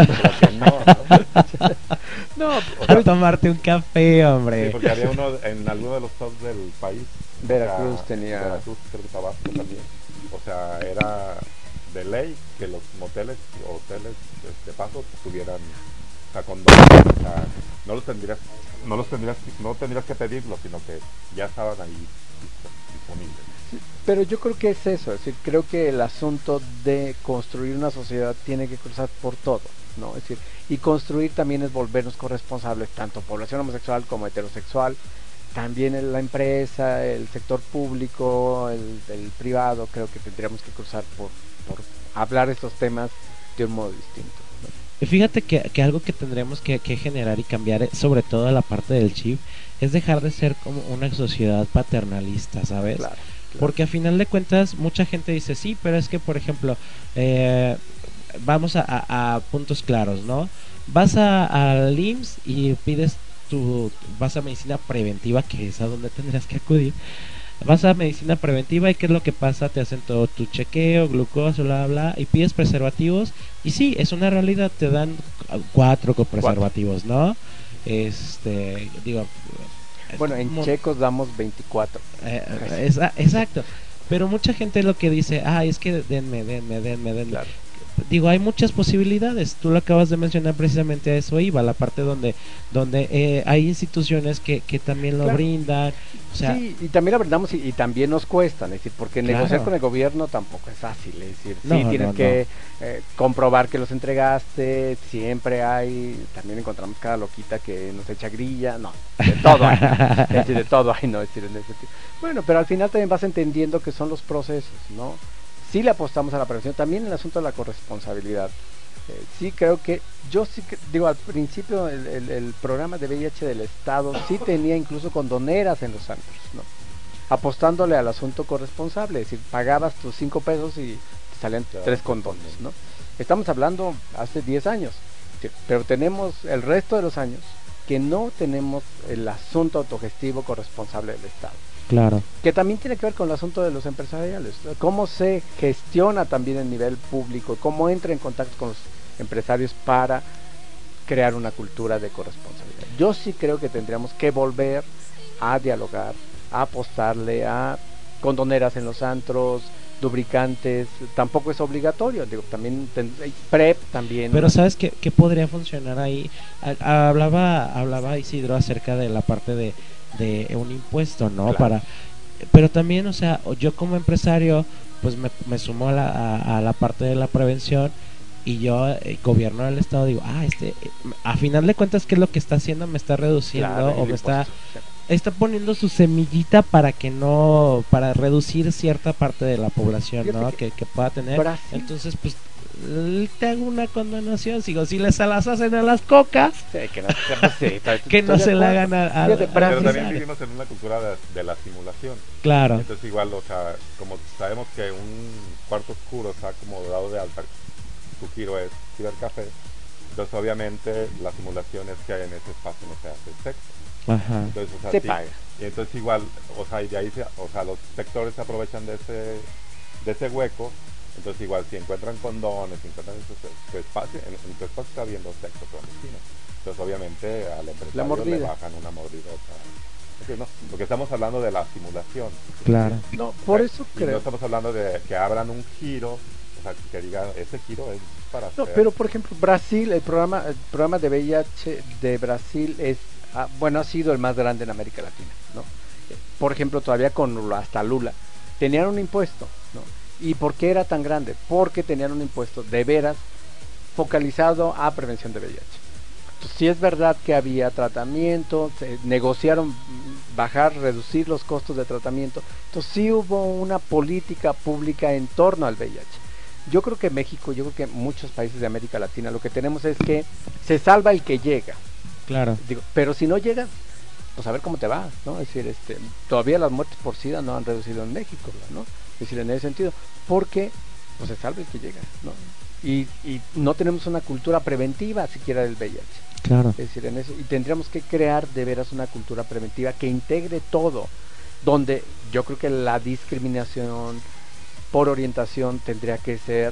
No, a tomarte un café, hombre. Sí, porque había uno en alguno de los tops del país. Veracruz tenía. Veracruz, creo que Tabasco también. O sea, era de ley que los moteles o hoteles de paso tuvieran, o sea, condones, o sea, no tendrías que pedirlo, sino que ya estaban ahí disponibles. Sí, pero yo creo que es eso, es decir, creo que el asunto de construir una sociedad tiene que cruzar por todo, ¿no? Es decir, y construir también es volvernos corresponsables, tanto población homosexual como heterosexual, también en la empresa, el sector público, el privado. Creo que tendríamos que cruzar por hablar estos temas de un modo distinto, ¿no? Fíjate que algo que tendremos que generar y cambiar, sobre todo la parte del chip, es dejar de ser como una sociedad paternalista, ¿sabes? Claro. Porque a final de cuentas mucha gente dice, sí, pero es que, por ejemplo, vamos a puntos claros, ¿no? Vas al IMSS y vas a medicina preventiva, que es a donde tendrás que acudir. Vas a medicina preventiva y ¿qué es lo que pasa? Te hacen todo tu chequeo, glucosa, bla, bla, y pides preservativos. Y sí, es una realidad, te dan 4 preservativos, ¿no? Digo... Bueno, en checos damos 24. Exacto. Pero mucha gente lo que dice, es que denme. Claro. digo, hay muchas posibilidades. Tú lo acabas de mencionar, precisamente a eso iba, la parte donde hay instituciones que también lo Claro. brindan. O sea, sí, y también la brindamos y también nos cuestan, es decir, porque Claro. negociar con el gobierno tampoco es fácil, es decir, sí No, tienes no, que comprobar que los entregaste, siempre hay, también encontramos cada loquita que nos echa grilla, no, de todo hay, ¿no? Es decir, de todo hay, no, es decir, en ese sentido. Bueno, pero al final también vas entendiendo que son los procesos, ¿no? Sí le apostamos a la prevención, también en el asunto de la corresponsabilidad. Sí creo que, yo sí que, digo, al principio el programa de VIH del Estado sí tenía incluso condoneras en los antros, ¿no? Apostándole al asunto corresponsable, es decir, pagabas tus 5 pesos y te salían 3 condones, ¿no? Estamos hablando hace 10 años, sí, pero tenemos el resto de los años que no tenemos el asunto autogestivo corresponsable del Estado. claro. Que también tiene que ver con el asunto de los empresariales, cómo se gestiona también el nivel público, cómo entra en contacto con los empresarios para crear una cultura de corresponsabilidad. Yo sí creo que tendríamos que volver a dialogar, a apostarle a condoneras en los antros, lubricantes, tampoco es obligatorio, digo, también PrEP también. Pero ¿sabes qué podría funcionar ahí? Hablaba Isidro acerca de la parte de un impuesto, ¿no? Claro. Pero también, o sea, yo como empresario, pues me sumo a la parte de la prevención, y yo, gobierno del estado, digo, a final de cuentas, ¿qué es lo que está haciendo? Me está reduciendo, Claro, o el me está impuesto, poniendo su semillita para reducir cierta parte de la población, Fíjate ¿no? que Que pueda tener. Brasil- Entonces, pues, te hago una condonación, sigo, si les las hacen a las cocas, Sí, que no, pues sí, estoy que no de se la acuerdo. hagan Fíjate, al Pero también empresario. vivimos en una cultura de la simulación. Claro. Entonces igual, o sea, como sabemos que un cuarto oscuro está como dado de alta, su giro es cibercafé, entonces obviamente la simulación es que en ese espacio no se hace sexo. Ajá. Entonces, o sea, Se sí, paga. y entonces igual, o sea, y de ahí los sectores se aprovechan de ese hueco. Entonces igual si encuentran condones, si encuentran tu espacio, en tu espacio está habiendo sexo clandestino. Entonces obviamente al empresario mordida. le bajan una mordidota. Entonces, no, porque estamos hablando de la simulación. Claro. No, por eso Y creo. no estamos hablando de que abran un giro, o sea, que digan, ese giro es para No, hacer. pero por ejemplo, Brasil, el programa de VIH de Brasil es, ha sido el más grande en América Latina, ¿no? Por ejemplo, todavía con hasta Lula, tenían un impuesto, ¿no? ¿Y por qué era tan grande? Porque tenían un impuesto de veras focalizado a prevención de VIH. Entonces, sí es verdad que había tratamiento, se negociaron reducir los costos de tratamiento, entonces sí hubo una política pública en torno al VIH. Yo creo que México, yo creo que muchos países de América Latina, lo que tenemos es que se salva el que llega. Claro. Digo, pero si no llegas, pues a ver cómo te va, ¿no? Es decir, todavía las muertes por SIDA no han reducido en México, ¿no? Es decir, en ese sentido, porque pues se salva el que llega, ¿no? Y no tenemos una cultura preventiva siquiera del VIH. Claro. Es decir, en eso, y tendríamos que crear de veras una cultura preventiva que integre todo, donde yo creo que la discriminación por orientación tendría que ser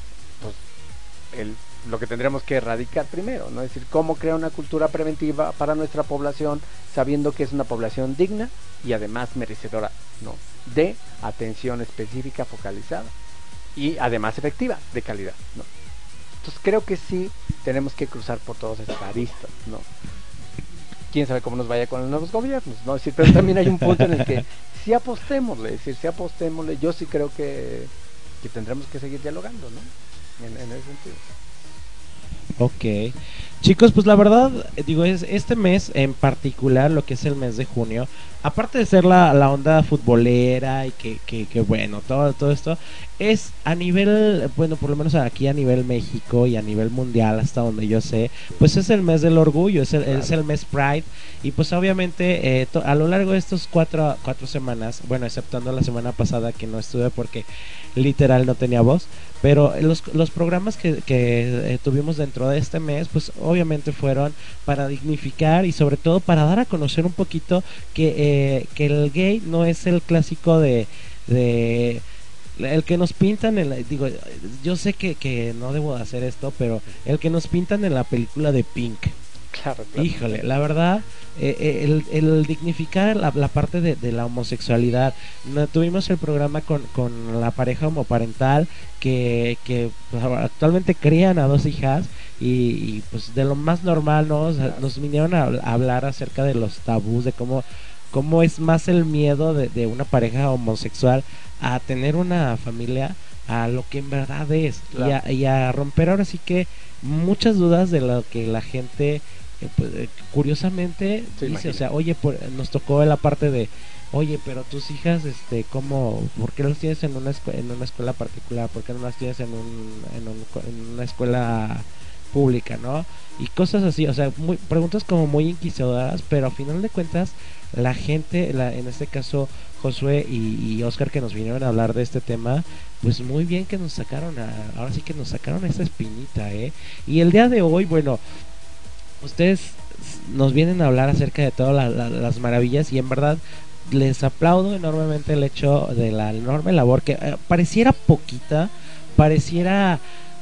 pues, lo que tendríamos que erradicar primero, ¿no? Es decir, cómo crear una cultura preventiva para nuestra población, sabiendo que es una población digna y además merecedora, ¿no?, de atención específica focalizada y además efectiva, de calidad, ¿no? Entonces creo que sí tenemos que cruzar por todas estas aristas, ¿no? Quién sabe cómo nos vaya con los nuevos gobiernos, ¿no? Es decir, pero también hay un punto en el que sí apostémosle, es decir, sí apostémosle. Yo sí creo que tendremos que seguir dialogando, ¿no? En ese sentido. Ok. Chicos, pues la verdad, digo, es este mes en particular, lo que es el mes de junio, aparte de ser la onda futbolera y que bueno, todo esto, es a nivel, bueno, por lo menos aquí a nivel México y a nivel mundial, hasta donde yo sé, pues es el mes del orgullo, es el mes Pride, y pues obviamente a lo largo de estos cuatro semanas, bueno, exceptuando la semana pasada que no estuve porque literal no tenía voz, pero los programas que tuvimos dentro de este mes, pues obviamente fueron para dignificar y sobre todo para dar a conocer un poquito que el gay no es el clásico de el que nos pintan digo, yo sé que no debo de hacer esto, pero el que nos pintan en la película de Pink, Claro. Híjole, la verdad, el dignificar la parte de la homosexualidad. Tuvimos el programa con la pareja homoparental que pues, actualmente crían a 2 hijas y pues de lo más normal, ¿no? O sea, nos vinieron a hablar acerca de los tabús, de cómo es más el miedo de una pareja homosexual a tener una familia a lo que en verdad es, claro. y a romper ahora sí que muchas dudas de lo que la gente curiosamente dice, imagina. O sea, oye, nos tocó la parte de, oye, pero tus hijas, ¿cómo, por qué las tienes en una escuela particular? ¿Por qué no las tienes en una escuela pública, no? Y cosas así, o sea, preguntas como muy inquisidoras, pero a final de cuentas la gente, en este caso Josué y Oscar, que nos vinieron a hablar de este tema, pues muy bien que nos sacaron ahora sí que nos sacaron esa espinita, y el día de hoy, bueno, ustedes nos vienen a hablar acerca de todas las maravillas, y en verdad les aplaudo enormemente el hecho de la enorme labor que pareciera poquita, pareciera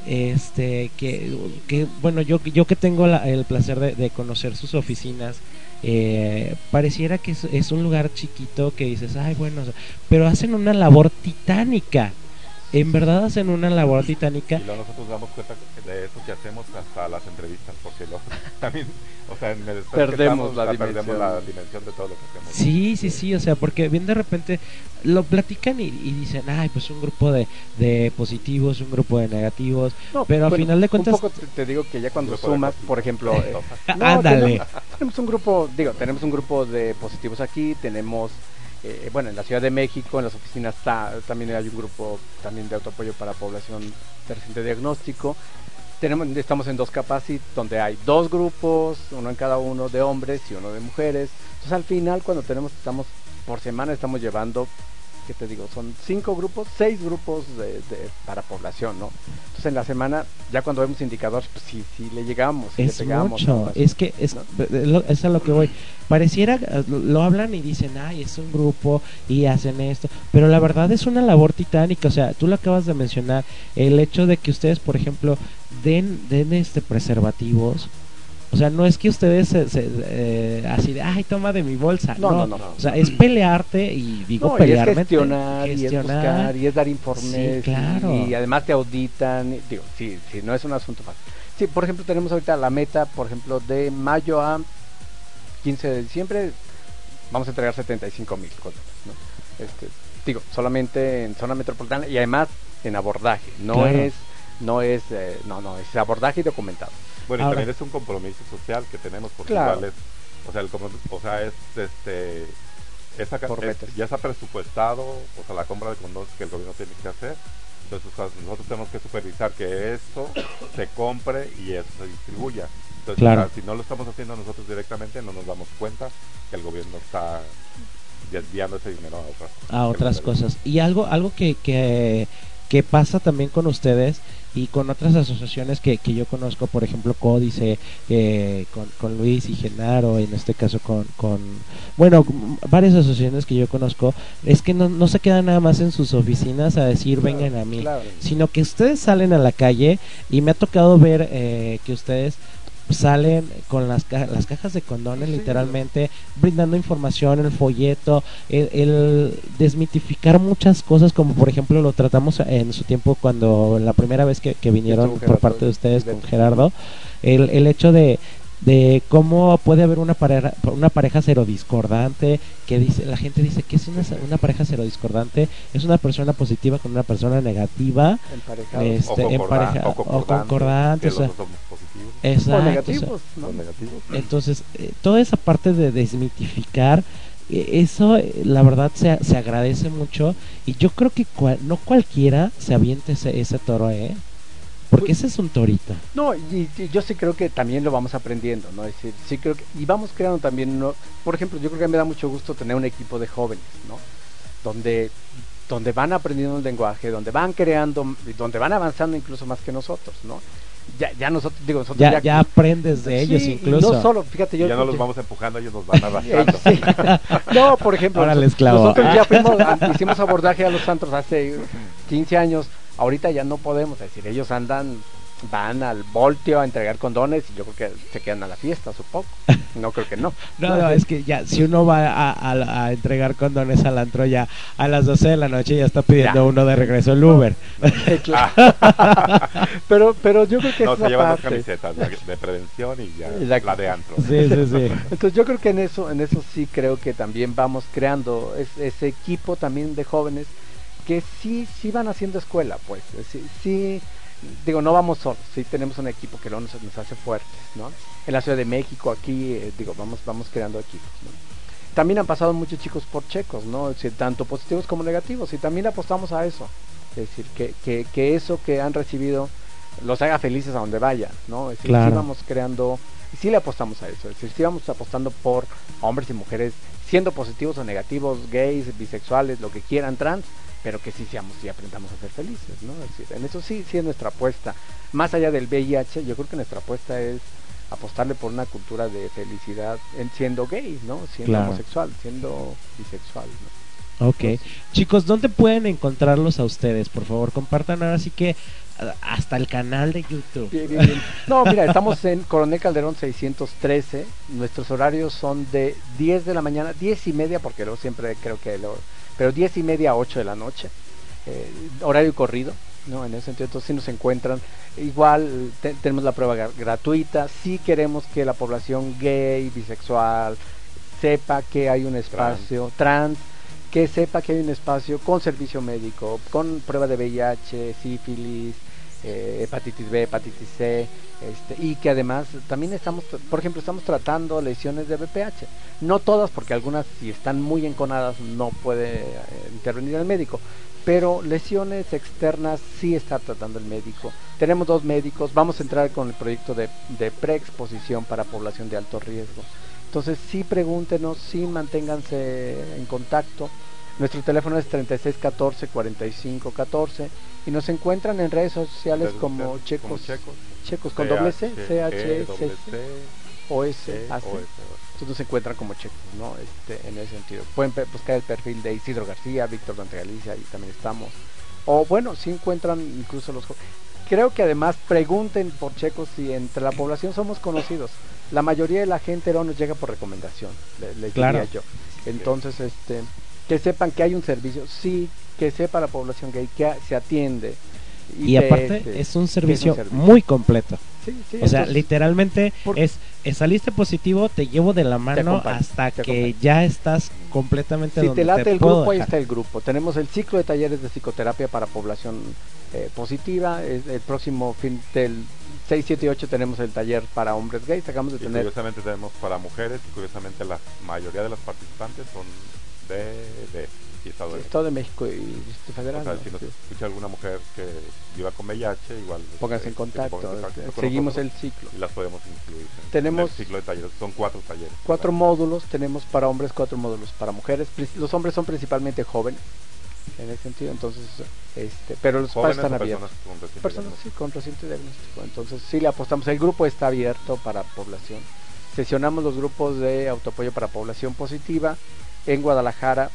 que bueno, yo que tengo el placer de conocer sus oficinas, pareciera que es un lugar chiquito que dices, ay, bueno, pero hacen una labor titánica. En verdad hacen una labor titánica. Y luego nosotros damos cuenta de eso que hacemos hasta las entrevistas, porque también, o sea, en el perdemos la dimensión de todo lo que hacemos. Sí, o sea, porque bien de repente lo platican y dicen, ay, pues un grupo de positivos, un grupo de negativos, no, pero a final de cuentas... Un poco te digo que ya cuando sumas, por ejemplo... ándale. Tenemos un grupo de positivos aquí, tenemos... bueno, en la Ciudad de México, en las oficinas también hay un grupo también de autoapoyo para población de reciente diagnóstico. Estamos en 2 capacities donde hay 2 grupos, uno en cada uno de hombres y uno de mujeres. Entonces al final cuando estamos por semana estamos llevando, ¿qué te digo? Son 5 grupos, 6 grupos para población, ¿no? Entonces en la semana, ya cuando vemos indicadores, pues sí le llegamos, es le pegamos. Mucho, ¿no? Es que es a lo que voy. Pareciera, lo hablan y dicen, ay, es un grupo y hacen esto, pero la verdad es una labor titánica. O sea, tú lo acabas de mencionar, el hecho de que ustedes, por ejemplo, den preservativos. O sea, no es que ustedes así de, ay, toma de mi bolsa. No. O sea, es pelearte, y digo pelearme. Y es gestionar, y es buscar, y es dar informes. Sí, claro. Y además te auditan. Digo, sí, no es un asunto fácil. Sí, por ejemplo, tenemos ahorita la meta, por ejemplo, de mayo a 15 de diciembre, vamos a entregar 75,000 condones, ¿no? Digo, solamente en zona metropolitana y además en abordaje. No es abordaje y documentado. Bueno, y también es un compromiso social que tenemos, porque igual es, ya está presupuestado, o sea, la compra de condones que el gobierno tiene que hacer. Entonces nosotros tenemos que supervisar que eso se compre y eso se distribuya. Entonces, claro. O sea, si no lo estamos haciendo nosotros directamente, no nos damos cuenta que el gobierno está desviando ese dinero a otras cosas. Y algo que pasa también con ustedes y con otras asociaciones que yo conozco, por ejemplo Códice, con Luis y Genaro, en este caso con bueno, varias asociaciones que yo conozco, es que no se quedan nada más en sus oficinas a decir vengan a mí, sino que ustedes salen a la calle, y me ha tocado ver que ustedes salen con las cajas de condones, literalmente brindando información, el folleto, el desmitificar muchas cosas, como por ejemplo lo tratamos en su tiempo cuando la primera vez que vinieron por parte de ustedes con Gerardo, el hecho de cómo puede haber una pareja serodiscordante, que la gente dice que es una pareja serodiscordante, es una persona positiva con una persona negativa, o concordante, o sea, exacto, o negativos, ¿no? Entonces toda esa parte de desmitificar eso, la verdad se agradece mucho, y yo creo que no cualquiera se aviente ese toro, porque ese es un torito. No, y yo sí creo que también lo vamos aprendiendo, ¿no? Es decir, sí creo que, y vamos creando también, ¿no? Por ejemplo, yo creo que me da mucho gusto tener un equipo de jóvenes, ¿no? Donde van aprendiendo el lenguaje, donde van creando, donde van avanzando incluso más que nosotros, ¿no? Nosotros ya aprendes de ellos, incluso. No solo, fíjate, ya no los vamos empujando, ellos nos van arrastrando. Sí. No, por ejemplo, nosotros ya hicimos abordaje a los antros hace 15 años. Ahorita ya no podemos, es decir, ellos andan van al Voltio a entregar condones y yo creo que se quedan a la fiesta, supongo. No creo que no. No, es que ya, si uno va a entregar condones al antro ya a las 12 de la noche ya está pidiendo uno de regreso el Uber. pero yo creo que no, es se la llevan parte. dos camisetas, la de prevención y ya la de antro. Sí. Entonces yo creo que en eso sí creo que también vamos creando ese equipo también de jóvenes que sí van haciendo escuela, pues. Sí, digo, no vamos solos, sí tenemos un equipo que nos hace fuertes, ¿no? En la Ciudad de México, aquí, vamos creando equipos, ¿no? También han pasado muchos chicos por checos, ¿no? Es decir, tanto positivos como negativos, y también apostamos a eso. Es decir, que eso que han recibido los haga felices a donde vayan, ¿no? Es decir, claro. Sí vamos creando, y sí le apostamos a eso, es decir, sí vamos apostando por hombres y mujeres, siendo positivos o negativos, gays, bisexuales, lo que quieran, trans, pero que sí aprendamos a ser felices, ¿no? Es decir, en eso sí es nuestra apuesta. Más allá del VIH, yo creo que nuestra apuesta es apostarle por una cultura de felicidad siendo gay, ¿no? Siendo homosexual, siendo bisexual, ¿no? Ok. Chicos, ¿dónde pueden encontrarlos a ustedes? Por favor, compartan ahora sí que hasta el canal de YouTube. Bien. No, mira, estamos en Coronel Calderón 613. Nuestros horarios son de 10 de la mañana, 10:30, porque luego siempre creo que pero 10:30 a 8 de la noche. Horario corrido, ¿no? En ese sentido, entonces sí nos encuentran. Igual tenemos la prueba gratuita. Sí queremos que la población gay, bisexual, sepa que hay un espacio trans, que sepa que hay un espacio con servicio médico, con prueba de VIH, sífilis, hepatitis B, hepatitis C, y que además también estamos tratando lesiones de BPH. No todas, porque algunas, si están muy enconadas, no puede intervenir el médico, pero lesiones externas sí está tratando el médico. Tenemos 2 médicos, vamos a entrar con el proyecto de preexposición para población de alto riesgo. Entonces sí pregúntenos, sí manténganse en contacto. Nuestro teléfono es 3614-4514 y nos encuentran en redes sociales como Checos con doble C, C-H-E-C-O-S. Entonces nos encuentran como Checos, ¿no? En ese sentido. Pueden buscar el perfil de Isidro García, Víctor Dante Galicia, ahí también estamos. O bueno, si encuentran incluso los... Creo que además pregunten por Checos si entre la población somos conocidos. La mayoría de la gente no nos llega por recomendación, les diría yo. Entonces, que sepan que hay un servicio, sí, que sepa la población gay que se atiende. Y aparte es un servicio muy completo. Sí, o sea, literalmente saliste positivo, te llevo de la mano hasta que ya estás completamente donde te late el puedo grupo, dejar. ahí está el grupo. Tenemos el ciclo de talleres de psicoterapia para población positiva. El próximo fin del 6, 7 y 8 tenemos el taller para hombres gays. Acabamos de tener. Curiosamente tenemos para mujeres y curiosamente la mayoría de las participantes son de Estado de México y Distrito Federal. O sea, si nos escucha alguna mujer que viva con VIH, igual pónganse en contacto. Seguimos el ciclo y las podemos incluir en el ciclo de talleres. Son 4 talleres. 4 módulos tenemos para hombres, 4 módulos para mujeres. Los hombres son principalmente jóvenes en ese sentido, entonces pero los padres están abiertos. Personas con reciente diagnóstico. Entonces sí le apostamos. El grupo está abierto para población. Sesionamos los grupos de autoapoyo para población positiva en Guadalajara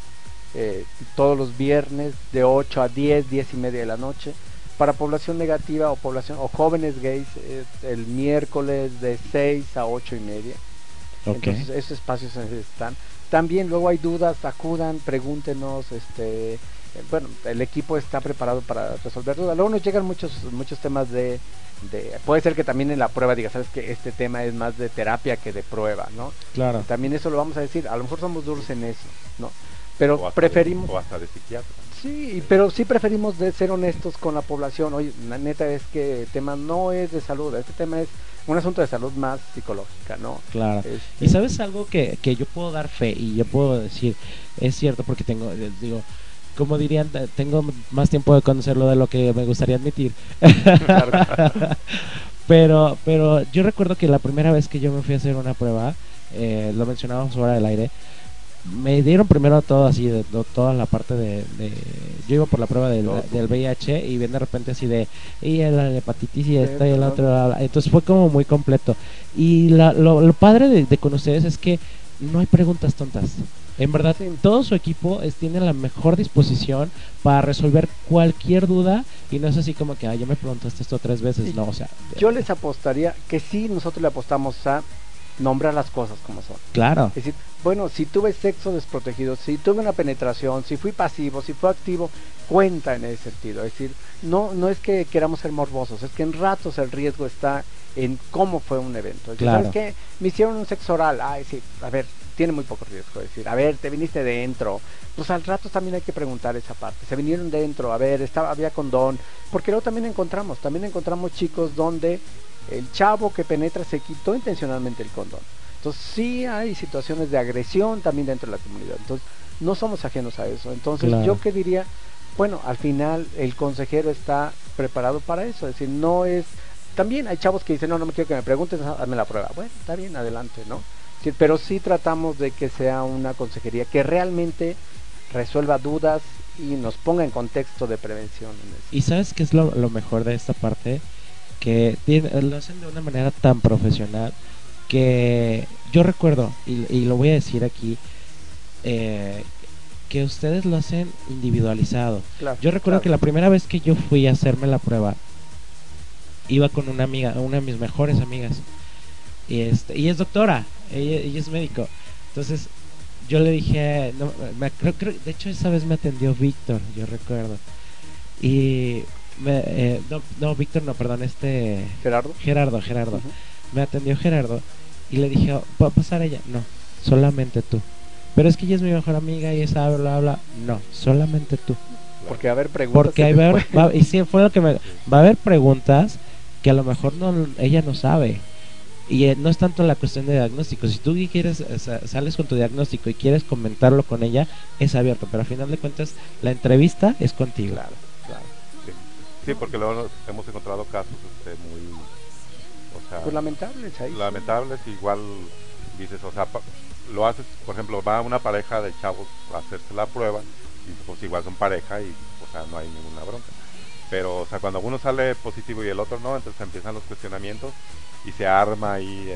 todos los viernes de 8 a 10, 10:30 de la noche. Para población negativa o jóvenes gays el miércoles de 6 a 8:30. Entonces esos espacios están. También luego hay dudas, acudan, pregúntenos, bueno, el equipo está preparado para resolver dudas. Luego nos llegan muchos temas de puede ser que también en la prueba diga, sabes que este tema es más de terapia que de prueba, ¿no? Claro. También eso lo vamos a decir, a lo mejor somos duros en eso, ¿no? Pero preferimos o hasta de psiquiatra. Sí, pero sí preferimos de ser honestos con la población. Oye, la neta es que el tema no es de salud, este tema es un asunto de salud más psicológica, ¿no? Claro. Y sabes algo que yo puedo dar fe y yo puedo decir, es cierto, porque como dirían, tengo más tiempo de conocerlo de lo que me gustaría admitir. pero yo recuerdo que la primera vez que yo me fui a hacer una prueba, lo mencionábamos fuera del aire, me dieron primero todo así, toda la parte de yo iba por la prueba del VIH y bien de repente así y la hepatitis y esta y el otro, entonces fue como muy completo. Y lo padre de con ustedes es que no hay preguntas tontas. En verdad, todo su equipo tiene la mejor disposición para resolver cualquier duda y no es así como que, ya me preguntaste esto 3 veces, no, o sea... Yo les apostaría que sí, nosotros le apostamos a nombrar las cosas como son. Claro. Es decir, bueno, si tuve sexo desprotegido, si tuve una penetración, si fui pasivo, si fui activo, cuenta en ese sentido. Es decir, no es que queramos ser morbosos, es que en ratos el riesgo está en cómo fue un evento. Es decir, claro. ¿sabes qué? Me hicieron un sexo oral, sí, a ver, tiene muy poco riesgo. Es decir, a ver, te viniste dentro, pues al rato también hay que preguntar esa parte. Se vinieron dentro, a ver, había condón, porque luego también encontramos chicos donde el chavo que penetra se quitó intencionalmente el condón. Entonces sí hay situaciones de agresión también dentro de la comunidad. Entonces no somos ajenos a eso. Entonces claro. Yo que diría, bueno, al final el consejero está preparado para eso. Es decir, no es... También hay chavos que dicen, no me quiero que me preguntes, hazme la prueba. Bueno, está bien, adelante, ¿no? Sí, pero sí tratamos de que sea una consejería que realmente resuelva dudas y nos ponga en contexto de prevención. ¿Y sabes qué es lo mejor de esta parte? Que lo hacen de una manera tan profesional que yo recuerdo, y lo voy a decir aquí, que ustedes lo hacen individualizado. Claro, yo recuerdo claro. Que la primera vez que yo fui a hacerme la prueba, iba con una amiga, una de mis mejores amigas, y es doctora, ella es médico. Entonces yo le dije, creo, de hecho esa vez me atendió Víctor, yo recuerdo, y Víctor no, perdón, Gerardo. Uh-huh. Me atendió Gerardo y le dije, ¿puedo pasar ella? No, solamente tú. Pero es que ella es mi mejor amiga y esa bla bla. No, solamente tú. Porque va a haber preguntas. Porque y sí, fue lo que va a haber preguntas que a lo mejor ella no sabe. Y no es tanto la cuestión de diagnóstico. Si tú quieres, sales con tu diagnóstico y quieres comentarlo con ella, es abierto. Pero al final de cuentas, la entrevista es contigo. Claro. Sí, porque luego hemos encontrado casos muy... O sea, pues lamentables ahí. Lamentables, igual dices, o sea, lo haces, por ejemplo, va una pareja de chavos a hacerse la prueba y pues igual son pareja y, o sea, no hay ninguna bronca. Pero, o sea, cuando uno sale positivo y el otro no, entonces empiezan los cuestionamientos y se arma ahí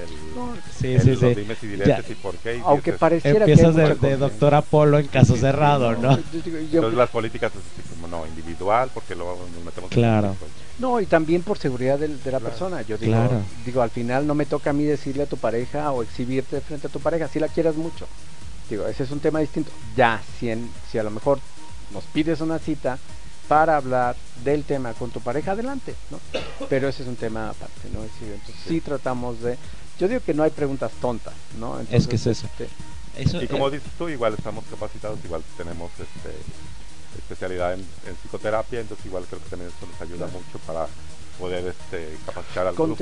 los dimes y diretes y por qué. Y aunque pareciera empiezas que de doctor Apolo en caso cerrado, ¿no? Entonces las políticas es así como, no, individual, porque luego nos metemos claro. No, y también por seguridad de la persona. Yo digo, al final no me toca a mí decirle a tu pareja o exhibirte frente a tu pareja, si la quieras mucho. Digo, ese es un tema distinto. Ya, si a lo mejor nos pides una cita para hablar del tema con tu pareja, adelante, ¿no? Pero ese es un tema aparte, ¿no? Entonces sí tratamos de... Yo digo que no hay preguntas tontas, ¿no? Entonces, es que es eso. Y como dices tú, igual estamos capacitados, igual tenemos especialidad en psicoterapia, entonces igual creo que también esto nos ayuda mucho para poder capacitar al grupo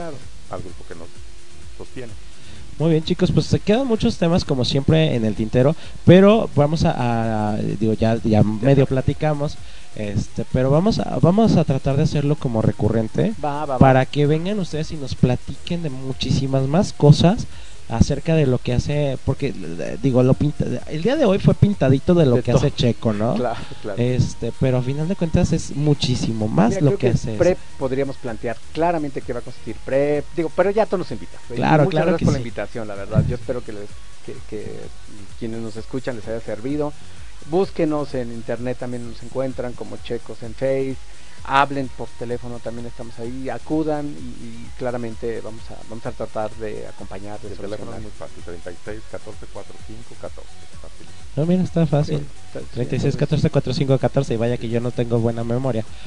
que nos sostiene. Muy bien, chicos, pues se quedan muchos temas como siempre en el tintero, pero vamos digo, ya medio platicamos, pero vamos a tratar de hacerlo como recurrente para que vengan ustedes y nos platiquen de muchísimas más cosas acerca de lo que hace, porque digo, el día de hoy fue pintadito de lo que hace Checo, ¿no? Claro. Pero a final de cuentas es muchísimo más lo que hace. PrEP podríamos plantear claramente que va a consistir PrEP, digo, pero ya tú nos invitas. Claro, muchas gracias que por la invitación, la verdad. Yo espero que quienes nos escuchan les haya servido. Búsquenos en internet, también nos encuentran como Checos en Face. Hablen por teléfono, también estamos ahí, acudan y claramente vamos a tratar de acompañar. El teléfono es muy fácil, 36 14 45 14. Fácil. No, mira, está fácil. 36 14 45 14 y vaya que yo no tengo buena memoria. Sí.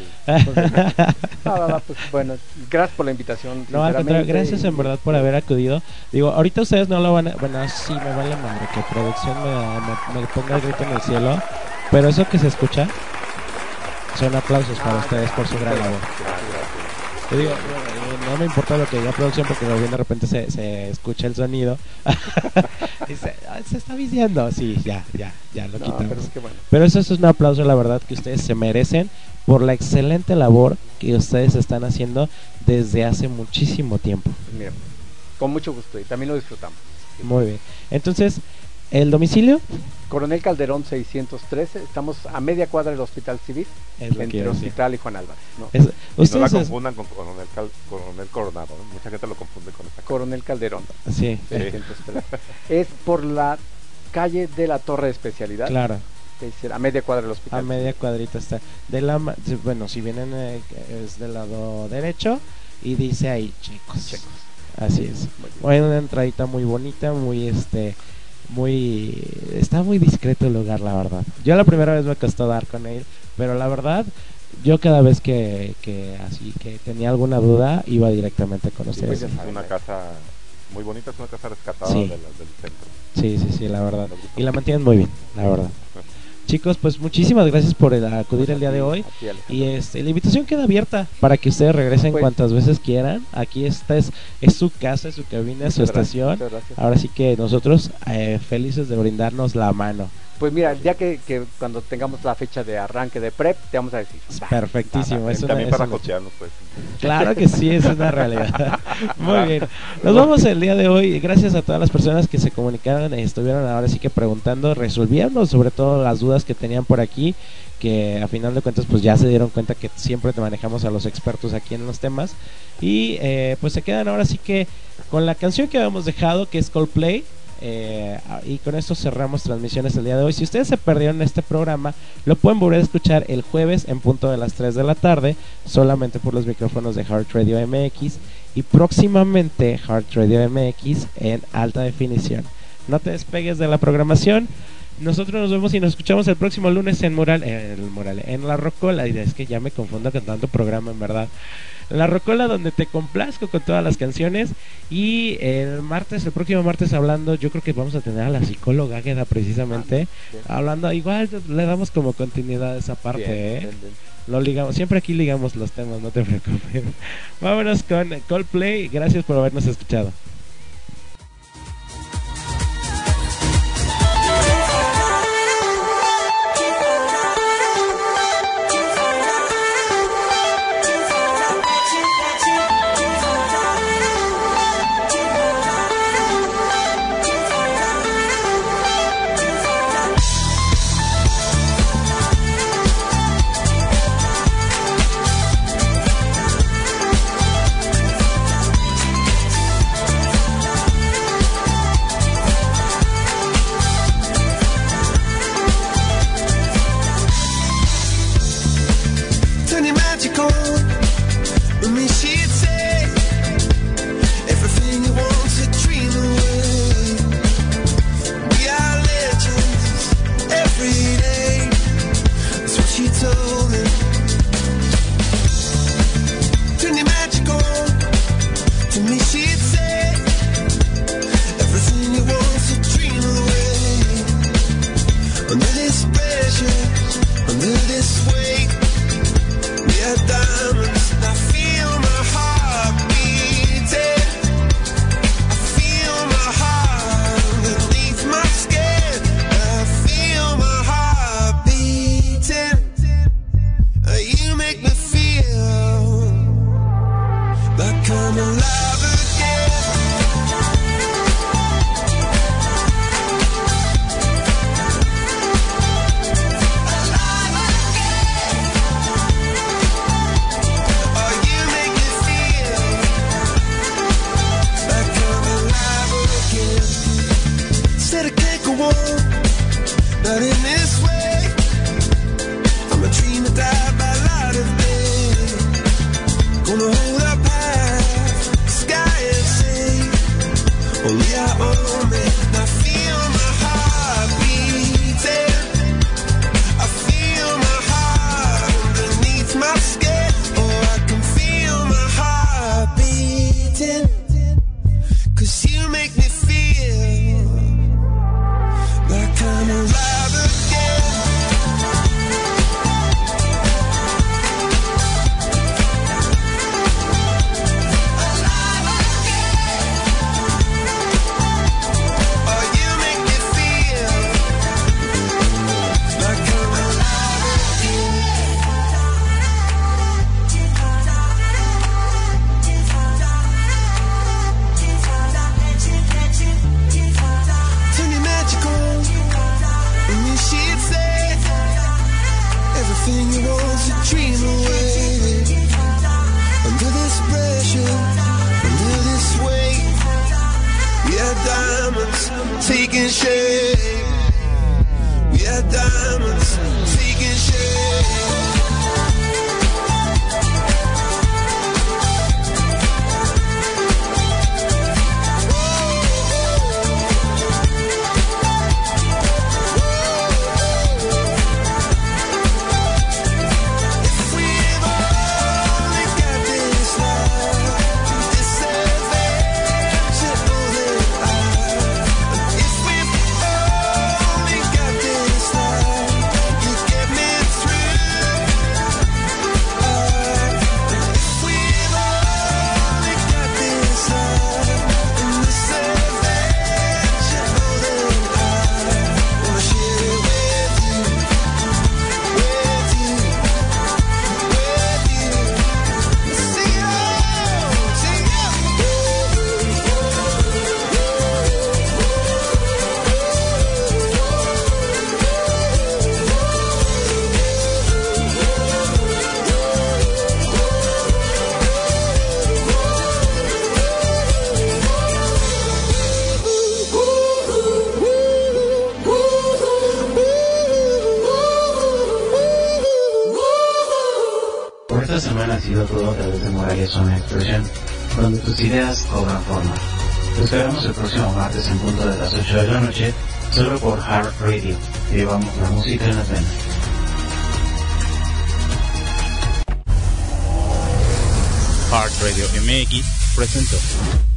Pues bueno, gracias por la invitación. No, al contrario, gracias en verdad por haber acudido. Digo, ahorita ustedes no lo van a... Bueno, sí, me vale madre que producción me ponga el grito en el cielo, pero eso que se escucha son aplausos para ustedes por su gran labor. Yo digo, no me importa lo que diga producción porque bien de repente se escucha el sonido y se está viciando. Sí, ya lo quitamos. Pero eso es un aplauso, la verdad, que ustedes se merecen por la excelente labor que ustedes están haciendo desde hace muchísimo tiempo. Mira, con mucho gusto y también lo disfrutamos. Muy bien. Entonces, ¿el domicilio? Coronel Calderón 613, estamos a media cuadra del Hospital Civil, entre Hospital y Juan Álvarez, ¿no? No la confundan con Coronel Coronado, ¿no? Mucha gente lo confunde con esta. Coronel Calderón. Sí. 613. Es por la calle de la Torre de Especialidad. Claro. Que es a media cuadra del hospital. A media cuadrita está. Bueno, si vienen es del lado derecho y dice ahí Checos. Así es. Bueno, una entradita muy bonita, está muy discreto el lugar, la verdad. Yo la primera vez me costó dar con él, pero la verdad, yo cada vez que tenía alguna duda iba directamente con ustedes. Es una casa muy bonita, es una casa rescatada sí. del centro. Sí, la verdad. Y la mantienen muy bien, la verdad. Chicos, pues muchísimas gracias por acudir el día de hoy. Y la invitación queda abierta para que ustedes regresen cuantas veces quieran. Aquí es su casa, es su cabina, es su estación. Ahora sí que nosotros felices de brindarnos la mano. Pues mira, el día que cuando tengamos la fecha de arranque de prep, te vamos a decir. Perfectísimo. También para cochearnos, pues. Claro que sí, es una realidad. Muy bien. Nos vamos el día de hoy. Gracias a todas las personas que se comunicaron y estuvieron ahora sí que preguntando, resolviendo sobre todo las dudas que tenían por aquí, que a final de cuentas pues ya se dieron cuenta que siempre te manejamos a los expertos aquí en los temas. Y pues se quedan ahora sí que con la canción que habíamos dejado, que es Coldplay. Y con esto cerramos transmisiones el día de hoy. Si ustedes se perdieron este programa, lo pueden volver a escuchar el jueves en punto de las 3 de la tarde, solamente por los micrófonos de Heart Radio MX, y próximamente Heart Radio MX en alta definición. No te despegues de la programación. Nosotros nos vemos y nos escuchamos el próximo lunes en en La Rocola. Y es que ya me confundo con tanto programa, en verdad. La Rocola, donde te complazco con todas las canciones. Y el próximo martes hablando, yo creo que vamos a tener a la psicóloga Águeda precisamente, hablando, igual le damos como continuidad a esa parte, bien. Lo ligamos, siempre aquí ligamos los temas, no te preocupes. Vámonos con Coldplay, gracias por habernos escuchado. We are diamonds taking shape. We are diamonds taking shape. Esta semana ha sido todo a través de Moralia Zona Expresión, donde tus ideas cobran forma. Te esperamos el próximo martes en punto de las 8 de la noche, solo por Heart Radio. Llevamos la música en las venas. Heart Radio MX presentó.